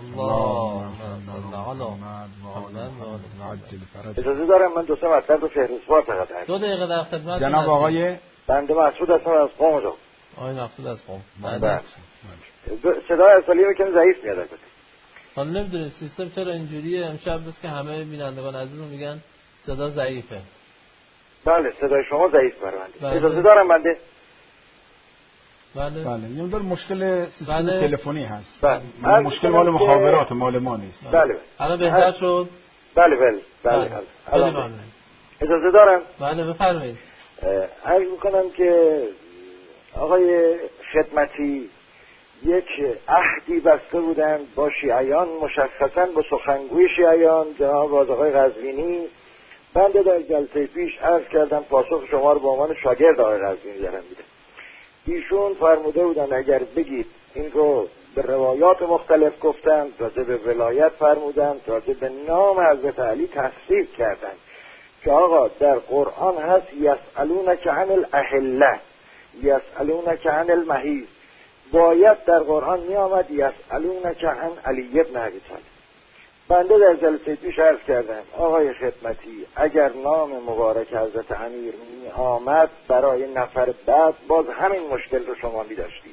اجازه دارم من دو سه مطلب رو فهرستوار فقط هست. دو دقیقه در خدمت جناب آقای بنده مسعود هستم از قم. جو آقای مسعود از قم. بله صدای اصلی میکنه ضعیف میاد البته. حالا نمیدونید سیستم چرا اینجوریه. امشب بس که همه بینندگان عزیزم میگن صدا ضعیفه. بله صدای شما ضعیف برای بنده. اجازه دارم بنده بله بله یه مقدار مشکل سیستم بله. تلفنی هست. بله. من مشکل مال مخابرات مال ما نیست. بله الان بهتر شد. بله بله بله بله بله اجازه دارم. بله بفرمایید. عرض میکنم که آقای خدمتی یک عهدی بسته بودند با شیعیان، مشخصا با سخنگوی شیعیان جناب آقای قزوینی. بنده در جلسه پیش عرض کردم پاسخ شما رو به عنوان شاگرد آقای قزوینی دارم میدم. ایشون فرموده بودن اگر بگید، این رو به روایات مختلف گفتند، راجع به ولایت فرمودند، راجع به نام حضرت علی تصریح کردند که آقا در قرآن هست یسألونک عن الاهله، یسألونک عن المحیض، باید در قرآن می آمد یسألونک عن علی ابن ابی طالب. بنده در جلسه پیش عرض کردم آقای خدمتی اگر نام مبارک حضرت امیر می آمد برای نفر بعد باز همین مشکل رو شما می داشتید.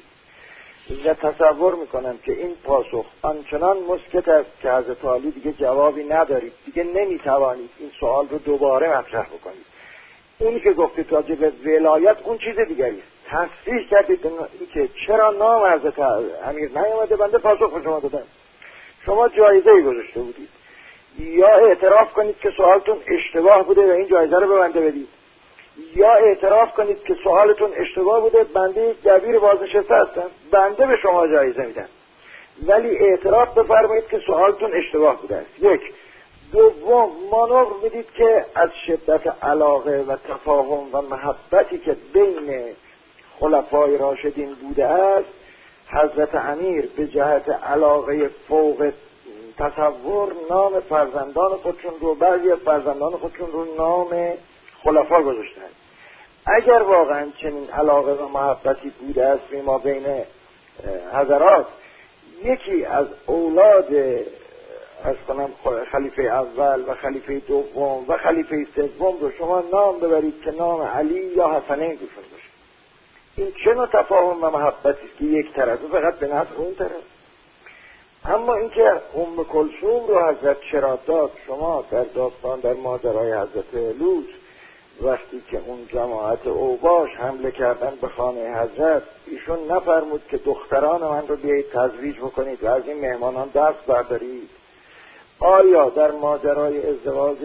و تصور میکنم که این پاسخ آنچنان مسکت است که حضرت علی دیگه جوابی ندارید، دیگه نمیتوانید این سوال رو دوباره مطرح بکنید. اونی که گفتید راجع به ولایت اون چیز دیگری است. تصریح کردید که چرا نام حضرت امیر نیامده، بنده پاسخ به شما دادم. شما جایزه‌ای گذاشته بودید، یا اعتراف کنید که سوالتون اشتباه بوده و این جایزه رو به بنده بدید، یا اعتراف کنید که سوالتون اشتباه بوده، بنده دبیر بازنشسته هستم، بنده به شما جایزه میدم، ولی اعتراف بفرمایید که سوالتون اشتباه بوده است. یک. دوم، مانور میدید که از شدت علاقه و تفاهم و محبتی که بین خلفای راشدین بوده است، حضرت امیر به جهت علاقه فوق تصور نام فرزندان خودشون رو، بعضی از فرزندان خودشون رو نام خلفا گذاشتن. اگر واقعا چنین علاقه و محبتی بوده است ما بین حضرات، یکی از اولاد از کنم خلیفه اول و خلیفه دوم و خلیفه سوم رو شما نام ببرید که نام علی یا حسنین روشون باشه. این چه نوع تفاهم و محبتی است که یک طرف فقط به نفع اون طرف. اما اینکه ام کلثوم رو حضرت چرا داد، شما در داستان در ماجرای حضرت لوط وقتی که اون جماعت اوباش حمله کردن به خانه حضرت، ایشون نفرمود که دختران من رو بیایید تزویج بکنید و از این مهمانان دست بردارید؟ آیا در ماجرای ازدواج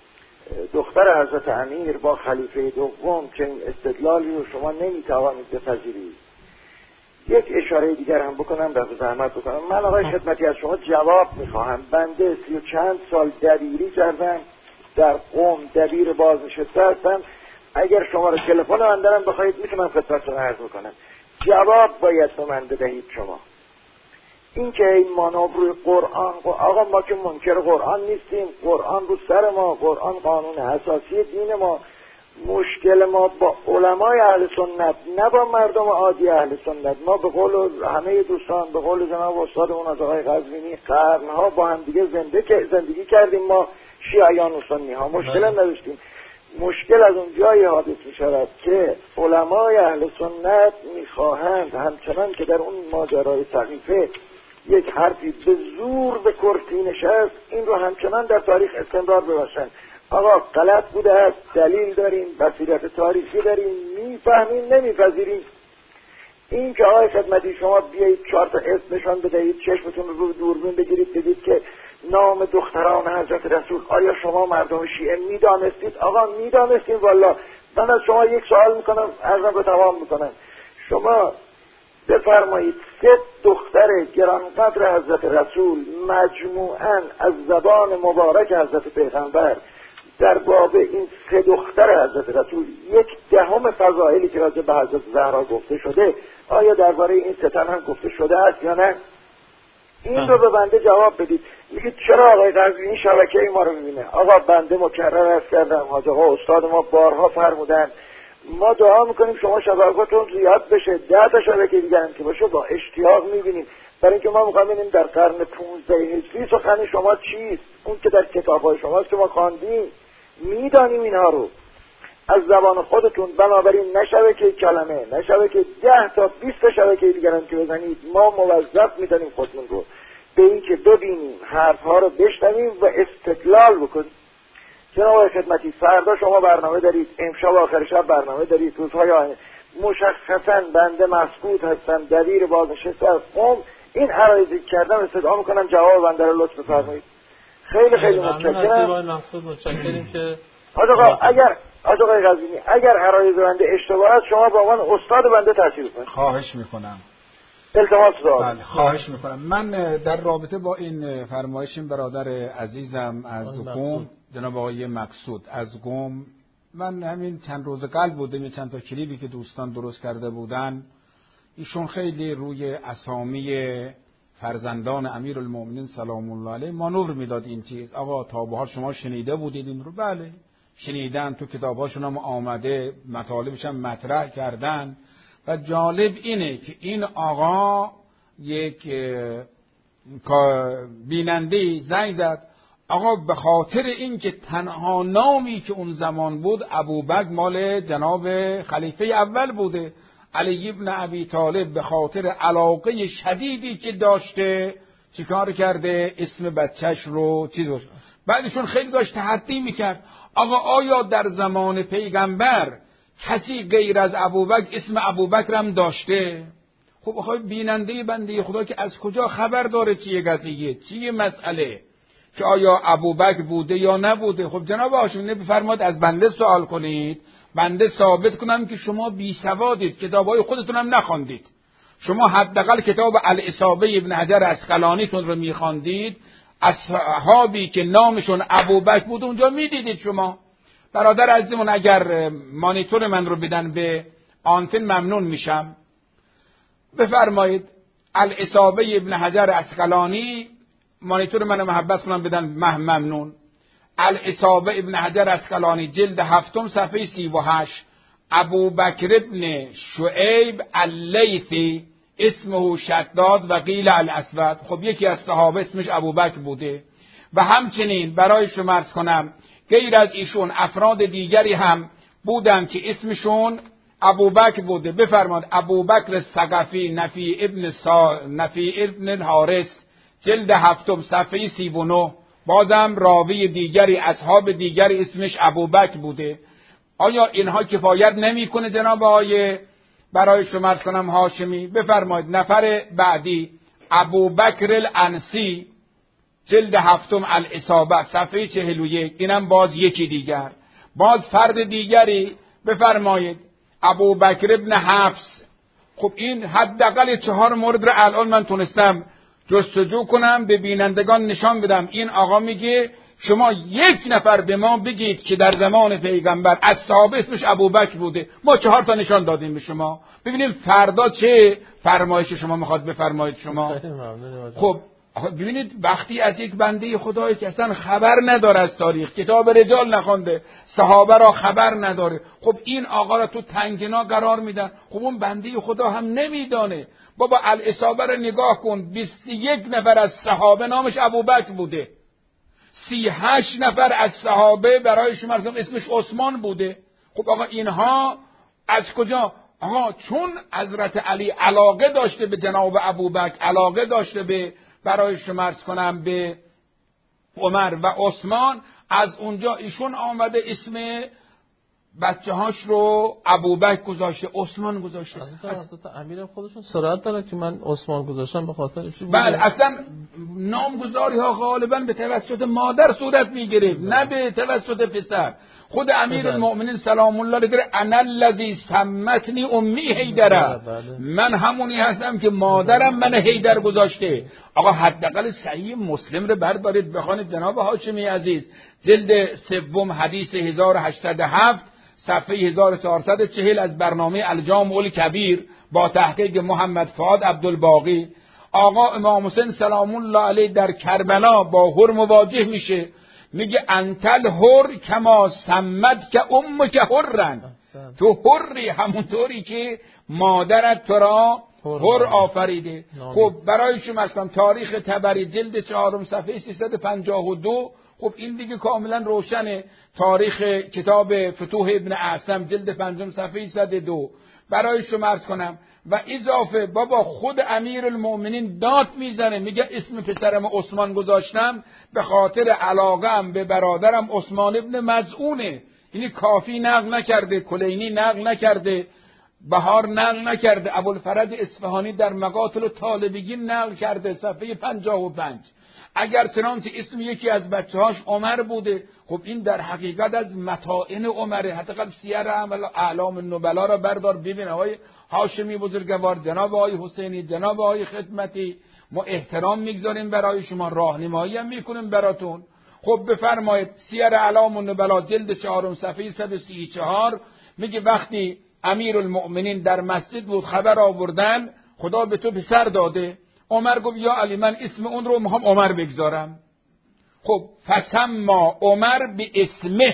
دختر حضرت امیر با خلیفه دوم چنین استدلالی رو شما نمیتوانید بپذیرید؟ یک اشاره دیگر هم بکنم، به زحمت بکنم. من آقای خدمتی از شما جواب میخواهم. بنده سی و چند سال دبیری کردم، در قوم دبیر بازنشسته هستم. اگر شما رو تلفن من دارم بخواید میتونم خدمتتون عرض بکنم. جواب باید به من بدهید شما. این که این مانور روی قرآن، آقا ما که منکر قرآن نیستیم، قرآن رو سر ما، قرآن قانون اساسی دین ما. مشکل ما با علمای اهل سنت، نه با مردم عادی اهل سنت. ما به قول همه دوستان، به قول جناب استاد اون از آقای قزوینی، قرنها با هم دیگه زنده زندگی کردیم. ما شیعیان و سنی ها مشکل نداشتیم. مشکل از اون جایی حادث می شود که علمای اهل سنت می خواهند همچنان که در اون ماجرای سقیفه یک حرفی به زور به کرسی نشست، این رو همچنان در تاریخ استمرار ببخشند. آقا غلط بوده است، دلیل داریم، بصیرت تاریخی داریم، میفهمیم، نمیپذیریم. این که آقای خدمتی شما بیایید چهار تا اسم نشان بدهید، چشمتون رو دوربین بگیرید بگید که نام دختران حضرت رسول، آیا شما مردم شیعه میدانستید؟ آقا میدانستیم والله. من از شما یک سوال میکنم، عرضم رو تمام میکنم. شما بفرمایید سه دختر گرانقدر حضرت رسول مجموعاً از زبان مبارک حضرت پیغمبر در باب این سه دختر حضرت رسول یک دهم فضائلی که راجع به حضرت زهرا گفته شده، آیا درباره این سه تن هم گفته شده است یا نه؟ این رو به بنده جواب بدید. میگید چرا آقای قزوینی شبکه ما رو میبینه؟ آقا بنده مکرر عرض کردم، حاج آقا استاد ما بارها فرمودن ما دعا میکنیم شما شبکه‌تون زیاد بشه، ده تا شبکه دیگه هم که باشه با اشتیاق میبینیم، برای اینکه ما میخوایم ببینیم در قرن پانزده هجری سخن شما چیست، اون که در کتاب‌های شماست که ما خواندیم، میدانیم اینها رو از زبان خودتون. بنابراین نه شبکه کلمه، نه شبکه ده تا بیست تا شبکه دیگر هم که بزنید، ما موظف میدانیم خودمون رو به این که ببینیم، حرفها رو بشنویم و استدلال بکنیم. جناب آقای خدمتی فردا شما برنامه دارید، امشب آخر شب برنامه دارید، روزهای آینده مشخصا بنده مسعود هستم دبیر بازنشسته از قم، این عرایضی کردم استدعا میکنم جواب بنده رو لطف بفرمایید. خیلی خیلی متشکرم. مقصود متشکریم که حاج آقا اگر حاج آقای قزوینی اگر عرایض بنده اشتباه است شما به عنوان استاد بنده تصحیح کنید. خواهش میکنم. التماس دارم. بله خواهش میکنم. من در رابطه با این فرمایش این برادر عزیزم از قم جناب آقای مقصود از قم، من همین چند روز قبل بودم یه چند تا کلیپی که دوستان درست کرده بودن، ایشون خیلی روی اسامی فرزندان امیرالمومنین سلام الله علیه مانور میداد. این چیز آقا تا به حال شما شنیده بودید این رو؟ بله شنیدن، تو کتاباشون هم آمده، مطالبش هم مطرح کردن. و جالب اینه که این آقا یک بیننده زنگ زد، آقا به خاطر اینکه تنها نامی که اون زمان بود ابوبکر مال جناب خلیفه اول بوده، علی ابن ابی طالب به خاطر علاقه شدیدی که داشته چیکار کرده؟ اسم بچهش رو چیزش. بعدشون خیلی داشت تحدی میکرد، آقا آیا در زمان پیغمبر کسی غیر از ابوبکر اسم ابوبکر هم داشته؟ خب آخه بیننده بنده خدا که از کجا خبر داره چیه قضیه، چیه مسئله که آیا ابوبکر بوده یا نبوده؟ خب جناب هاشمی بفرمایید از بنده سوال کنید، بنده ثابت کنم که شما بی سوادید، کتابای خودتون هم نخواندید. شما حداقل کتاب الاصابه ابن حجر عسقلانیتون رو میخواندید، اصحابی که نامشون ابوبکر بود اونجا میدیدید شما. برادر عزیزمون اگر مانیتور من رو بدن به آنتن ممنون میشم. بفرمایید الاصابه ابن حجر عسقلانی، مانیتور من رو محبت کنم بدن ممنون. الاصابه ابن حجر عسقلانی جلد هفتم صفحه سی و هشت. ابوبکر ابن شعیب اللیثی اسمه شداد و قیل الاسود. خب یکی از صحابه اسمش ابوبکر بوده. و همچنین برای شما عرض کنم غیر از ایشون افراد دیگری هم بودن که اسمشون ابوبکر بوده. بفرماد ابوبکر ثقفی نفی ابن سا... نفی ابن الحارث جلد هفتم صفحه سی و نه، بازم راوی دیگری اصحاب دیگری اسمش ابوبکر بوده. آیا اینها کفایت نمیکنه جناب آقای برای شما عرض کنم هاشمی؟ بفرمایید نفر بعدی ابوبکر الانسی جلد هفتم الاصابه صفحه چهل و یک، اینم باز یکی دیگر. باز فرد دیگری بفرمایید ابوبکر ابن حفص. خب این حداقل چهار مورد رو الان من تونستم جستجو کنم به بینندگان نشان بدم. این آقا میگه شما یک نفر به ما بگید که در زمان پیغمبر از صحابه اسمش ابوبکر بوده، ما چهار تا نشان دادیم به شما. ببینیم فردا چه فرمایش شما میخواد بفرمایید شما. خب ببینید وقتی از یک بنده خدایی که اصلا خبر نداره از تاریخ، کتاب رجال نخونده، صحابه را خبر نداره، خب این آقا را تو تنگنا قرار میدن. خب اون بنده خدا هم نمیدانه. بابا الاصابه را نگاه کن، بیست و یک نفر از صحابه نامش ابوبکر بوده، سی و هشت نفر از صحابه برای شما اسمش عثمان بوده. خب آقا اینها از کجا؟ آقا چون حضرت علی علاقه داشته به جناب ابوبکر، علاقه داشته به برای شما عرض کنم به عمر و عثمان، از اونجا ایشون آمده اسم بچه هاش رو ابوبکر گذاشته، عثمان گذاشته. حضرت امیرم خودشون صراحت دارن که من عثمان گذاشتم به خاطر چی بوده؟ بله اصلا نامگذاری ها غالبا به توسط مادر صورت میگیره، نه به توسط پسر. خود امیرالمومنین سلام الله علیه انا الذی سمتنی امی حیدر، من همونی هستم که مادرم من حیدر گذاشته. آقا حداقل صحیح مسلم رو بردارید بخوانید جناب هاشمی عزیز، جلد سوم حدیث هزار و هشتصد و هفت صفحه هزار و چهارصد و چهل از برنامه الجامع الکبیر با تحقیق محمد فؤاد عبدالباقی. آقا امام حسین سلام الله علیه در کربلا با هر مواجه میشه، میگه انتل هر کما سمت که ام که هرن، تو هری همونطوری که مادرت تو را هر آفریده. خب برای شما اصلا تاریخ طبری جلد چهارم صفحه سیصد و پنجاه و دو، خب این دیگه کاملا روشنه. تاریخ کتاب فتوح ابن اعصم جلد پنجم صفحه صد و دو برای شما عرض کنم. و اضافه بابا خود امیرالمومنین داد میزنه، میگه اسم پسرم عثمان گذاشتم به خاطر علاقه‌ام به برادرم عثمان ابن مظعونه. یعنی کافی نقل نکرده، کلینی نقل نکرده، بهار نقل نکرده، ابوالفرج اصفهانی در مقاتل طالبیین نقل کرده صفحه پنجاه و پنج. اگر چنانچه اسم یکی از بچه‌هاش عمر بوده، خب این در حقیقت از متاعن عمره. حتی سیر اعلام النبلا را بردار ببین، آقای هاشمی بزرگوار، جناب آقای حسینی، جناب آقای خدمتی، ما احترام میگذاریم برای شما، راهنمایی هم میکنیم براتون. خب بفرمایید سیر اعلام النبلا جلد چهارم صفحه صد و سی و چهار میگه وقتی امیرالمؤمنین در مسجد بود خبر آوردن خدا به تو پسر داده. عمر گفت یا علی من اسم اون رو میخوام عمر بگذارم. خب فسما عمر به اسمه،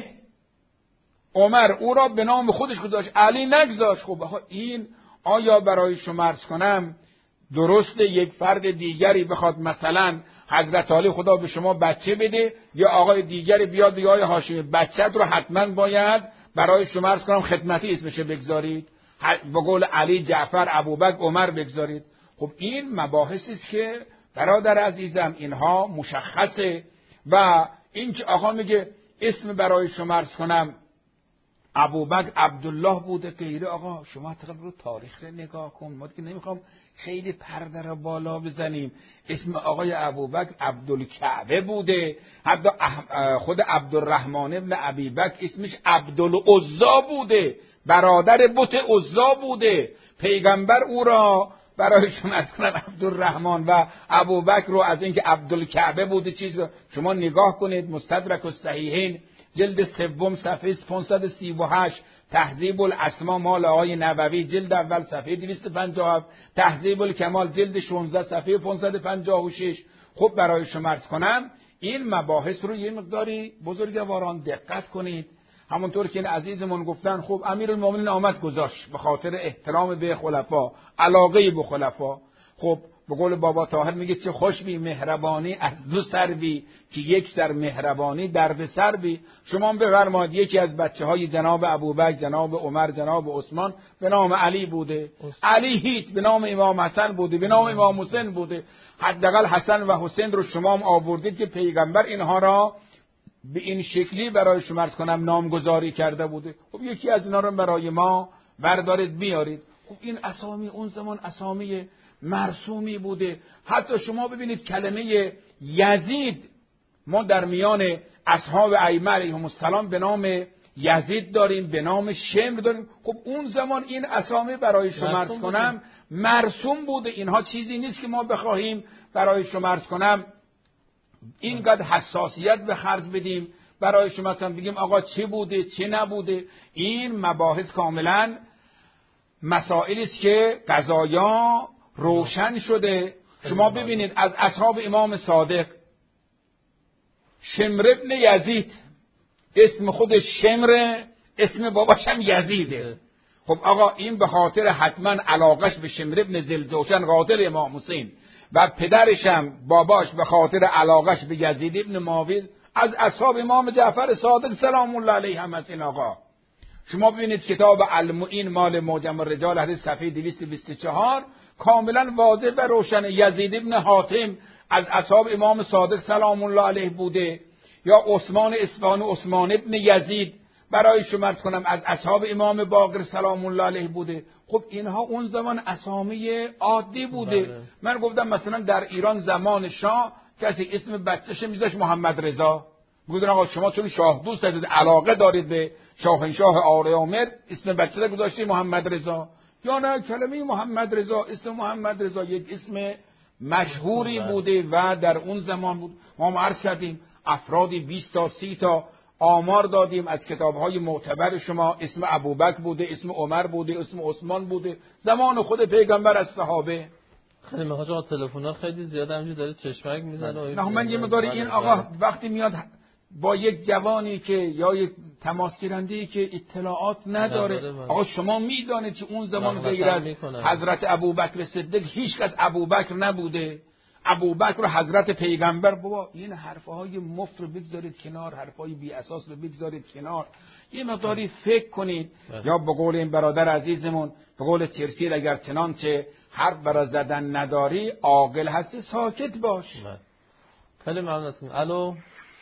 عمر او را به نام خودش گذاشت، علی نگذاشت. خب این آیا برای شما عرض کنم درسته یک فرد دیگری بخواد مثلا حضرت علی خدا به شما بچه بده، یا آقای دیگری بیاد بگه آقای هاشمی بچه‌ت رو حتما باید برای شما عرض کنم خدمتی اسمش بگذارید، به قول علی، جعفر، ابوبکر، عمر بگذارید. خب این مباحثی است که برادر عزیزم اینها مشخصه. و این که آقا میگه اسم برای شما عرض کنم ابوبکر عبدالله بوده غیره، آقا شما تقریبا رو تاریخ رو نگاه کن. ما دیگه نمیخوام خیلی پرده رو بالا بزنیم. اسم آقای ابوبکر عبدالکعبه بوده، حتی خود عبدالرحمن ابن ابی بکر اسمش عبدالعزا بوده، برادر بت عزا بوده. پیغمبر او را برای شما اصلا عبدالرحمن و ابوبکر رو از اینکه عبدالکعبه بوده چیز رو شما نگاه کنید. مستدرک الصحیحین جلد سوم صفحه پانصد و سی و هشت، تهذیب الاسما مال آقای نووی جلد اول صفحه دویست و پنجاه و هفت، تهذیب الکمال جلد شانزده صفحه پانصد و پنجاه و شش. خب برای شما عرض کنم این مباحث رو یه مقداری بزرگواران دقت کنید. همونطور که این عزیزمون گفتن، خب امیرالمومنین آمد گذاشت به خاطر احترام به خلفا، علاقه به خلفا. خب به قول بابا طاهر میگه چه خوش بی مهربانی از دو سر بی، که یک سر مهربانی درد سر بی. شما بفرمایید یکی از بچه های جناب ابوبکر، جناب عمر، جناب عثمان به نام علی بوده، علی هیچ، به نام امام حسن بوده، به نام امام حسین بوده. حداقل حسن و حسین رو شما هم آوردید که پیغمبر اینها را به این شکلی برای شما عرض کنم نامگذاری کرده بوده. خب یکی از اینا رو برای ما بردارید بیارید. خب این اسامی اون زمان اسامی مرسومی بوده. حتی شما ببینید کلمه یزید ما در میان اصحاب ائمه علیهم السلام به نام یزید داریم، به نام شمر داریم. خب اون زمان این اسامی برای شما عرض کنم مرسوم بوده. اینها چیزی نیست که ما بخواهیم برای شما عرض کنم اینقدر حساسیت به خرج بدیم برای شما مثلا بگیم آقا چه بوده چه نبوده. این مباحث کاملا مسائلی است که قضایا روشن شده. شما ببینید از اصحاب امام صادق شمر ابن یزید، اسم خودش شمر، اسم باباش هم یزیده. خب آقا این به خاطر حتما علاقش به شمر ابن ذوالجوشن قاتل امام حسین و پدرش هم باباش به خاطر علاقش به یزید ابن معاویه از اصحاب امام جعفر صادق سلام الله علیه هم از این آقا. شما ببینید کتاب المعین مال معجم الرجال حدیث صفحه دویست و بیست و چهار کاملا واضح و روشن یزید ابن حاتم از اصحاب امام صادق سلام الله علیه بوده، یا عثمان اصفهانی عثمان ابن یزید برای شما عرض کنم از اصحاب امام باقر سلام الله علیه بوده. خب اینها اون زمان اسامی عادی بوده. بله. من گفتم مثلا در ایران زمان شاه کسی اسم بچه‌ش میذاشت محمد رضا، گفتن آقا شما چون شاه دوست دارید علاقه دارید به شاهنشاه آریامر اسم بچه رو گذاشتی محمد رضا، یا نه کلمه محمد رضا اسم محمد رضا یک اسم مشهوری بوده و در اون زمان بود. ما عرض کردیم افرادی بیست تا سی تا آمار دادیم از کتاب‌های معتبر شما، اسم ابوبکر بوده، اسم عمر بوده، اسم عثمان بوده زمان خود پیغمبر از صحابه. خیلی مهاجم تلفن‌ها خیلی زیاد همینجوری داره چشمک میزنه. نه من یه مقداری این آقا وقتی میاد با یک جوانی که یا یک تماس گیرنده‌ای که اطلاعات نداره، آقا شما میدانید که اون زمان غیر از حضرت ابوبکر صدیق هیچ کس ابوبکر نبوده، ابوبکر و حضرت پیغمبر. بابا این حرفهای مفت رو بگذارید کنار، حرفهای بی اساس رو بگذارید کنار، یه مقداری فکر کنید. یا به قول این برادر عزیزمون، به قول چرسیل اگر چنانچه حرف برا زدن نداری عاقل هستی ساکت باش. خیلی ممنونتون. الو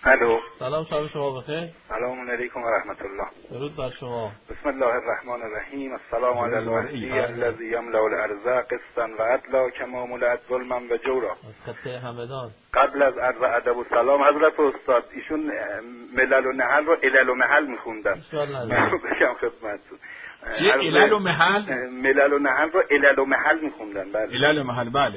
الو. سلام، شب شما بخیر. سلام علیکم و رحمت الله. درود بر شما. بسم الله الرحمن الرحیم. السلام علی المهدی الذی یملأ الارض قسطا و عدلا کما ملأت ظلما و جورا. از خطه همدان. قبل از عرض ادب و سلام حضرت استاد، ایشون ملل و نحل رو علل و محل میخوندن. ان من بگم خدمتتون. چی علل و محل؟ ملل و نحل رو علل و محل میخوندن. بله. علل و محل، بله.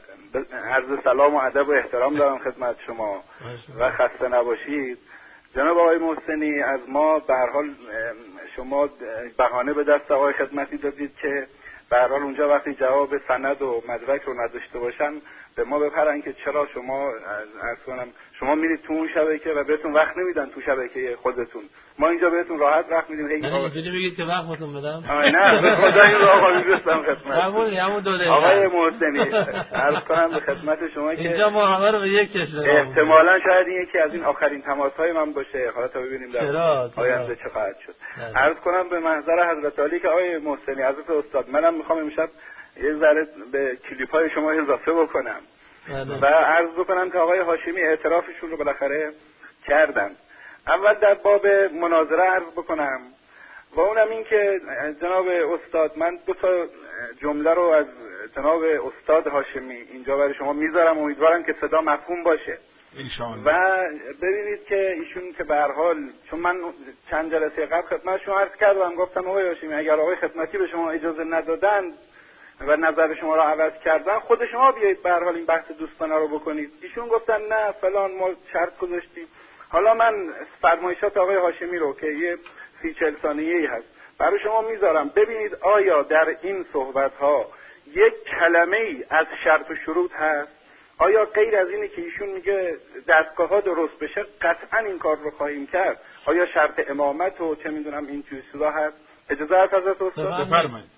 عرض سلام و ادب و احترام دارم خدمت شما و خسته نباشید. جناب آقای محسنی، از ما به هر حال شما بهانه به دست آقای خدمتی دادید که به هر حال اونجا وقتی جواب سند و مدرک رو نداشته باشن به ما بپرن که چرا شما عرض کنم شما میرید تو اون شبکه و بهتون وقت نمیدن تو شبکه خودتون. ما اینجا بهتون راحت وقت میدیم. هی نه اینجوری بگید که وقتتون بدم. نه به خدا این رو آقا میگفتم خدمت. قبول همون دوره. آقای محسنی عرض کنم به خدمت شما که اینجا ما همه رو به یک کشور. احتمالاً شاید این یکی از این آخرین تماس‌های من باشه. حالا تا ببینیم در آینده چه خواهد شد. عرض کنم به محضر حضرت عالی که آقای محسنی حضرت استاد، منم میخوام امشب یه ذره به کلیپ‌های شما اضافه بکنم و عرض بکنم که آقای هاشمی اعترافشون رو بالاخره کردن. اول در باب مناظره عرض بکنم و اونم این که جناب استاد، من دو تا جمله رو از جناب استاد هاشمی اینجا برای شما میذارم، امیدوارم که صدا مفهوم باشه انشاءالله. و ببینید که ایشون که به هر حال، چون من چند جلسه قبل خدمت شما عرض کردم، گفتم آقای هاشمی اگر آقای خدمتی به شما اجازه ندادن و نظر شما را عوض کردن، خود شما بیایید به هر حال این بحث دوستانه رو بکنید. ایشون گفتن نه فلان، ما شرط گذاشتیم. حالا من فرمایشات آقای هاشمی رو که یه سی چل ثانیه‌ای هست برای شما میذارم، ببینید آیا در این صحبت ها یک کلمه ای از شرط و شروط هست؟ آیا غیر از اینی که ایشون میگه دستگاه ها درست بشه قطعا این کار رو خواهیم کرد؟ آیا شرط امامت و چه میدونم این چیزا هست؟ اجازه هست حضرت استاد؟ بفرمایید.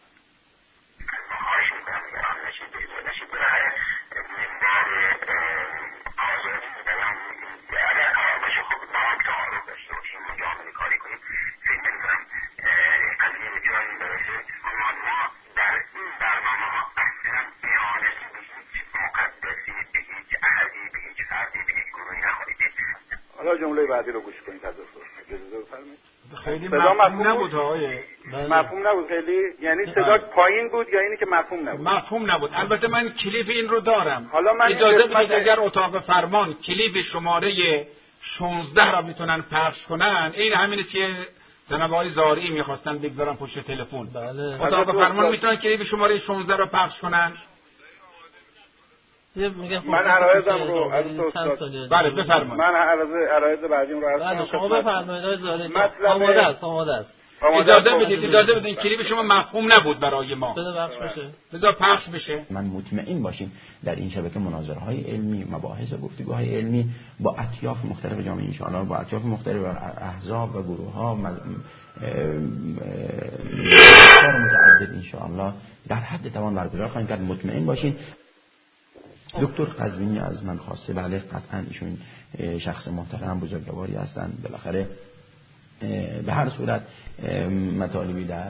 حالا جمله بعدی رو گوش کنید حضرت استاد. اجازه بفرمایید. خیلی مفهوم نبود آقای مفهوم نبود خیلی، یعنی صدا پایین بود یا اینی که مفهوم نبود؟ مفهوم نبود. البته من کلیپ این رو دارم. حالا من اجازه بدید اگر اتاق فرمان کلیپ شماره شانزده را میتونن پخش کنن، این همینه که جناب آقای زارعی میخواستن بگذارن پشت تلفن. بله. اتاق فرمان میتونن کلیپ شماره شانزده را پخش کنن. من عرایزم رو بله بفرمایید. من عرایز عرایز بعدیم رو عرض کنم. شما بفرمایید آقای زارعی. آماده است آماده است. اجازه بدید اجازه بدید کلیپ شما مفهوم نبود برای ما. بذار پخش بشه. بذار پخش بشه. من مطمئن باشین در این شبکه مناظره های علمی، مباحث و گفتگوهای علمی با اطیاف مختلف جامعه ان شاء الله، با اطیاف مختلف احزاب و گروه ها متعدد ان شاء الله در حد توان برگزار خواهیم کرد. مطمئن باشین. دکتر قزوینی از من خواسته، بله قطعا ایشون شخص محترم بزرگواری هستند. بالاخره به هر صورت مطالبی در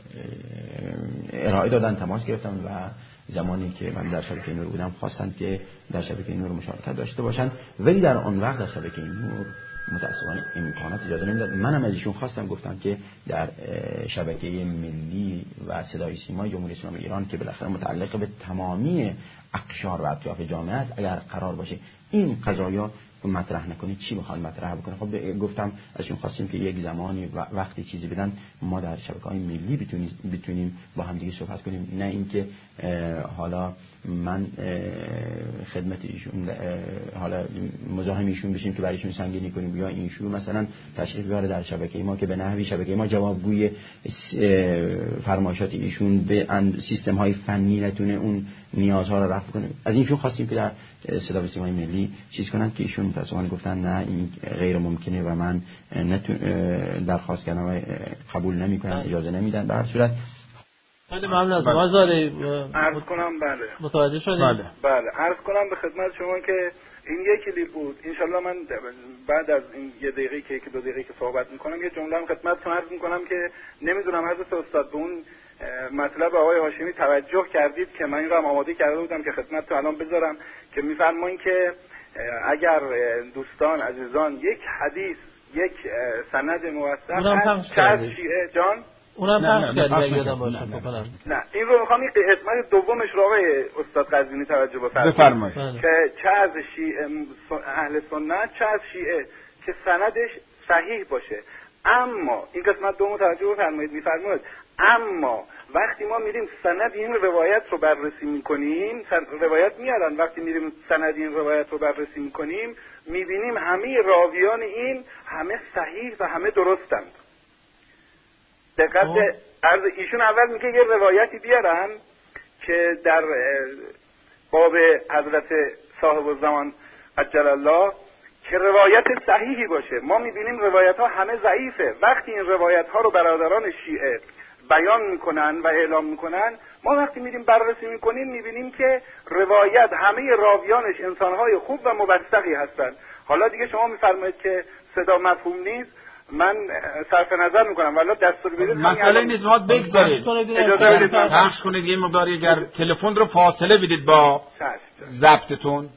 ارائه دادن، تماس گرفتن و زمانی که من در شبکه نور بودم خواستند که در شبکه نور مشارکت داشته باشند، ولی در آن وقت در شبکه نور متاسفانه امکانات اجازه نمیداد. منم از ایشون خواستم، گفتم که در شبکه ملی و صدای سیمای جمهوری اسلامی ایران که بالاخره متعلق به تمامی اقشار و اطیاف جامعه است، اگر قرار باشه این قضایا مطرح نکنید چی بخواد مطرح بکنه. خب گفتم ازشون خواستیم که یک زمانی و وقتی چیزی بدن ما در شبکه‌های ملی بتونیم بتونیم با هم دیگه صحبت کنیم، نه اینکه حالا من خدمت ایشون حالا مزاحم ایشون بشیم که برایشون سنگینی کنیم یا ایشون مثلا تشریف بیاره در شبکه ما که به نحوی شبکه ما جوابگوی فرمایشات ایشون به سیستم های فنی نتونه اون نیازها رو رفع کنه. از اینشون خواستیم که در صدا و سیمای ملی چیز کنن که ایشون متأسفانه گفتن نه این غیر ممکنه و من درخواست کردم و قبول نمی‌کنم، اجازه نمیدن. به هر صورت خیلی ممنون از شما زارعی. عرض کنم بله متوجه شدید؟ بله بله عرض کنم به خدمت شما که این یک کلیپ بود. انشالله من بعد از این یه دقیقه که یک دو دقیقه که صحبت میکنم یه جمله هم خدمتتون عرض میکنم که نمیدونم حضرت استاد به اون مطلب آقای هاشمی توجه کردید که من این رو هم آماده کرده بودم که خدمتتون الان بذارم که میفرمایید که اگر دوستان عزیزان یک حدیث یک سند موثق از چه از شیعه جان اونم پخش کردی اگه یادم باشه بکنم. نه این رو میخوام این قسمت دومش رو آقای استاد قزوینی توجه بفرمایید که چه از شیعه اهل سنت چه از شیعه که سندش صحیح باشه. اما این قسمت دوم توجه بفرمایید، میفرمایید اما وقتی ما میریم سند این روایت رو بررسی میکنیم، روایت میارن، وقتی میریم سند این روایت رو بررسی میکنیم میبینیم همه راویان این همه صحیح و همه درستند. دقت عرض ایشون اول میگه یه روایتی بیارن که در باب حضرت صاحب الزمان عجل الله که روایت صحیحی باشه. ما میبینیم روایت ها همه ضعیفه. وقتی این روایت ها رو برادران شیعه بیان میکنن و اعلام میکنن، ما وقتی میریم بررسی میکنیم میبینیم که روایت همه راویانش انسانهای خوب و موثقی هستن. حالا دیگه شما میفرمایید که صدا مفهوم نیست، من صرف نظر میکنم ولی دستور بدید مسئله نیست، ما بگذارید اجازه بدید پخش کنید یه مقدار اگر تلفن رو فاصله بدید با ضبطتون.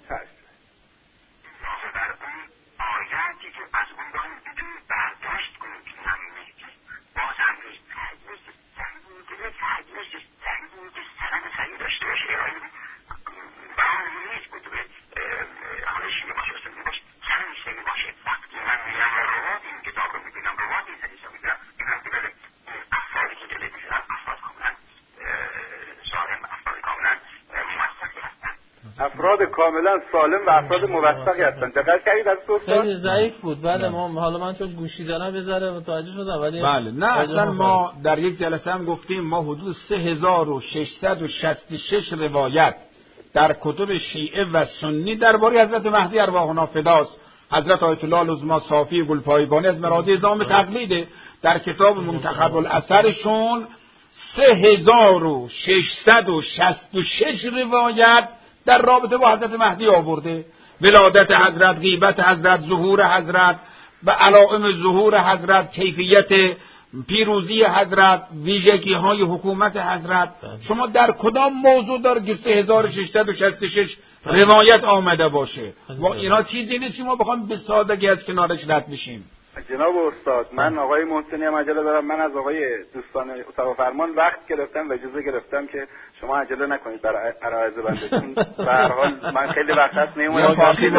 افراد کاملا سالم و افراد موثقی هستن. دقت کردید از دوستان؟ خیلی ضعیف بود. بله ما حالا من چون گوشی دارم بذاره متوجه شدم ولی بله نه اصلا ما در یک جلسه هم گفتیم ما حدود سه هزار و ششصد و شصت و شش روایت در کتب شیعه و سنی درباره حضرت مهدی ارواحنا فداست، حضرت آیت الله العظمی صافی گلپایگانی از مرادی ازام تقلیده، در کتاب منتخب الاثرشون سه هزار و ششصد و شصت و شش روایت در رابطه با حضرت مهدی آورده. ولادت حضرت، غیبت حضرت، ظهور حضرت و علائم ظهور حضرت، کیفیت پیروزی حضرت، ویژگی های حکومت حضرت. شما در کدام موضوع داره که سه هزار و ششصد و شصت و شش روایت آمده باشه؟ و اینا چیزی نیست که ما بخوام به سادگی از کنارش رد بشیم. جناب استاد، من آقای محسنی هم عجله دارم. من از آقای دوستان اتاق فرمان وقت گرفتم و اجازه گرفتم که شما عجله نکنید برای عرض بندتون. به هر حال من خیلی وقت هست نمی‌مونم.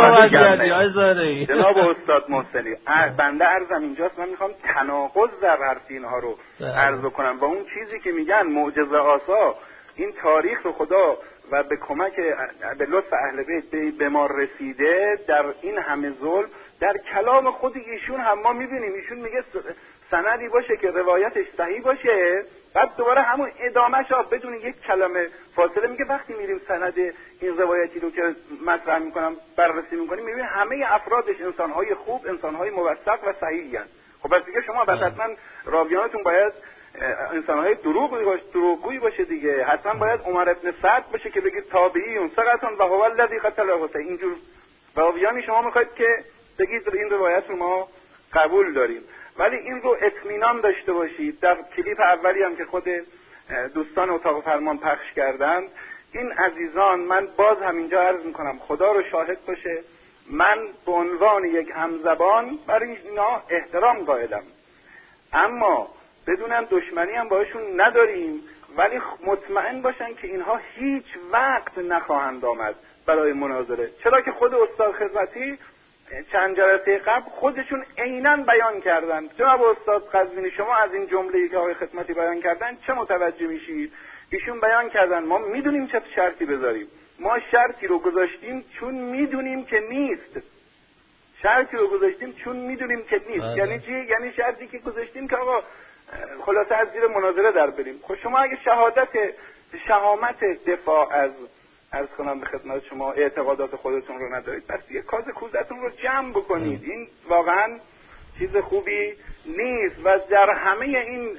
جناب استاد محسنی، بنده عرضم اینجاست، من میخوام تناقض در حرف اینها رو عرض کنم با اون چیزی که میگن معجزه آسا. این تاریخ رو خدا و به کمک به لطف اهل بیت به ما رسیده در این همه ظلم. در کلام خود ایشون هم ما میبینیم ایشون میگه سندی باشه که روایتش صحیح باشه، بعد دوباره همون ادامهش ها بدون یک کلمه فاصله میگه وقتی میریم سند این روایتی رو که مطرح میکنم بررسی میکنیم میبینیم همه افرادش انسانهای خوب، انسانهای موثق و صحیحی هستند. خب پس دیگه شما حتما راویانتون باید انسانهای دروغ باشه، دروغگویی باشه دیگه. حتما باید عمر ابن سعد باشه که بگید تابعیون ثقتون و هو الذی قتل حسین. اینجور راویانی شما میخواید که بگید این روایت رو ما قبول داریم. ولی این رو اطمینان داشته باشید، در کلیپ اولی هم که خود دوستان اتاق فرمان پخش کردند، این عزیزان، من باز همینجا عرض میکنم خدا رو شاهد باشه، من به عنوان یک همزبان برای اینا احترام قائلم، اما بدونم دشمنی هم باشون نداریم، ولی مطمئن باشن که اینها هیچ وقت نخواهند آمد برای مناظره. چرا که خود استاد خدمتی چند جلسه قبل خودشون عیناً بیان کردن. جناب استاد قزوینی، شما از این جمله‌ای که آقای خدمتی بیان کردن چه متوجه میشید؟ ایشون بیان کردن ما میدونیم چه شرطی بذاریم، ما شرطی رو گذاشتیم چون میدونیم که نیست. شرطی رو گذاشتیم چون میدونیم که نیست. آه. یعنی چی؟ یعنی شرطی که گذاشتیم که آقا خلاصه از زیر مناظره در بریم. خب شما اگه شهادت شهامت دفاع از عرض کنم به خدمت شما اعتقادات خودتون رو ندارید، پس یه کاز کوزتون رو جمع بکنید. این واقعا چیز خوبی نیست و در همه این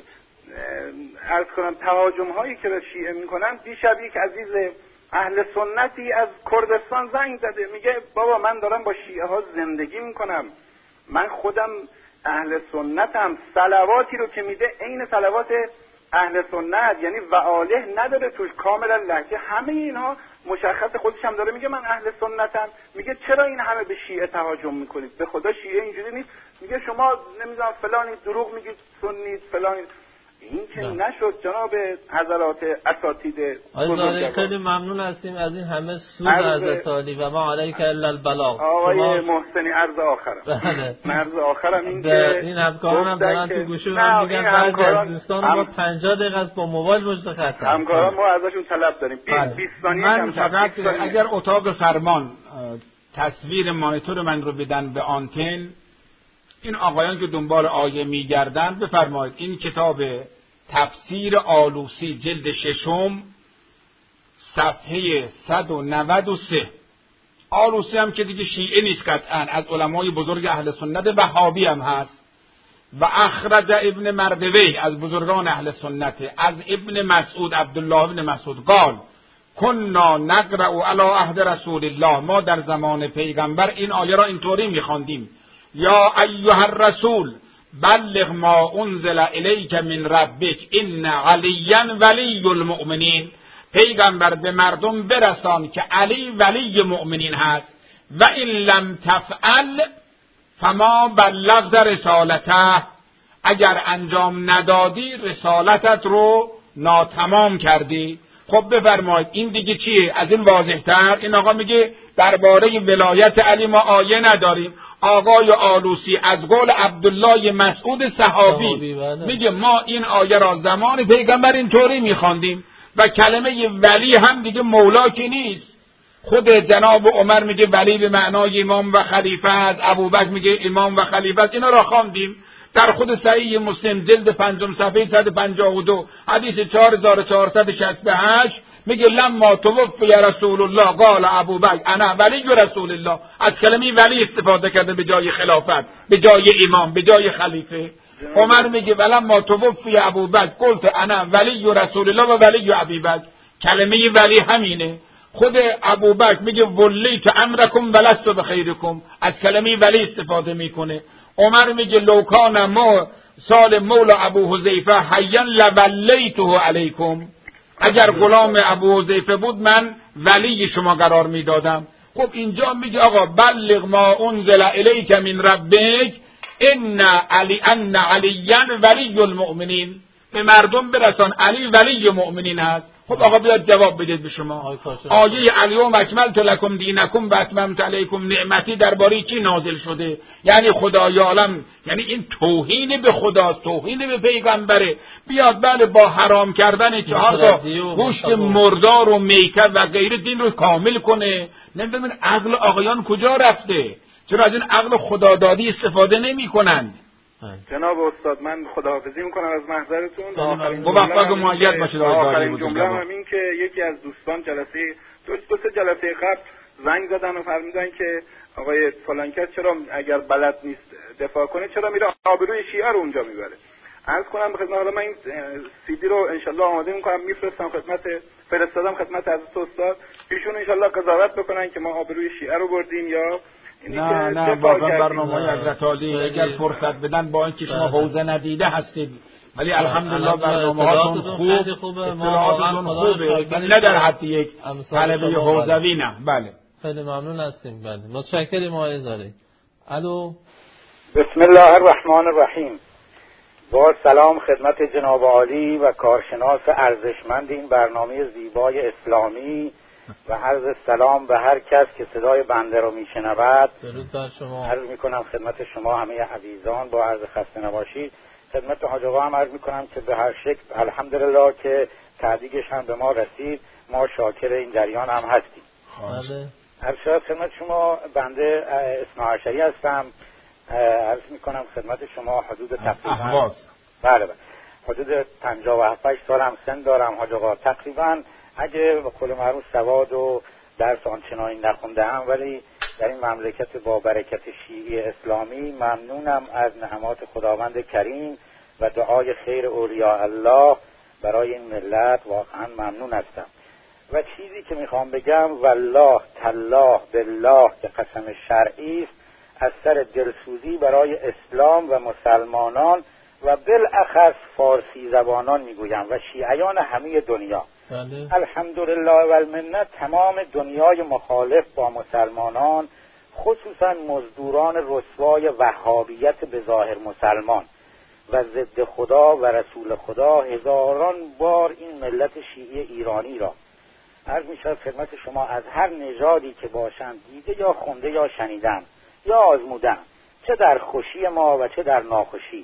عرض کنم تهاجم هایی که به شیعه میکنن، دیشب یک عزیز اهل سنتی از کردستان زنگ زده، میگه بابا من دارم با شیعه ها زندگی میکنم، من خودم اهل سنتم، صلواتی رو که میده عین صلوات اهل سنت، یعنی و آله نداره توش، کاملا لهجه، همه اینها مشخص خودش هم داره میگه من اهل سنتم. میگه چرا این همه به شیعه تهاجم میکنید؟ به خدا شیعه اینجوری نیست. میگه شما نمیدونم فلانی دروغ میگید، سنید فلانی. این که نشد جناب حضرات اساتید بزرگوار. خیلی ممنون هستیم از این همه سود حضرت عالی و ما علیک الا البلاغ. آقای محسنی عرض آخرم. بله. عرض آخرم این که این همکاران هم دارن تو گوشه من میگن بعضی از دوستان ما پنجاه دقیقه است با موبایل پشت خط. همکاران ما ازشون طلب داریم بیست ثانیه. من فقط اگر اتاق فرمان تصویر مانیتور من رو بدن به آنتن، این آقایان که دنبال آیه میگردن بفرمایید این کتاب تفسیر آلوسی جلد ششم صفحه صد و نود و سه. آلوسی هم که دیگه شیعه نیست قطعا، از علمای بزرگ اهل سنت وهابی هم هست. و اخرج ابن مردوی از بزرگان اهل سنت از ابن مسعود عبدالله ابن مسعود قال کنا نقرأ علی عهد رسول الله، ما در زمان پیغمبر این آیه را اینطوری میخواندیم یا ایها الرسول بلغ ما انزل الیک من ربک ان علیا ولی المؤمنین. پیغمبر به مردم برسان که علی ولی مؤمنین هست. و این لم تفعل فما بلغت رسالته، اگر انجام ندادی رسالتت رو ناتمام کردی. خب بفرمایید این دیگه چیه از این واضح‌تر؟ این آقا میگه درباره ولایت علی ما آیه نداریم. آقای آلوسی از قول عبدالله مسعود صحابی میگه ما این آیه را زمان پیغمبر اینطوری میخواندیم و کلمه ولی هم دیگه مولا که نیست. خود جناب عمر میگه ولی به معنای امام و خلیفه است، ابوبکر میگه امام و خلیفه است. اینا را خواندیم در خود صحیح مسلم جلد پنجم صفحه صد و پنجاه و دو حدیث چهار هزار و چهارصد و شصت و هشت میگه لما توفی رسول الله قال ابوبکر انا ولی رسول الله. از کلمه ولی استفاده کرده به جای خلافت، به جای امام، به جای خلیفه. عمر میگه ولما توفی ابوبکر قلت انا ولی رسول الله و ولی ابوبکر. کلمه ولی همینه. خود ابوبکر میگه ولیت امرکم ولست بخیرکم، از کلمه ولی استفاده میکنه. عمر میگه لو کان ما سال مولا ابو حذیفه حیا لولیته علیکم، اگر غلام ابو حذیفه بود من ولی شما قرار میدادم. خب اینجا میگه آقا بلغ ما انزل الیک من ربک ان علی ان علیا ولی المؤمنین، به مردم برسان علی ولی مؤمنین هست. خب آقا بیاد جواب بدید به شما. آیه الیوم اکملت لکم دینکم و اتممت علیکم نعمتی درباره کی نازل شده؟ یعنی خدای عالم، یعنی این توهین به خداست، توهین به پیغمبره. بیاد بله با حرام کردن چهار تا گوشت مردار و میکه و غیره دین رو کامل کنه. نمیدونم عقل آقایان کجا رفته؟ چرا از این عقل خدادادی استفاده نمی کنند؟ جناب استاد من خداحافظی میکنم از محضرتون. موفق و مؤید باشید. آخرین جمله هم این که یکی از دوستان جلسه دو دو سه جلسه قبل زنگ زدن و فرمودن که آقای فلانکس چرا اگر بلد نیست دفاع کنه چرا میره آبروی شیعه رو اونجا میبره. عرض کنم به خدمت، حالا من این سی دی رو انشالله آماده میکنم میفرستم خدمت فرستادم خدمت حضرت استاد، ایشون انشالله قضاوت بکنن که ما آبروی شیعه رو بردیم یا نه نه واقعا برنامه‌های حضرت عالی اگر فرصت بدن با اینکه شما حوزه ندیده هستید ولی الحمدلله برنامه‌هاتون خوب، اطلاعاتتون خوبه، نه در حد یک طلبه حوزوی نه. بله خیلی ممنون هستیم. بله متشکریم آقای زاری. الو بسم الله الرحمن الرحیم. با سلام خدمت جناب عالی و کارشناس ارزشمند این برنامه زیبای اسلامی و عرض سلام به هر کس که صدای بنده رو میشنود. درود بر شما. عرض میکنم خدمت شما همه عزیزان با عرض خسته نباشید. خدمت حاج آقا هم عرض میکنم که به هر شکل الحمدلله که تهدیدش هم به ما رسید، ما شاکر این جریان هم هستیم. بله. عرض خدمت شما بنده اثناعشری هستم. عرض میکنم خدمت شما حدود تقریبا بله بله حدود پنجاه و هفت سالم سن دارم حاج آقا. تقریبا اگه به قول معروف سواد و درس آنچنانی نخونده هم ولی در این مملکت با برکت شیعی اسلامی ممنونم از نعمات خداوند کریم و دعای خیر اولیاء الله برای این ملت. واقعا ممنون هستم. و چیزی که میخوام بگم والله تالله بالله که قسم شرعی است، از سر دلسوزی برای اسلام و مسلمانان و بالاخص فارسی زبانان میگویم و شیعیان همه دنیا. بله. الحمدلله و المنه تمام دنیای مخالف با مسلمانان، خصوصا مزدوران رسوای وهابیت به ظاهر مسلمان و ضد خدا و رسول خدا، هزاران بار این ملت شیعی ایرانی را عرض می شود خدمت شما از هر نژادی که باشند دیده یا خونده یا شنیدن یا آزمودن، چه در خوشی ما و چه در ناخوشی،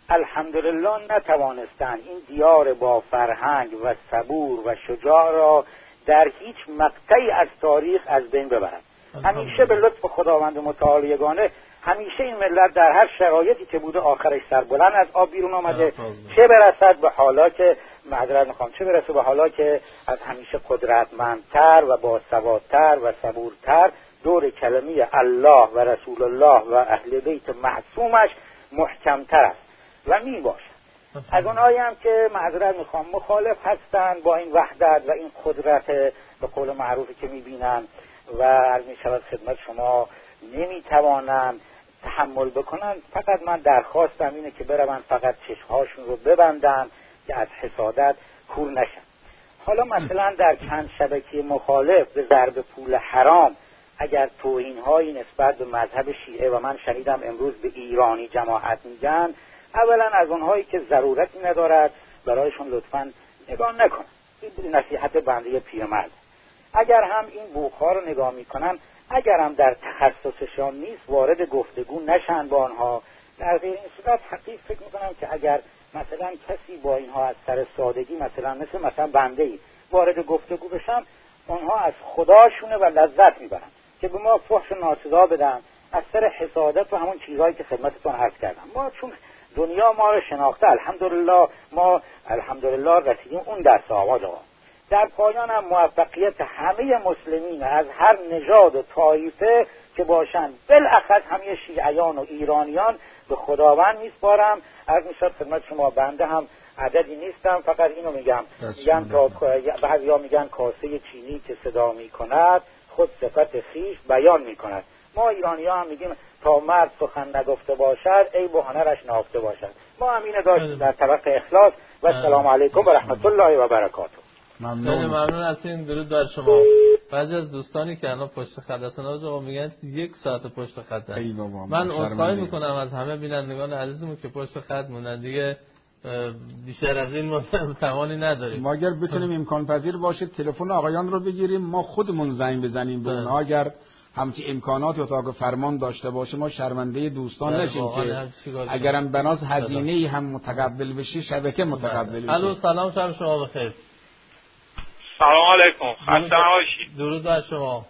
الحمدلله نتوانستند این دیار با فرهنگ و صبور و شجاع را در هیچ مقطعی از تاریخ از بین ببرند. همیشه به لطف خداوند متعال یگانه همیشه این ملت در هر شرایطی که بوده آخرش سربلند از آب بیرون آمده، چه برسد به حالا که معذرت میخوام چه برسه به حالا که از همیشه قدرتمندتر و باسوادتر و صبورتر دور کلمه الله و رسول الله و اهل بیت معصومش محکمتر است و می باشد. از اونهایی هم که معذرت میخوام مخالف هستند با این وحدت و این قدرت به قول معروفی که میبینن و عرض می شود خدمت شما نمیتوانند تحمل بکنن، فقط من درخواستم اینه که برون فقط چشمهاشون رو ببندن که از حسادت کور نشن. حالا مثلا در چند شبکه مخالف به ضرب پول حرام اگر توهین‌هایی نسبت به مذهب شیعه و من شنیدم امروز به ایرانی جماعت میگن، اولا از اونهایی که ضرورتی ندارد برایشون لطفاً نگاه نکنن. این نصیحت بنده پیرمرد. اگر هم این بوخ‌ها رو نگاه میکنن، اگر هم در تخصصشان نیست وارد گفتگو نشن با آنها. در غیر این صورت حقیق فکر میکنم که اگر مثلا کسی با اینها از سر سادگی مثلا مثل مثلا بنده‌ای وارد گفتگو بشن، آنها از خداشونه و لذت میبرن که به ما فحش و ناسزا بدن از سر حسادت و همون چیزهایی که خدمتتون عرض کردم. ما چون دنیا ما رو شناخته الحمدلله، ما الحمدلله رسیدیم اون دست آواز آقا. در پایان هم موفقیت همه مسلمین از هر نژاد و طایفه که باشند، بالاخص همه شیعیان و ایرانیان به خداوند میسپارم. عرض میشد خدمت شما بنده هم عددی نیستم، فقط اینو میگم، میگن تا بعضیا میگن کاسه چینی که صدا میکند خود صفت خویش بیان میکند. ما ایرانی ها هم میگیم تا مرد سخن نگفته باشد ای به هنرش نهفته باشد. ما همینه داشتیم در طبق اخلاص و السلام علیکم و رحمت الله و برکاته. ممنون ممنون هستین. درود بر شما. بعضی از دوستانی که الان پشت خط هستن آقا میگن یک ساعت پشت خط هست. من عذرخواهی میکنم از همه بینندگان عزیزمون که پشت خط موندن، دیگه بیشتر از این ما توانی نداریم. ما اگر بتونیم امکان پذیر باشه تلفن آقایان رو بگیریم، ما خودمون زنگ بزنیم به اونها. اگر همچی امکانات اتاق فرمان داشته باشه ما شرمنده دوستان نشیم که اگرم بناس هزینه‌ای هم متقبل بشه شبکه متقبل بشه. الو سلام، شب شما بخیر. سلام علیکم، خسته نباشید. درود بر شما.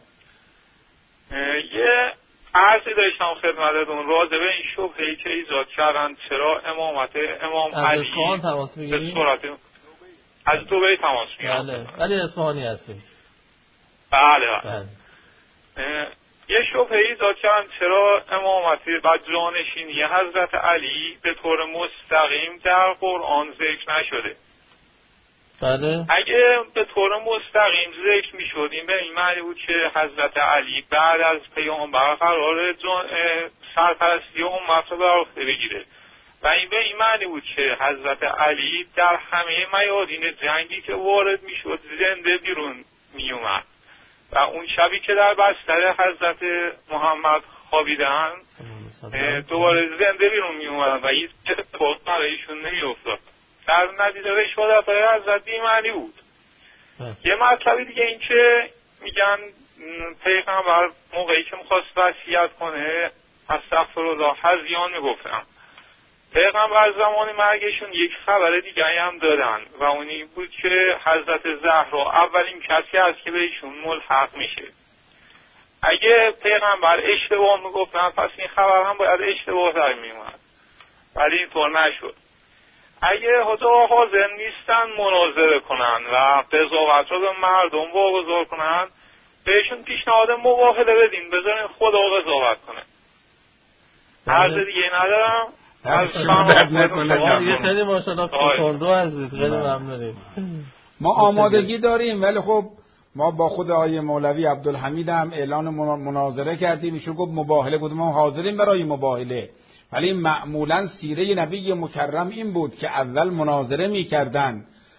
یه عرضی داشتم خدمتتون راجع به این شبهه‌ای که ایجاد کردن چرا امامت امام علی از اصفهان تماس میگیری؟ به صورت از دبی تماس میگیرم. بله، ولی اصفهانی هستیم. بله بله. یه شبهه ایجاد کردن چرا امامت و جانشینی حضرت علی به طور مستقیم در قرآن ذکر نشده. بله. اگه به طور مستقیم ذکر میشد این به این معنی بود که حضرت علی بعد از پیامبر قرار جان سرپرستی امت رو بر عهده بگیره و این به این معنی بود که حضرت علی در همه میادین جنگی که وارد میشد زنده بیرون میومد و اون شبی که در بستر حضرت محمد خوابیدن دوباره زنده بیرون میومدن و هیچ اتفاقی برایشون نمیافتاد. در نتیجه رشوت برای حضرت بی‌معنی بود. یه مطلبی دیگه این که میگن پیغمبر موقعی که میخواست وصیت کنه استغفرالله هزیان میگفتن. پیغمبر زمان مرگشون یک خبر دیگه هم دادن و اون این بود که حضرت زهرا اولین کسی است که بهشون ملحق میشه. اگه پیغمبر اشتباه میگفتن پس این خبر هم باید اشتباه در میومد، ولی اینطور نشد. اگه حضور حاضر نیستن مناظره کنن و قضاوت رو به مردم واگذار کنن، بهشون پیشنهاد مباهله بدین، بذارین خدا قضاوت کنه. عرض دیگه ندارم. از شما دیگه خیلی ماشاءالله کندو هستید، خیلی ممنونیم. ما آمادگی داریم، ولی خب ما با خود آقای مولوی عبدالحمید هم اعلان مناظره کردیم، ایشون گفت مباهله، گفتم ما حاضریم برای مباهله، ولی معمولا سیره نبی مکرم این بود که اول مناظره میکردن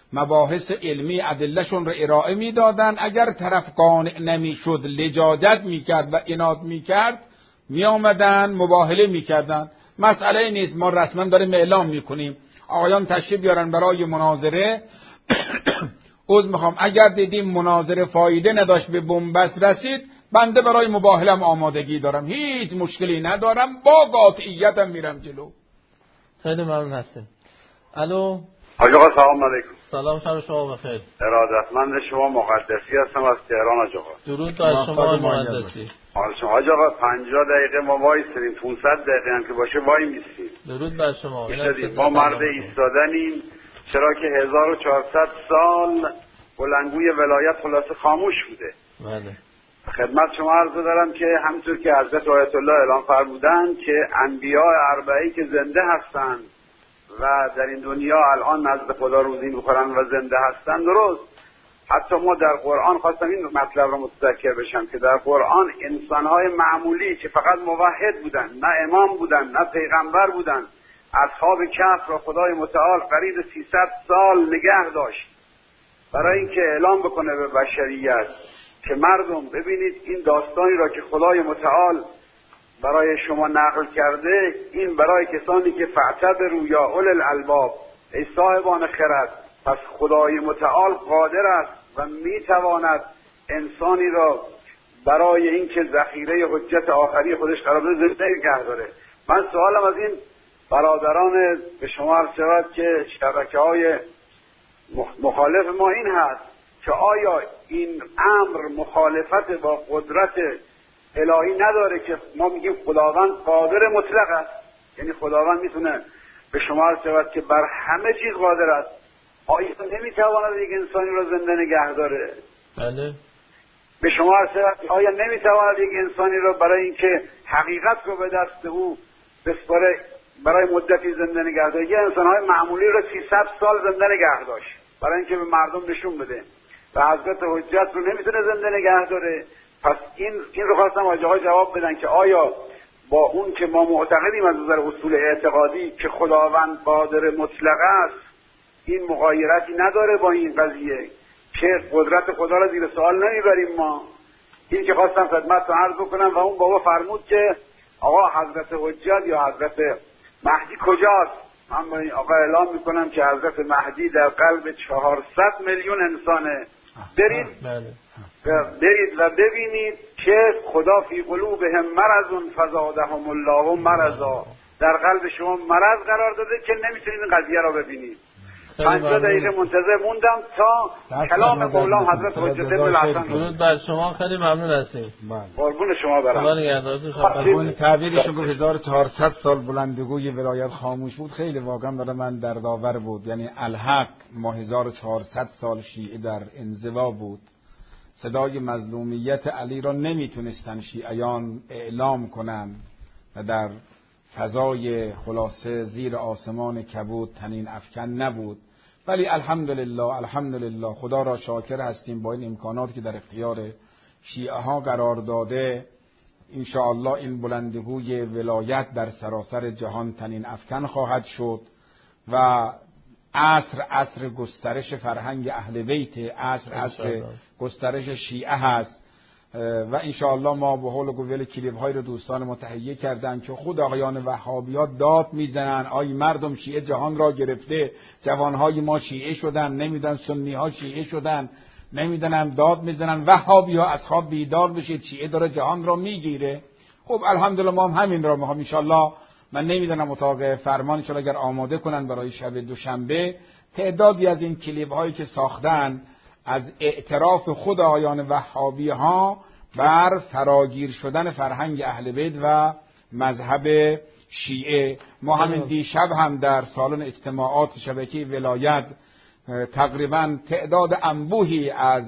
مباحث علمی ادلهشون رو ارائه میدادن. اگر طرف قانع نمیشد لجاجت میکرد و عناد میکرد، میآمدن مباهله میکردن. مسئله نیست، ما رسما داریم اعلام میکنیم آقایان تشریف بیارن برای مناظره. عذر میخوام اگر دیدیم مناظره فایده نداشت، به بنبست رسید، بنده برای مباهلم آمادگی دارم، هیچ مشکلی ندارم، با قاطعیتم میرم جلو. خیلی ممنون هستیم. الو حاج آقا سلام علیکم. سلام، شب شما بخیر. ارادتمند شما مقدسی هستم از تهران. حاج آقا درود بر شما مقدسی. حال شما حاج آقا. پنجاه دقیقه ما وایسیم، پانصد دقیقه هم که باشه وای میستیم. درود بر شما. ما مرد ایستادنیم، چرا که هزار و چهارصد سال بلندگوی ولایت خلاصه خاموش بوده. بله. خدمت شما عرض دارم که همونطور که حضرت آیت الله اعلام فرمودند که انبیاء اربعی که زنده هستند و در این دنیا الان نزد خدا روزی میخورن و زنده هستن، درست. حتی ما در قرآن خواستم این مطلب رو متذکر بشم که در قرآن انسانهای معمولی که فقط موحد بودن، نه امام بودن نه پیغمبر بودن، اصحاب کهف را خدای متعال قریب سیصد سال نگه داشت برای اینکه اعلام بکنه به بشریت که مردم ببینید این داستانی را که خدای متعال برای شما نقل کرده، این برای کسانی که فاعتبروا یا اول الالباب، ای صاحبان خرد، پس خدای متعال قادر است و میتواند انسانی را برای اینکه ذخیره حجت آخری خودش قرار بده زنده نگه داره. من سوالم از این برادران به شما عرض شود که شبکه‌های مخالف ما این هست که آیا این امر مخالفت با قدرت الهی نداره که ما میگیم خداوند قادر مطلق است، یعنی خداوند میتونه به شما عرض شود که بر همه چیز قادر است، آیا نمیتواند یک انسانی را زنده نگه داره؟ بله. به شما عرض شود آیا نمیتواند یک انسانی را برای اینکه حقیقت رو به دست او بسپاره برای مدتی زنده نگه داره؟ یه انسانهای معمولی را سیصد سال زنده نگه داشت برای اینکه به مردم نشون بده و حضرت حجت رو نمیتونه زنده نگه داره. پس این این رو خواستم آقا جواب بدن که آیا با اون که ما معتقدیم از نظر اصول اعتقادی که خداوند قادر مطلق است، این مغایرتی نداره با این قضیه که قدرت خدا را زیر سوال نمیبریم ما. این که خواستم خدمت رو عرض بکنم و اون بابا فرمود که آقا حضرت حجت یا حضرت مهدی کجاست؟ من با این آقا اعلام میکنم که حضرت مهدی در قلب چهارصد میلیون انسانه. برید برید و ببینید که خدا فی قلوبهم مرض فزادهم الله مرضا، در قلب شما مرض قرار داده که نمیتونید این قضیه را ببینید. پنجاه دقیقه منتظر موندم تا کلام مولا حضرت حجت ابن الحسن. درود بر شما، خیلی ممنون هستیم. قربون شما برم. خدا نگهدارتون. اون تعبیرش گفت هزار و چهارصد سال بلندگوی ولایت خاموش بود، خیلی واقعا برای من دردآور بود. یعنی الحق ما هزار و چهارصد سال شیعه در انزوا بود، صدای مظلومیت علی را نمیتونستن شیعیان اعلام کنن و در فضای خلاصه زیر آسمان کبود تنین افکن نبود. ولی الحمدلله الحمدلله خدا را شاکر هستیم با این امکانات که در اختیار شیعه ها قرار داده. انشاءالله این بلندگوی ولایت در سراسر جهان تنین افکن خواهد شد و عصر عصر گسترش فرهنگ اهل بیت، عصر عصر گسترش شیعه هست و انشاءالله ما به حول گویل کلیپ های رو دوستان ما تهیه کردن که خود آقایان وهابیات داد میزنن آی مردم شیعه جهان را گرفته، جوانهای ما شیعه شدن، نمیدن سنی ها شیعه شدن، نمیدونم داد میزنن وهابی ها اصحاب بیدار بشید شیعه داره جهان را میگیره. خب الحمدلله ما هم همین را میخوام. انشاءالله من نمیدونم اتاق فرمان انشاءالله اگر آماده کنن برای شب دوشنبه تعدادی از این کلیپ هایی که ساختن از اعتراف خود آیان وهابی ها بر فراگیر شدن فرهنگ اهل بیت و مذهب شیعه. ما همین دیشب هم در سالن اجتماعات شبکه ولایت تقریبا تعداد انبوهی از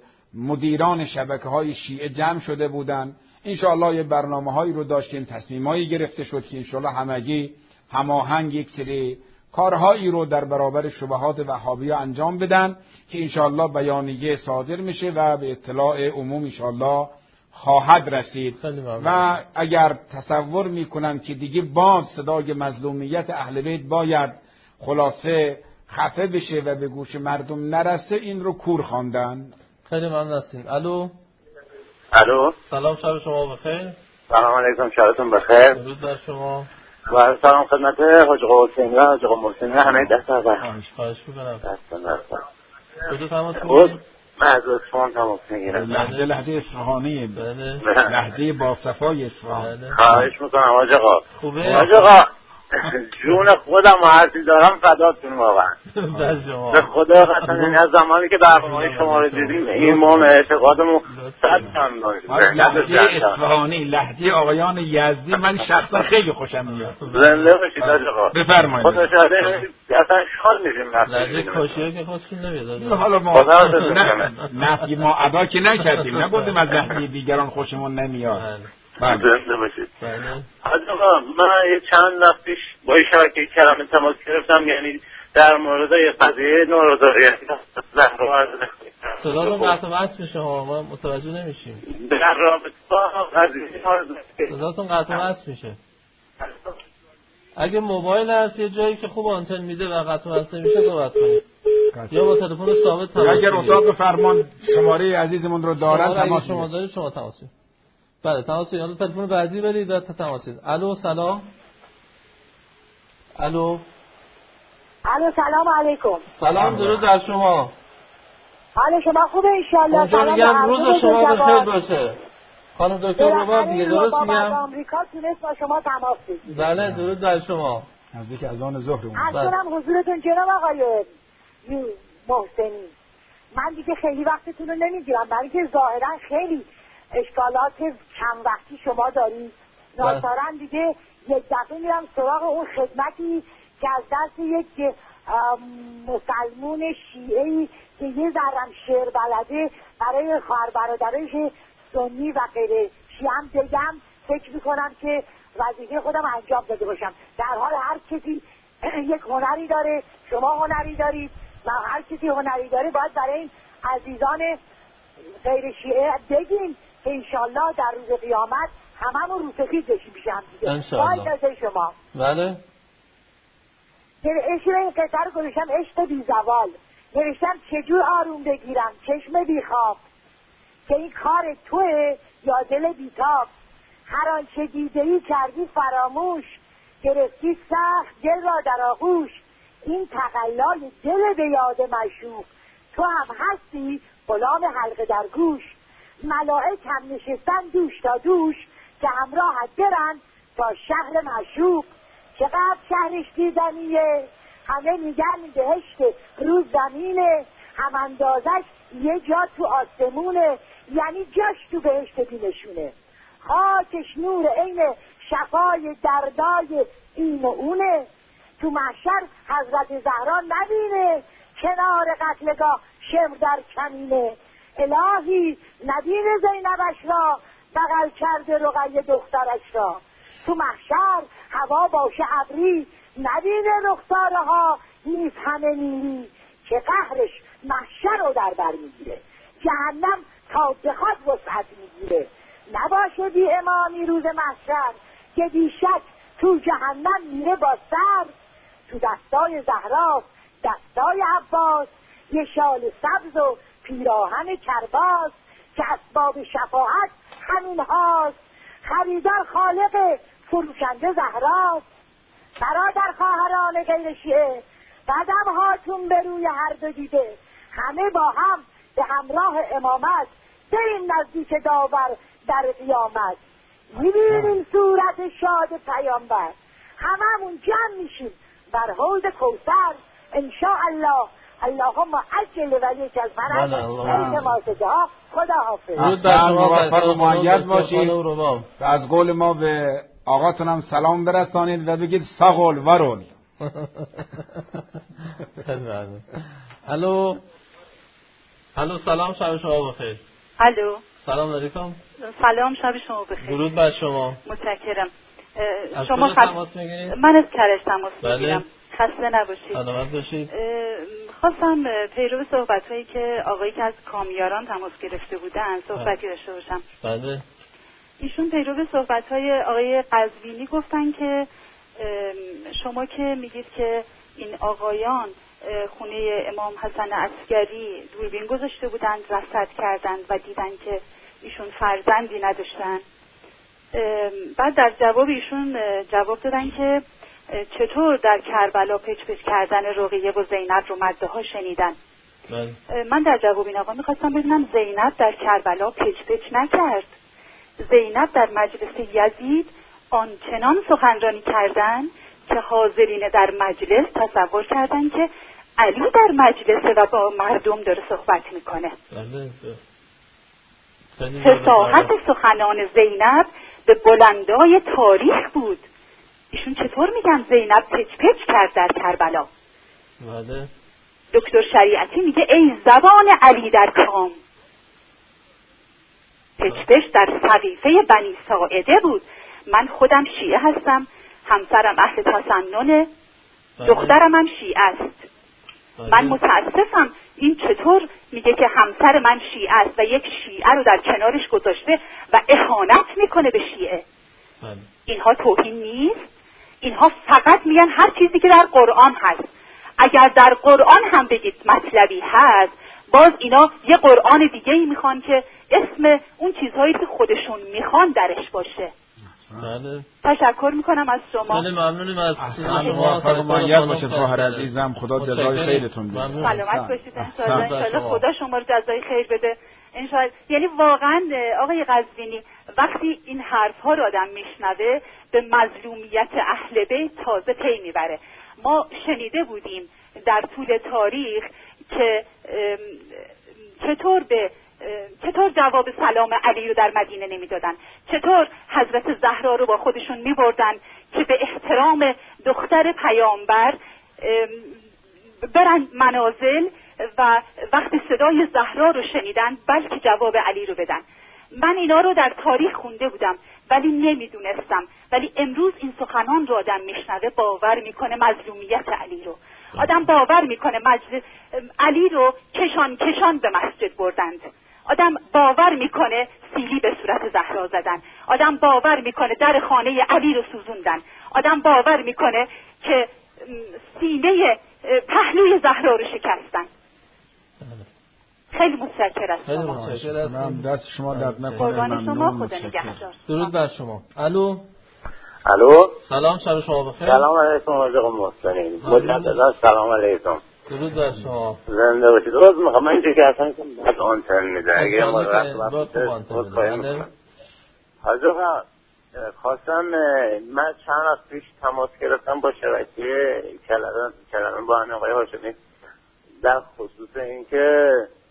مدیران شبکه های شیعه جمع شده بودند. انشاءالله یه برنامه هایی رو داشتیم، تصمیم هایی گرفته شد که انشاءالله همگی هماهنگ یک سری کارهایی رو در برابر شبهات وهابی‌ها انجام بدن که انشاءالله بیانیه صادر میشه و به اطلاع عموم انشاءالله خواهد رسید. و اگر تصور میکنن که دیگه باز صدای مظلومیت اهل بیت باید خلاصه خفه بشه و به گوش مردم نرسه این رو کور خواندن. خیلی ممنون هستین. الو الو، سلام، شب شما بخیر. سلام علیکم، شبتون بخیر. درود بر شما و سلام خدمت حاج حسین و حاج محسن همه دست آقا. خواهش می‌کنم. دست دست. کجا تماس می‌گیرید؟ من از اصفهان تماس می‌گیرم. لهجه لهجه اصفهانیه. بله. لهجه با صفای اصفهان. خواهش می‌کنم حاج آقا. خوبه؟ حاج آقا جون خودم و هرچی دارم فداتون واقعا. به خدا قسم، این از زمانی که برنامه شما رو دیدیم ایمان اعتقادمون صد هم باشه. لهجه اصفهانی، لهجه آقایان یزدی من شخصا خیلی خوشم میاد. زنده باشید حاج آقا. بفرمایید. خدا شاهده اصلا شاد میشیم. لهجه کاشیه که خواستون نمیاد. حالا ما نفی ما ادا که نکردیم، نگفتیم از لهجه دیگران خوشمون نمیاد. زنده باشید. حاج آقا من یه چند وقت پیش با شبکه کرم تماس گرفتم، یعنی در مورد یه قضیه نارضایتی زهرا عرض صداتون قطع و وصل میشه ها، ما متوجه نمیشیم. در رابطه با قضیه نارضایتی صداتون قطع و وصل میشه. اگه موبایل هست یه جایی که خوب آنتن میده و قطع و وصل نمیشه صحبت کنید. یا با تلفن ثابت تماس اگر اتاق فرمان شماره عزیزمون رو دارن تماس شما دارید شما تماس کنید. بله تماس یا تلفن بعدی برید و تماس کنید. الو سلام. الو الو سلام علیکم. سلام، درود بر شما. حال شما خوبه ان شاء الله؟ سلام میگم، روز شما بخیر باشه. خانم دکتر رباب دیگه درست میگم؟ آمریکا تونست با شما تماس بگیره. بله درود بر شما. نزدیک اذان ظهر اومد. اصلا حضورتون جناب آقای محسنی، من دیگه خیلی وقتتون رو نمیگیرم، برای که ظاهرا خیلی اشکالات کم وقتی شما دارید. ناچارا دیگه یک دفعه میرم سراغ اون خدمتی که از دست یک مسلمون شیعه‌ای که یه ذرم شعر بلده برای خواهر برادرش سنی و غیره شیعه هم بگم، فکر میکنم که وظیفه خودم انجام داده باشم. در حال هر کسی یک هنری داره، شما هنری دارید و هر کسی هنری داره باید برای این عزیزان غیر شیعه بگیم که انشالله در روز قیامت هممون روسفید بشیم بیشم دیگه. انشالله. شما بله عشق این قطعه رو گذاشتم، عشق بی زوال. نوشتم چجور آروم بگیرم چشم بی خواب، که این کار توه یا دل بیتاب. هر آنچه دیده‌ای کردی فراموش، گرفتی سخت دل را در آغوش. این تقلای دل به یاد مشوق، تو هم هستی غلام حلقه در گوش. ملائک هم نشستن دوش تا دوش، که همراهت برن تا شهر معشوق. چقدر شهرش دیدنیه، همه میگن بهشت روز زمینه، هم اندازش یه جا تو آسمونه، یعنی جاش تو بهشت بینشونه. خاکش نور عین شفای دردای این و اونه، تو محشر حضرت زهرا نبینه، کنار قتلگاه شمر در کمینه. الهی ندین زینبش را، بغل کرده رقیه دخترش را. تو محشر هوا باشه ابری، ندیده رخسارها نیست همه نیری. که قهرش محشر رو در بر میگیره، جهنم تا بخواد وسعت میگیره. نباشه بی امامی روز محشر، که بی شک تو جهنم میره با سر. تو دستای زهراست دستای عباس، یه شال سبز و پیراهن کرباس. که اسباب شفاعت همین هاست، خریدار خالق فروشنده زهراست. برادر خواهران غیر شیعه، قدم هاتون به روی هر دو دیده. همه با هم به همراه امامت، بریم نزدیک داور در قیامت. میبینیم صورت شاد پیامبر، هممون جمع میشیم بر حوض کوثر انشاءالله. اللهم عجل ولیک از فرج التماسه ها. خدا حافظ. موفق و مؤید باشید و از قول ما به آقاتونم سلام برسانید و بگید ساقل ورول. الو الو سلام، شب شما بخیر. الو سلام علیکم. سلام، شب شما بخیر. درود بر شما. متشکرم. شما خ... تماس میگیرید؟ من از کرج تماس بله. میگیرم. خسته نباشید. سلامت باشید. خواستم پیرو صحبت‌هایی که آقایی که از کامیاران تماس گرفته بودن صحبتی داشته باشم. بله. ایشون پیرو صحبت‌های آقای قزوینی گفتن که شما که میگید که این آقایان خونه امام حسن عسکری دوربین گذاشته بودند، رصد کردند و دیدن که ایشون فرزندی نداشتن. بعد در جواب ایشون جواب دادن که چطور در کربلا پچ پچ کردن رقیه و زینب رو مده ها شنیدن. من در جواب این آقا میخواستم ببینم زینب در کربلا پچ پچ نکرد. زینب در مجلس یزید آنچنان سخنرانی کردن که حاضرین در مجلس تصور کردن که علی در مجلسه و با مردم داره صحبت میکنه. فصاحت سخنان زینب به بلندای تاریخ بود. ایشون چطور میگن زینب پچ پچ کرد در کربلا؟ بله. دکتر شریعتی میگه ای زبان علی در کام. پچ پچ در سقیفه بنی ساعده بود. من خودم شیعه هستم، همسرم اهل تسننه، دخترم هم شیعه است. من متاسفم این چطور میگه که همسر من شیعه است و یک شیعه رو در کنارش گذاشته و اهانت میکنه به شیعه. اینها توهین نیست؟ اینها فقط میگن هر چیزی که در قرآن هست. اگر در قرآن هم بگید مطلبی هست، باز اینا یه قرآن دیگه ای میخوان که اسم اون چیزهایی که خودشون میخوان درش باشه. بله. تشکر میکنم از شما. خیلی ممنونم از شما. فرمایید باشید خواهر عزیزم، خدا جزای خیرتون بده. سلامت باشید انشالله. خدا شما رو جزای خیر بده انشالله. یعنی واقعا آقای قزوینی وقتی این حرف ها رو آدم میشنوه به مظلومیت اهل بیت تازه پی میبره. ما شنیده بودیم در طول تاریخ که چطور به چطور جواب سلام علی رو در مدینه نمیدادن، چطور حضرت زهرا رو با خودشون میبردن که به احترام دختر پیامبر برن منازل و وقتی صدای زهرا رو شنیدن بلکه جواب علی رو بدن. من اینا رو در تاریخ خونده بودم ولی نمیدونستم، ولی امروز این سخنان رو آدم میشنوه باور میکنه مظلومیت علی رو. آدم باور میکنه مجلس علی رو کشان کشان به مسجد بردند. آدم باور میکنه سیلی به صورت زهرا زدن. آدم باور میکنه در خانه علی رو سوزوندن. آدم باور میکنه که سینه پهلوی زهرا رو شکستن. خیلی متشکرم. خیلی متشکرم. دست شما درد نکنه. قربان شما، خدا نگهدار. درود بر شما. الو. الو. سلام، شب شما بخیر. سلام علیکم آقا محسنین. مجددا سلام علیکم. درود بر شما. زنده باشید. روز میخوام من اینجا که اصلا بعد آنتن میده اگه ما رفت وقت حاضر خواستم من چند از پیش تماس گرفتم با شبکه کلمه کلمه با آقای هاشمی در خصوص اینکه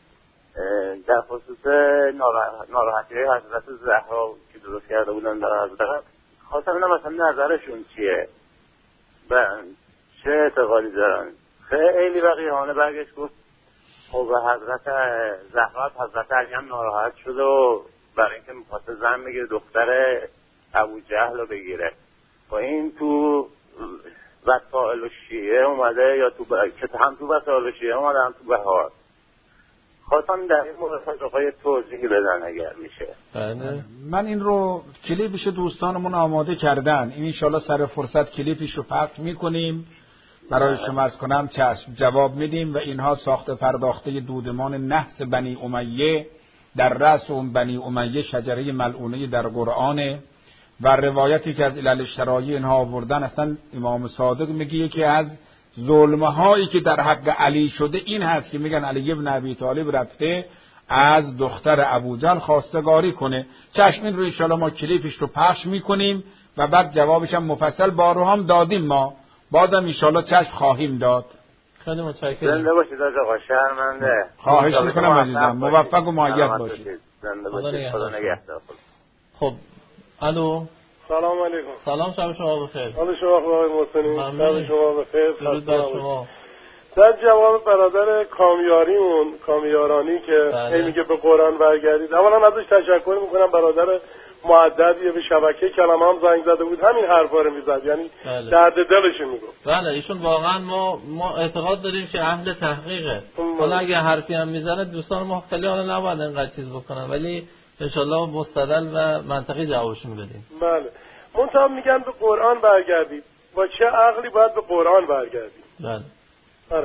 در خصوص ناراحتی حضرت زهرا که درست کرده بودن در حضرت خواستم ببینم مثلا نظرشون چیه و چه اعتقادی دارن. خیلی وقیحانه برگشت گفت خب حضرت زهرا حضرت علی هم ناراحت شد و برای اینکه میخواسته زن بگیره دختر ابو جهل رو بگیره و این تو وسائل شیعه اومده یا تو ب... که هم تو وسائل شیعه اومده هم تو بهار. خواستم در این مورد آقای توضیحی بدن اگر میشه. بله. من این رو کلیپش دوستانمون آماده کردن، این انشالله سر فرصت کلیپش رو پخش میکنیم برای شما عرض کنم چشم جواب میدیم و اینها ساخته پرداخته دودمان نحس بنی امیه در رأس اون بنی امیه شجره ملعونه در قرآن و روایتی که از علل شرایع اینها آوردن. اصلا امام صادق میگه یکی از ظلمه هایی که در حق علی شده این هست که میگن علی ابن ابی طالب رفته از دختر ابوجهل خواستگاری کنه. چشم این رو انشالله ما کلیپش رو پخش میکنیم و بعد جوابش هم مفصل بارها هم دادیم، ما بازم انشالله چشم خواهیم داد. خیلی متشکرم. زنده باشید آقا شرمنده. خواهش میکنم عزیزم، موفق و مؤید باشید. زنده باشید. خدا نگهدار. خب الو. سلام علیکم. سلام، شب شما بخیر. حال شما خوب آقای محسنی؟ شب شما بخیر. درود بر شما. در جواب برادر کامیاریمون کامیارانی که هی میگه به قرآن برگردید، اولا ازش تشکر میکنم، برادر مؤدبیه، به شبکه کلمه هم زنگ زده بود همین حرفا رو میزد، یعنی بله. درد دلش میگفت. بله ایشون واقعا ما ما اعتقاد داریم که اهل تحقیقه. حالا اگه حرفی هم میزنه دوستان ما خیلی حالا نباید اینقدر چیز بکنن، ولی انشالله مستدل و منطقی جوابشون بدیم. بله. منتها میگن به قرآن برگردید. با چه عقلی باید به قرآن برگردید؟ بله. آره.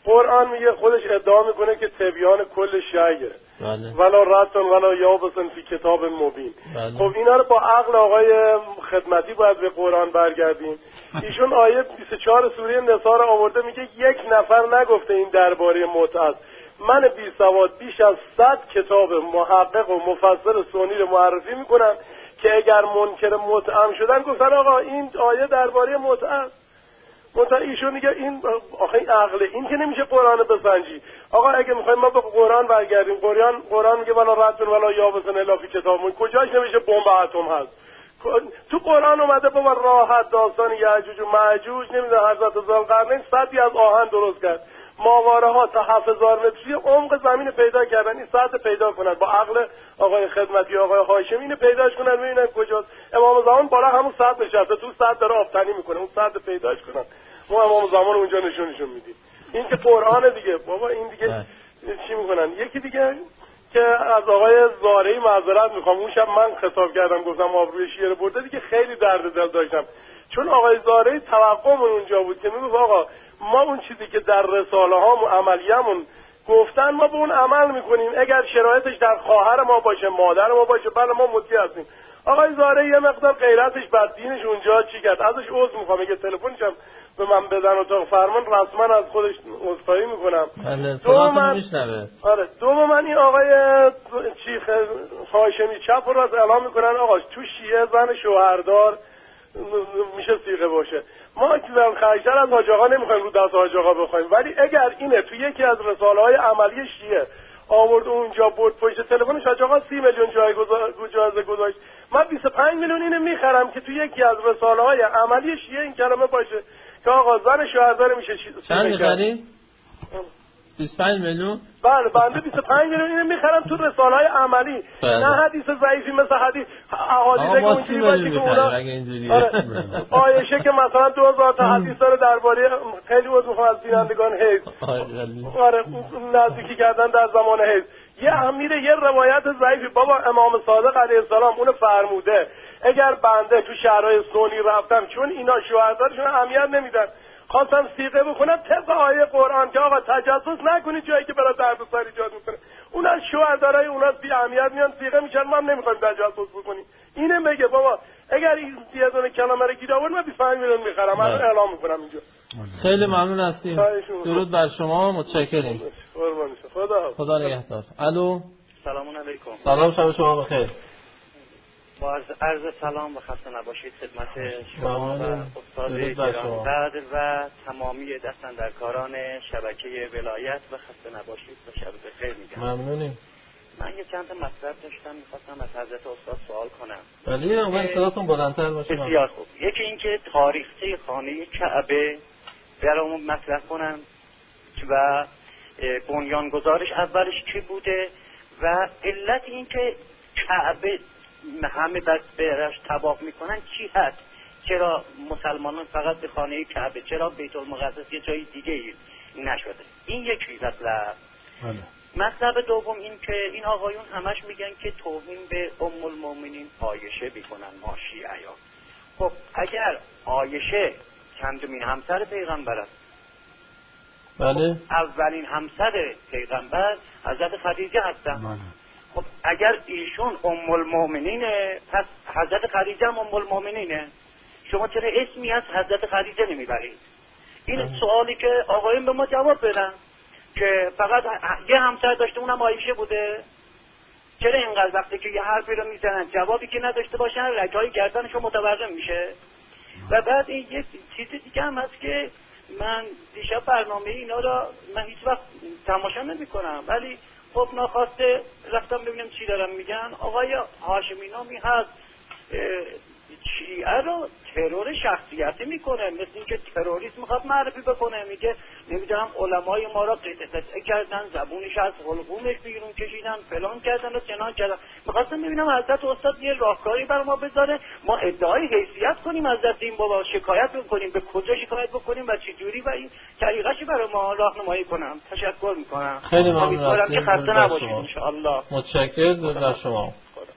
قرآن میگه خودش ادعا میکنه که تبیان کل شیء بله. ولا رتن ولا یابسن فی کتاب مبین. بله. خب اینا رو با عقل آقای خدمتی باید به قرآن برگردیم. ایشون آیه بیست و چهار سوره نساء رو آورده میگه یک نفر نگفته این درباره متعه. من بی سواد بیش از صد کتاب محقق و مفسر سنی رو معرفی میکنم که اگر منکر متعه شدن گفتن آقا این آیه درباره متعه. متعه ایشون میگه این آخه این عقله، این که نمیشه قرآن بسنجی. آقا اگه میخوایم ما به قرآن برگردیم، قرآن قرآن میگه ولا رتن ولا یابسن الا فی کتاب مبین. کجاش نمیشه بمب اتم هست؟ تو قرآن اومده با راحت داستان یاجوج و ماجوج، نمیدونم حضرت ذوالقرنین صدی از آهن درست کرد، ماواره ها تا هفت هزار متری عمق زمین پیدا کردن، این صد پیدا کنن با عقل آقای خدمتی آقای هاشمی اینو پیداش کنن ببینن کجاست. امام زمان بالا همون صد نشسته، تو صد داره آفتنی میکنه، اون صد پیداش کنن. ما امام زمان اونجا نشونشون میدیم. این که قرآن دیگه بابا، این دیگه چی میکنن. یکی دیگه که از آقای زارعی معذرت میخوام، اون شب من خطاب کردم گفتم آبروی شیعه رو برده دیگه، خیلی درد دل داشتم، چون آقای زارعی توقعمون اونجا بود که میگفت آقا ما اون چیزی که در رساله هامون عملیمون گفتن ما به اون عمل میکنیم، اگر شرایطش در خواهر ما باشه مادر ما باشه بله ما مطیع هستیم. آقای زارعی یه مقدار غیرتش بد دینش اونجا چی کرد، ازش عذر میخوام، اگه تلفنش هم به من بدن اتاق فرمان رسما از خودش عذرخواهی میکنم. دوم من آره دوم من این آقای چیخ هاشمی چپ رو از اعلام میکنن آقا تو شیعه زن شوهردار میشه صیغه باشه. ما که خیشتر از حاج آقا نمیخوایم رو دست حاج آقا بخوایم، ولی اگر اینه تو یکی از رساله های عملی شیعه آورد اونجا برد پشت تلفنش حاج آقا سی میلیون جایزه گذاشت، من بیست و پنج میلیون اینو میخرم که تو یکی از رساله های عملی شیعه این کلمه باشه که آقا زن شوهردار میشه. چند میخری؟ بیست و پنج میلیون؟ بله بنده بیست و پنج میلیون اینو میخرم تو رساله های عملی، نه حدیث ضعیفی مثل حدیث احادیث که اونجوری باشه که اونا آره آیشه که مثلا دو هزار تا حدیث داره درباره خیلی وضع میخوام از بینندگان حیض آره نزدیکی کردن در زمان حیض، یه امیره یه روایت ضعیفی بابا امام صادق علیه السلام اونو فرموده اگر بنده تو شهرهای سنی رفتم چون اینا شوهردارشون اهمیت نمیدن خواستم صیغه بکنم طبق آیه قرآن که آقا تجسس نکنید جایی که برای دردسر ایجاد میکنه، اون از شوهردارای اونا بی اهمیت میان صیغه میشن، ما هم نمیخوایم تجسس بکنیم. اینه میگه بابا اگر این یه دونه کلمه رو گیر آورد من بیست و پنج میلیون میخرم، من اعلام میکنم اینجا. خیلی ممنون هستیم، درود بر شما، متشکریم. خدا خدا نگهدار. الو سلام علیکم. سلام، شب شما بخیر. با عرض سلام و خسته نباشید خدمت شما و استاد گرامی‌قدر و تمامی دستاندرکاران شبکه ولایت و خسته نباشید و شب بخیر میگم. ممنونیم. من یه چند تا مطلب داشتم میخواستم از حضرت استاد سوال کنم. ولی من صداتون بلندتر باشه. بسیار خوب. یکی اینکه تاریخچه خانه کعبه برامون مطرح کنن و بنیانگذارش اولش کی بوده و علت اینکه کعبه همه بس برش طواف میکنن چی هست، چرا مسلمانان فقط به خانه کعبه، چرا بیت المقدس یه جای دیگه نشده. این یکی مطلب. مطلب دوم این که این آقایون همش میگن که توهین به ام المؤمنین عایشه میکنن ما شیعیان. خب اگر عایشه چندمین همسر پیغمبر است، بله اولین همسر پیغمبر حضرت خدیجه هستن. خب اگر ایشون ام المؤمنینه پس حضرت خدیجه هم ام المؤمنینه، شما چرا اسمی از حضرت خدیجه نمیبرید؟ این سوالی که آقایون به ما جواب بدن که فقط یه همسر داشته اونم عایشه بوده، چرا اینقدر وقتی که یه حرفی رو میزنن جوابی که نداشته باشن رگهای گردنشون متورم میشه. و بعد این یه چیز دیگه هم هست که من دیشب برنامه اینا را من هیچ وقت تماشا نمی کنم ولی خب ناخواسته رفتم ببینم چی دارم میگن. آقای هاشمی نامی هست شیعه رو ترور شخصیتی میکنه، مثل اینکه تروریست میخواد معرفی بکنه، میگه نمیدونم علمای ما را قطعه قطعه کردن، زبونش از حلقومش بیرون کشیدن، فلان کردن و چنان کردن. میخواستم ببینم حضرت استاد یه راهکاری بر ما بذاره ما ادعای حیثیت کنیم از دست این بابا، شکایت بکنیم، به کجا شکایت بکنیم و چه جوری و این طریقش برای ما راهنمایی کنم. تشکر میکنم. خیلی ممنون. امیدوارم که خسته نباشید ان شاء الله. متشکرم از شما.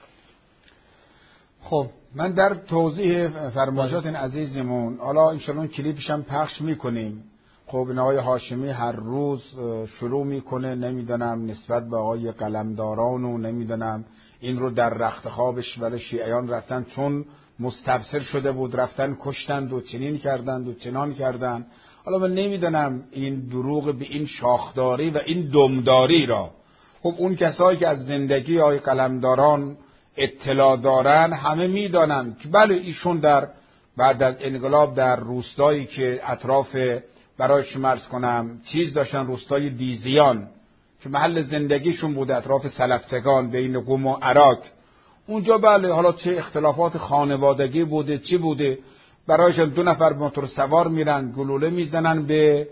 خب من در توضیح فرمایشات این عزیزمون حالا ان شاء الله کلیپش هم پخش میکنیم، خب این آقای هاشمی هر روز شروع میکنه نمیدونم نسبت به آقای قلمداران و نمیدونم این رو در رخت خوابش ولی شیعیان رفتن چون مستبصر شده بود رفتن کشتند و چنین کردند و چنان کردند. حالا من نمیدونم این دروغ به این شاخداری و این دمداری را خب اون کسایی که از زندگی آقای قلمداران اطلاع دارن همه میدانند که بله ایشون در بعد از انقلاب در روستایی که اطراف برای شمارس کنم چیز داشتن روستای دیزیان که محل زندگیشون بوده اطراف سلفتگان بین قم و عراق اونجا بله حالا چه اختلافات خانوادگی بوده چی بوده برایشان دو نفر موتور سوار میرن گلوله میزنن به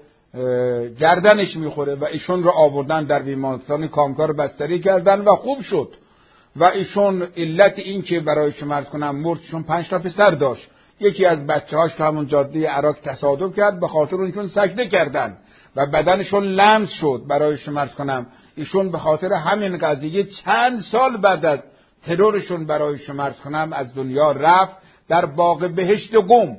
گردنش میخوره و ایشون رو آوردن در بیمارستان کامکار بستری کردن و خوب شد و ایشون علت این که برای شمارس کنم مردشون پنج تا پسر داشت یکی از بچه‌هاش تو همون جاده عراق تصادف کرد به خاطر اونشون سجده کردن و بدنشون لمس شد برای شمارس کنم ایشون به خاطر همین قضیه چند سال بعد از ترورشون برای شمارس کنم از دنیا رفت در باغ بهشت قم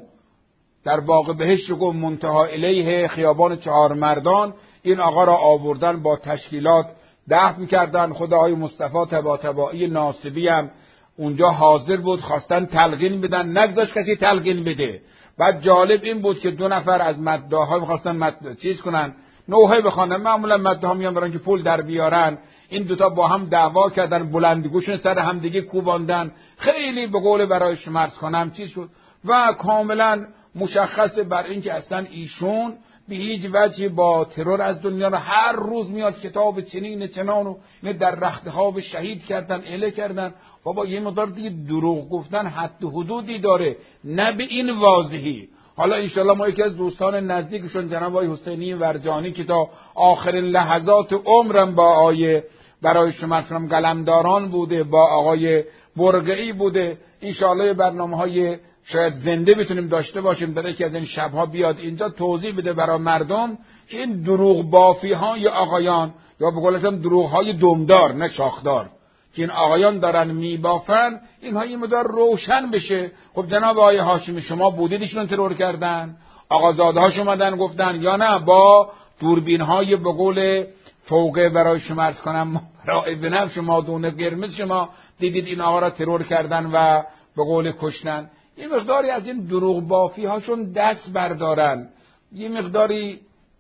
در باغ بهشت قم منتهی الیه خیابان چهار مردان این آقا را آوردن با تشکیلات دفن می‌کردن. خود آقای مصطفی طباطبایی ناصبی هم اونجا حاضر بود خواستن تلقین بدن نگذاشت کسی تلقین بده. بعد جالب این بود که دو نفر از مداحا می‌خواستن مد... چیز کنن نوحه بخوانن معمولا مداحا میان برای که پول در بیارن این دوتا با هم دعوا کردن بلندگوشون سر هم دیگه کوباندن خیلی به قول برای شمارس کنم چیز شد و کاملا مشخص بر این که اصلا ایشون به هیچ وجه با ترور از دنیا رو هر روز میاد کتاب چنین چنان و در رخت خواب شهید کردن اله کردن. بابا یه مقدار دیگه دروغ گفتن حد و حدودی داره نه به این واضحی. حالا انشالله ما یکی از دوستان نزدیکشون جناب آقای حسینی ورجانی که تا آخرین لحظات عمرم با آقای برای شما فرام قلمداران بوده با آقای برقعی بوده انشالله برنامه های شاید زنده بتونیم داشته باشیم در یکی از این شبها بیاد اینجا توضیح بده برای مردم که این دروغ بافی های آقایان یا به قولشون دروغ های دمدار نه شاخدار که این آقایان دارن میبافن اینها یه مقدار روشن بشه. خب جناب آقای هاشمی شما بودید ایشون ترور کردن آقازاده هاش اومدن گفتن یا نه با دوربین های به قول فوقه برای شما عرض کنم برای بنفش مادون قرمز شما دیدید این آقا را ترور کردن و به قول کشتن. یه مقداری از این دروغ بافی هاشون دست بردارن یه مقداری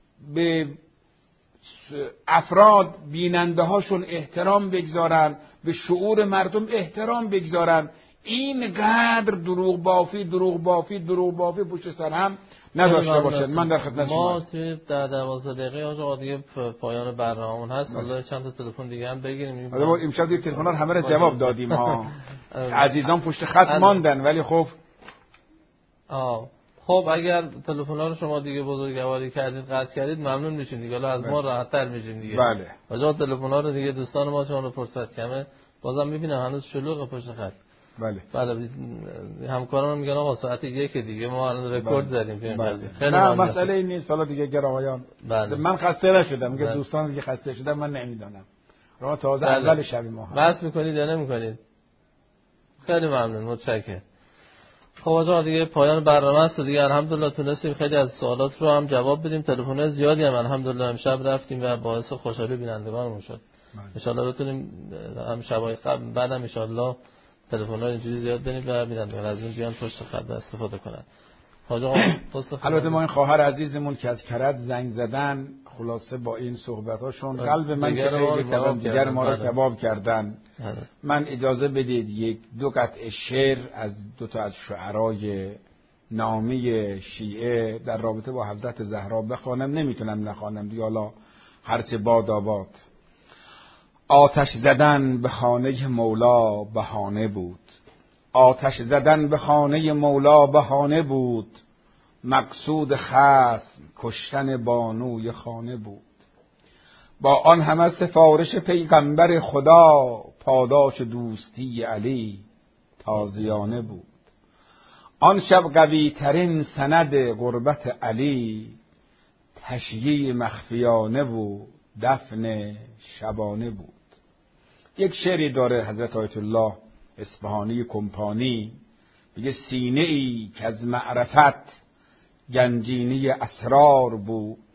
به افراد بیننده هاشون احترام بگذارن به شعور مردم احترام بگذارن اینقدر دروغ بافی دروغ بافی دروغ بافی پشت سر هم نداشته باشد. من در خدمت شما ما توی در دوازده دقیقه آقا دیگه پایان برنامه‌مون هست. حالا چند تا تلفن دیگه هم بگیریم. حالا امشب دیگه تلفن‌ها رو همه رو جواب دادیم ها. عزیزان پشت خط ماندن ولی خب آه خب اگر تلفن‌ها رو شما دیگه بزرگواری کردید قطع کردید ممنون میشین دیگه حالا از ما راحت‌تر میشین دیگه. بله. آقا تلفن‌ها رو دیگه دوستان ما چون فرصت کمه بازم میبینم هنوز شلوغ پشت خط. بله. بله همکاران میگن آقا ساعت یک دیگه ما الان رکورد زدیم فیلم بله. خیلی نه مسئله این نیست حالا دیگه گر آقایان بله. من خسته نشدم میگه بله. دوستان دیگه خسته شدن من نمیدونم راه تازه بله. اول شب ما بس میکنید یا نمیکنید خیلی ممنون متشکرم. خب آقا دیگه پایان برنامه است دیگه الحمدلله تونستیم خیلی از سوالات رو هم جواب بدیم تلفن زیادی هم الحمدلله امشب رفتیم و باعث خوشحالی بینندگانمون شد. ان شاء الله بتونیم هم شبای قبل بعدم ان شاء الله تلفن‌ها اینجوری زیاد بدیم و بینندگان از این بیان پشت خط استفاده کنن. حاجا البته ما این خواهر عزیزمون که از کرد زنگ زدن خلاصه با این صحبتاشون قلب من که خیلی دیگر ما رو کباب کردن. من اجازه بدید یک دو قطعه شعر از دو تا از شعرای نامی شیعه در رابطه با حضرت زهرا بخوانم. نمیتونم نخوانم دیگه حالا هرچه باد آباد. آتش زدن به خانه مولا بهانه بود آتش زدن به خانه مولا بهانه بود مقصود خصم کشتن بانوی خانه بود با آن همه سفارش پیغمبر خدا پاداش دوستی علی تازیانه بود آن شب قوی ترین سند قربت علی تشییع مخفیانه و دفن شبانه بود. یک شعری داره حضرت آیت الله اصفهانی کمپانی میگه سینه ای که از معرفت گنجینه اسرار بود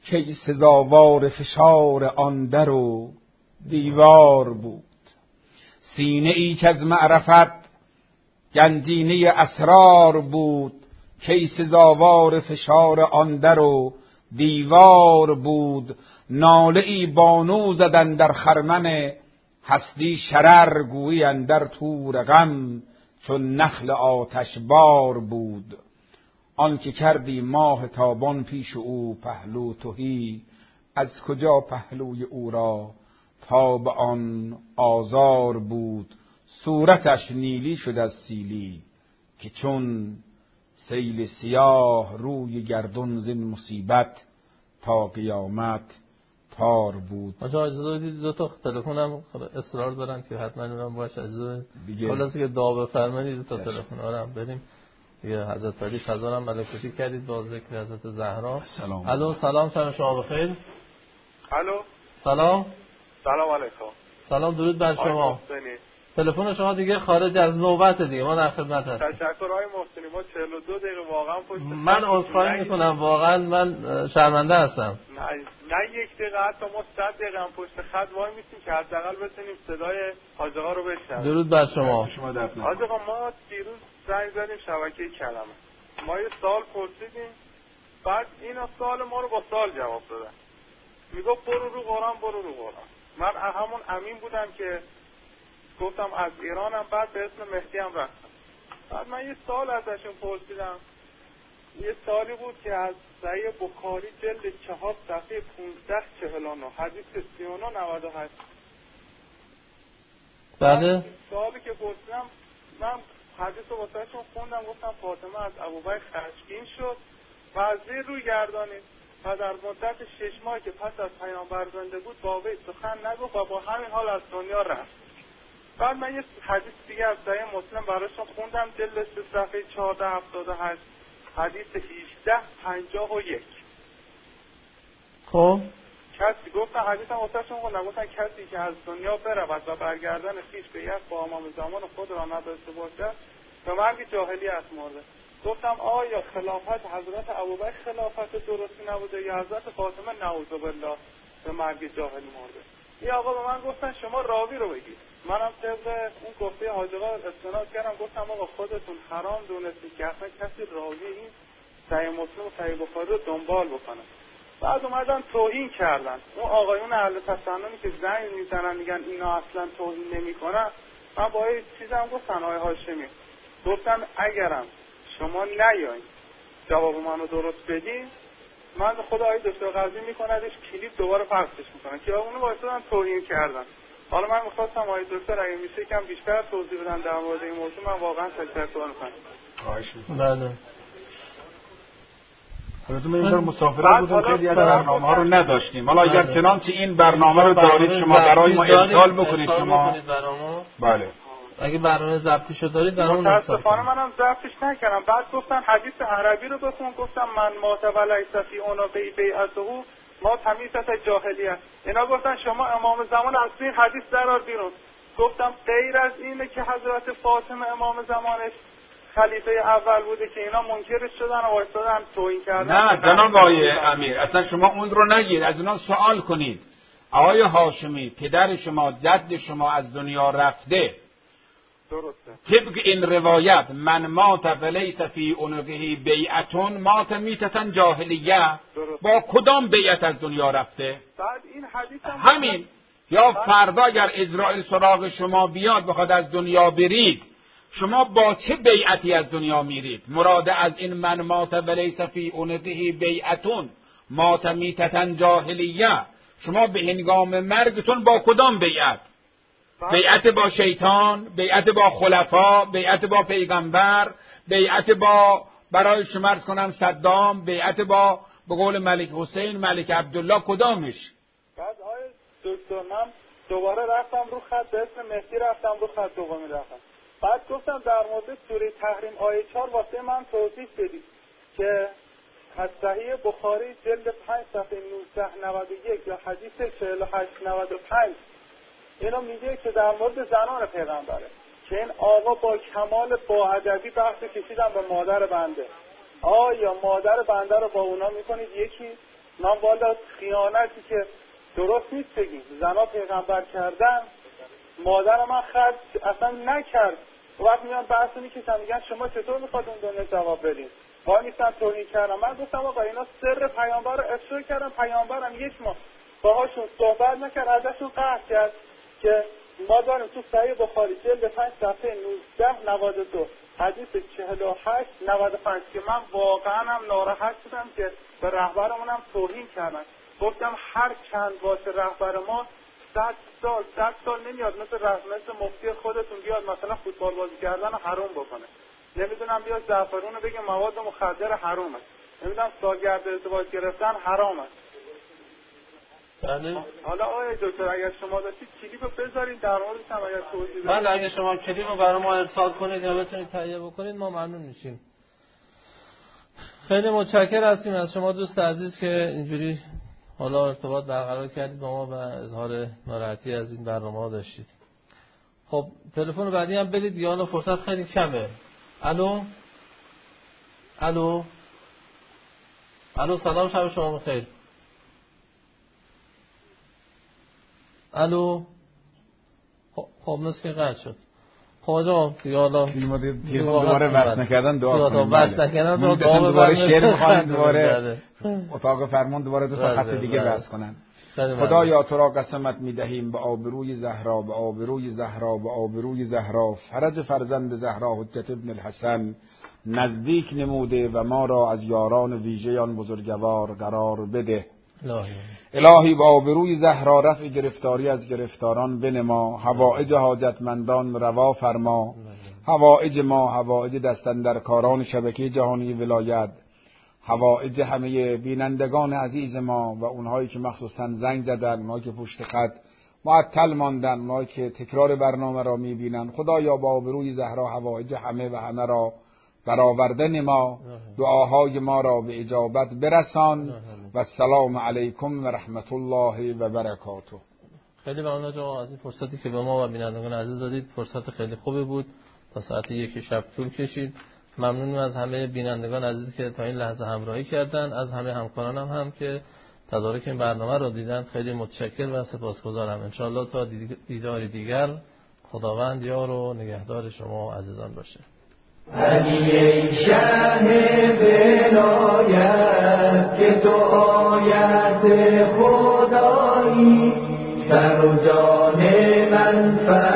که سزاوار فشار آن در و دیوار بود. سینه ای که از معرفت گنجینه اسرار بود، که سزاوار فشار آن در و دیوار بود. ناله ای بانو زدن در خرمن هستی شرر، گویی اندر تور غم چون نخل آتش بار بود. آن که کردی ماه تابان پیش او پهلو تهی، از کجا پهلوی او را تاب آن آزار بود. صورتش نیلی شد از سیلی، که چون سیل سیاه روی گردون زین مصیبت تا قیامت تار بود. آجا اجازه بدید دو تا تلفن هم اصرار دارن که حتما اونم باشه. اجازه خلاصه که دعا بفرمایید دو تا تلفن آرام بریم دیگه. حضرت علی فضا هم ملکوتی کردید با ذکر حضرت زهرا. سلام. الو سلام، شب شما بخیر. الو سلام. سلام علیکم. سلام، درود بر شما. تلفن شما دیگه خارج از نوبت دیگه، ما در خدمت هستیم. تشکر آقای محسنی. ما چهل و دو دقیقه واقعا پشت من عذرخواهی میکنم، واقعا من شرمنده هستم. نه نه یک دقیقه، حتی ما صد دقیقه هم پشت خط وای میسیم که حداقل بتونیم صدای حاج آقا رو بشنویم. درود بر شما. حاج آقا ما دیروز زنگ زدیم شبکه کلمه، ما یه سوال پرسیدیم، بعد اینا سوال ما رو با سوال جواب دادن. میگفت برو رو قرآن برو رو قرآن. من همون امین بودم که گفتم از ایرانم، بعد به اسم مهدی هم رفتم. بعد من یه سوال ازشون پرسیدم، یه سوالی بود که از صحیح بخاری جلد چهار صفحه پانصد و چهل و نه حدیث سی و نه نود و هشت. بله. سوالی که پرسیدم من حدیث رو واسهشون خوندم، گفتم فاطمه از ابوبکر خشمگین شد و از زیر روی گردانید و در مدت شش ماهی که پس از پیامبر زنده بود با وی سخن نگفت و با همین حال از دنیا رفت. بعد من یه حدیث دیگه از صحیح مسلم براشون خوندم، جلد سه صفحه چهارصد و هفتاد و هشت حدیث هجده پنجاه و یک. خب کسی گفتن حدیثم واسهشون خوندم، گفتن کسی که از دنیا برود و برگردن خویش به یک با امام زمان خود را نداشته باشد به مرگ جاهلیت مرده. گفتم آیا خلافت حضرت ابوبکر خلافت درستی نبوده یا حضرت فاطمه نعوذ بالله به مرگ جاهلی مرده؟ یه آقا به من گفتن شما راوی رو بگید. منم طبق اون گفته حاج آقا استناد کردم، گفتم آقا خودتون حرام دونستید که اصلا کسی راوی این صحیح مسلم و صحیح بخاری رو دنبال بکنه. بعد اومدن توهین کردن. اون آقایون اهل تسننی که زنگ میزنن میگن اینا اصلا توهین نمیکنن. من با یه چیزم گفتن آقای هاشمی، گفتم اگرم شما نیاین جواب منو درست بدین، من خدا آقای دکتر قاضی میکندش کلیپ دوباره پخشش میکنن که اونو واسه توهین کردن. حالا من میخواستم آقای دکتر اگه میشه کم بیشتر توضیح بدن در مورد این موضوع، من واقعا تشکر میکنم. خواهش میکنم. بله. البته ما اینجا مسافرت بودیم، خیلی از برنامه ها رو نداشتیم. حالا اگر چنانچه این برنامه رو دارید شما برای ما ارسال بکنید شما. بله. اگه برنامه ضبطیشو دارید برامون متاسفانه منم ضبطش نکردم. بعد گفتن حدیث عربی رو بخون، گفتم من مات ولیس فی عنقه بیعته ما تمیزت جاهلیت. اینا گفتن شما امام زمان از این حدیث درار بیرون. گفتم غیر از اینه که حضرت فاطمه امام زمانش خلیفه اول بوده که اینا منکرش شدن و وایسادن توهین کردن. نه جناب آقای امیر، اصلا شما اون رو نگید، از اینا سوال کنید. آقای هاشمی پدر شما جد شما از دنیا رفته، درسته، طبق این روایت من مات ولیس فی عنقه بیعتون مات میتتن جاهلیه، با کدام بیعت از دنیا رفته؟ بعد این حدیث همین. یا فردا اگر اسرائیل سراغ شما بیاد بخواد از دنیا برید، شما با چه بیعتی از دنیا میرید؟ مراد از این من مات ولیس فی عنقه بیعتون مات میتتن جاهلیه، شما به هنگام مرگتون با کدام بیعت؟ بیعت با شیطان، بیعت با خلفا، بیعت با پیغمبر، بیعت با برای شمرز کنم صدام، بیعت با به قول ملک حسین ملک عبدالله، کدامش؟ بعد آقای دکتر من دوباره رفتم رو خط به اسم مهدی، رفتم رو خط دومی رفتم. بعد گفتم در مورد سوره تحریم آیه چهار واسه من توضیح بدید که از صحیح بخاری جلد پنج صفحه نوزده نود و یک یا حدیث چهل و هشت نود و پنج اینو میگه که در مورد زنان پیغمبره که این آقا با کمال با ادبی بحث کشیدن به مادر بنده. آیا مادر بنده رو با اونا میکنید یکی؟ من والا خیانتی که درست نیست بگیم، زنا پیغمبر کردن، مادر من خرج اصلا نکرد. وقت میان بحث میکشن میگن شما چطور میخواد اون دنیا جواب بدین؟ وای نیستن توهین کردن. من گفتم آقا اینا سر پیامبر رو افشا کردن، پیامبرم یک ماه باهاشون صحبت نکرد، ازشون قهر کرد که ما داریم تو صحیح بخاری جلد پنج صفحه نوزده نود و دو حدیث چهل و هشت نود و پنج که من واقعا هم ناراحت شدم که به رهبرمونم توهین کردن. گفتم هر چند باشه رهبر ما صد سال صد سال نمیاد مثل مثل مفتی خودتون بیاد مثلا فوتبال بازی کردن حرام بکنه، نمیدونم بیاد زعفرون رو بگه مواد مخدر حرامه، نمیدونم سالگرد ازدواج گرفتن حرامه. بله. حالا آقای دکتر اگر شما داشتید کلیپو بذارید در موردش هم اگر توضیح بدید. بله اگه شما کلیپو برای ما ارسال کنید یا بتونید تهیه بکنید ما ممنون میشیم. خیلی متشکر هستیم از شما دوست عزیز که اینجوری حالا ارتباط برقرار کردید با ما و اظهار ناراحتی از این برنامه داشتید. خب تلفن بعدی هم بدید یا الان فرصت خیلی کمه. الو الو الو سلام، شب شما بخیر. الو خب خب مثل که قطع شد. خب آجا دیگه حالا دوباره وصل نکردن دعا کنیم. وصل نکردن دعا دوباره شعر می‌خوان، دوباره اتاق فرمان دوباره دو تا خط دیگه وصل کنن. خدایا تو را قسمت می‌دهیم به آبروی زهرا، به آبروی زهرا، به آبروی زهرا، فرج فرزند زهرا حجت ابن الحسن نزدیک نموده و ما را از یاران ویژه آن بزرگوار قرار بده. الهی با آبروی زهرا رفع گرفتاری از گرفتاران بنما، حوائج حاجتمندان روا فرما، حوائج ما، حوائج دستاندرکاران شبکه جهانی ولایت، حوائج همه بینندگان عزیز ما و اونهایی که مخصوصا زنگ زدن، اونهایی که پشت خط معطل ماندن، اونهایی که تکرار برنامه را میبینن، خدایا با آبروی زهرا حوائج همه و همه را برآوردن ما، دعاهای ما را به اجابت برسان و السلام علیکم و رحمت الله و برکاته. خیلی ممنون آقا از این فرصتی که به ما و بینندگان عزیز دادید. فرصت خیلی خوبی بود، تا ساعت یک شب طول کشید. ممنونم از همه بینندگان عزیز که تا این لحظه همراهی کردن، از همه همکارانم هم, هم که تدارک این برنامه را دیدن. خیلی متشکر و سپاسگزارم. انشاءالله تا دیدار دیگر خداوند یار و نگهدار شما عزیزان باشه. علی ای شهر ولایت که تو آیت خدایی، سر و جان من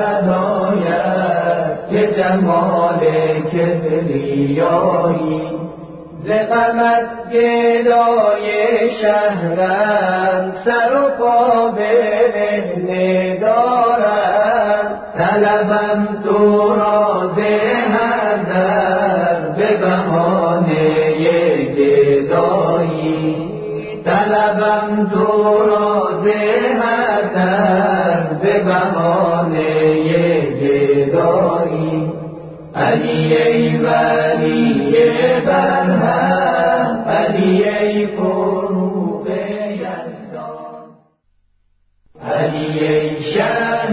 فدایت که جمال کبریایی، ز غمت گدای شهرم سر و پا برهنه دارم، طلبم تو را زهردر به بهانه گدایی، طلبم تو را زهردر به بهانه گدایی. علی ای ولی برهم، علی ای فروغ یزدان، علی ای شهر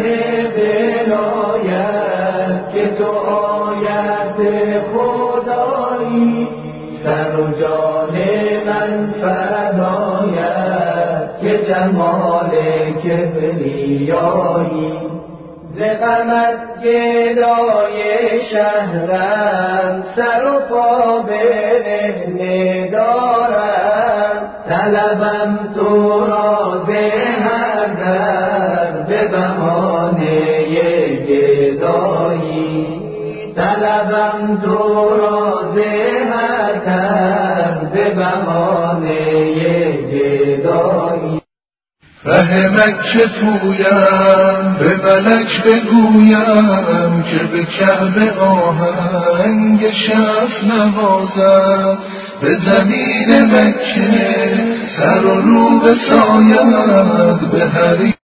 ولایت که تو آیت خدایی، سر و جان من فدایت که جمال کبریایی، ز غمت گدای شهرم سر و پا برهنه دارم، طلبم تو را زهردر به بهانه گدایی، طلبم تو را زهردر به بهانه گدایی. فهمک که پویم به ملک بگویم که به کعبه آهنگ شف نوازم، به زمین مکه سر و رو بساید به هری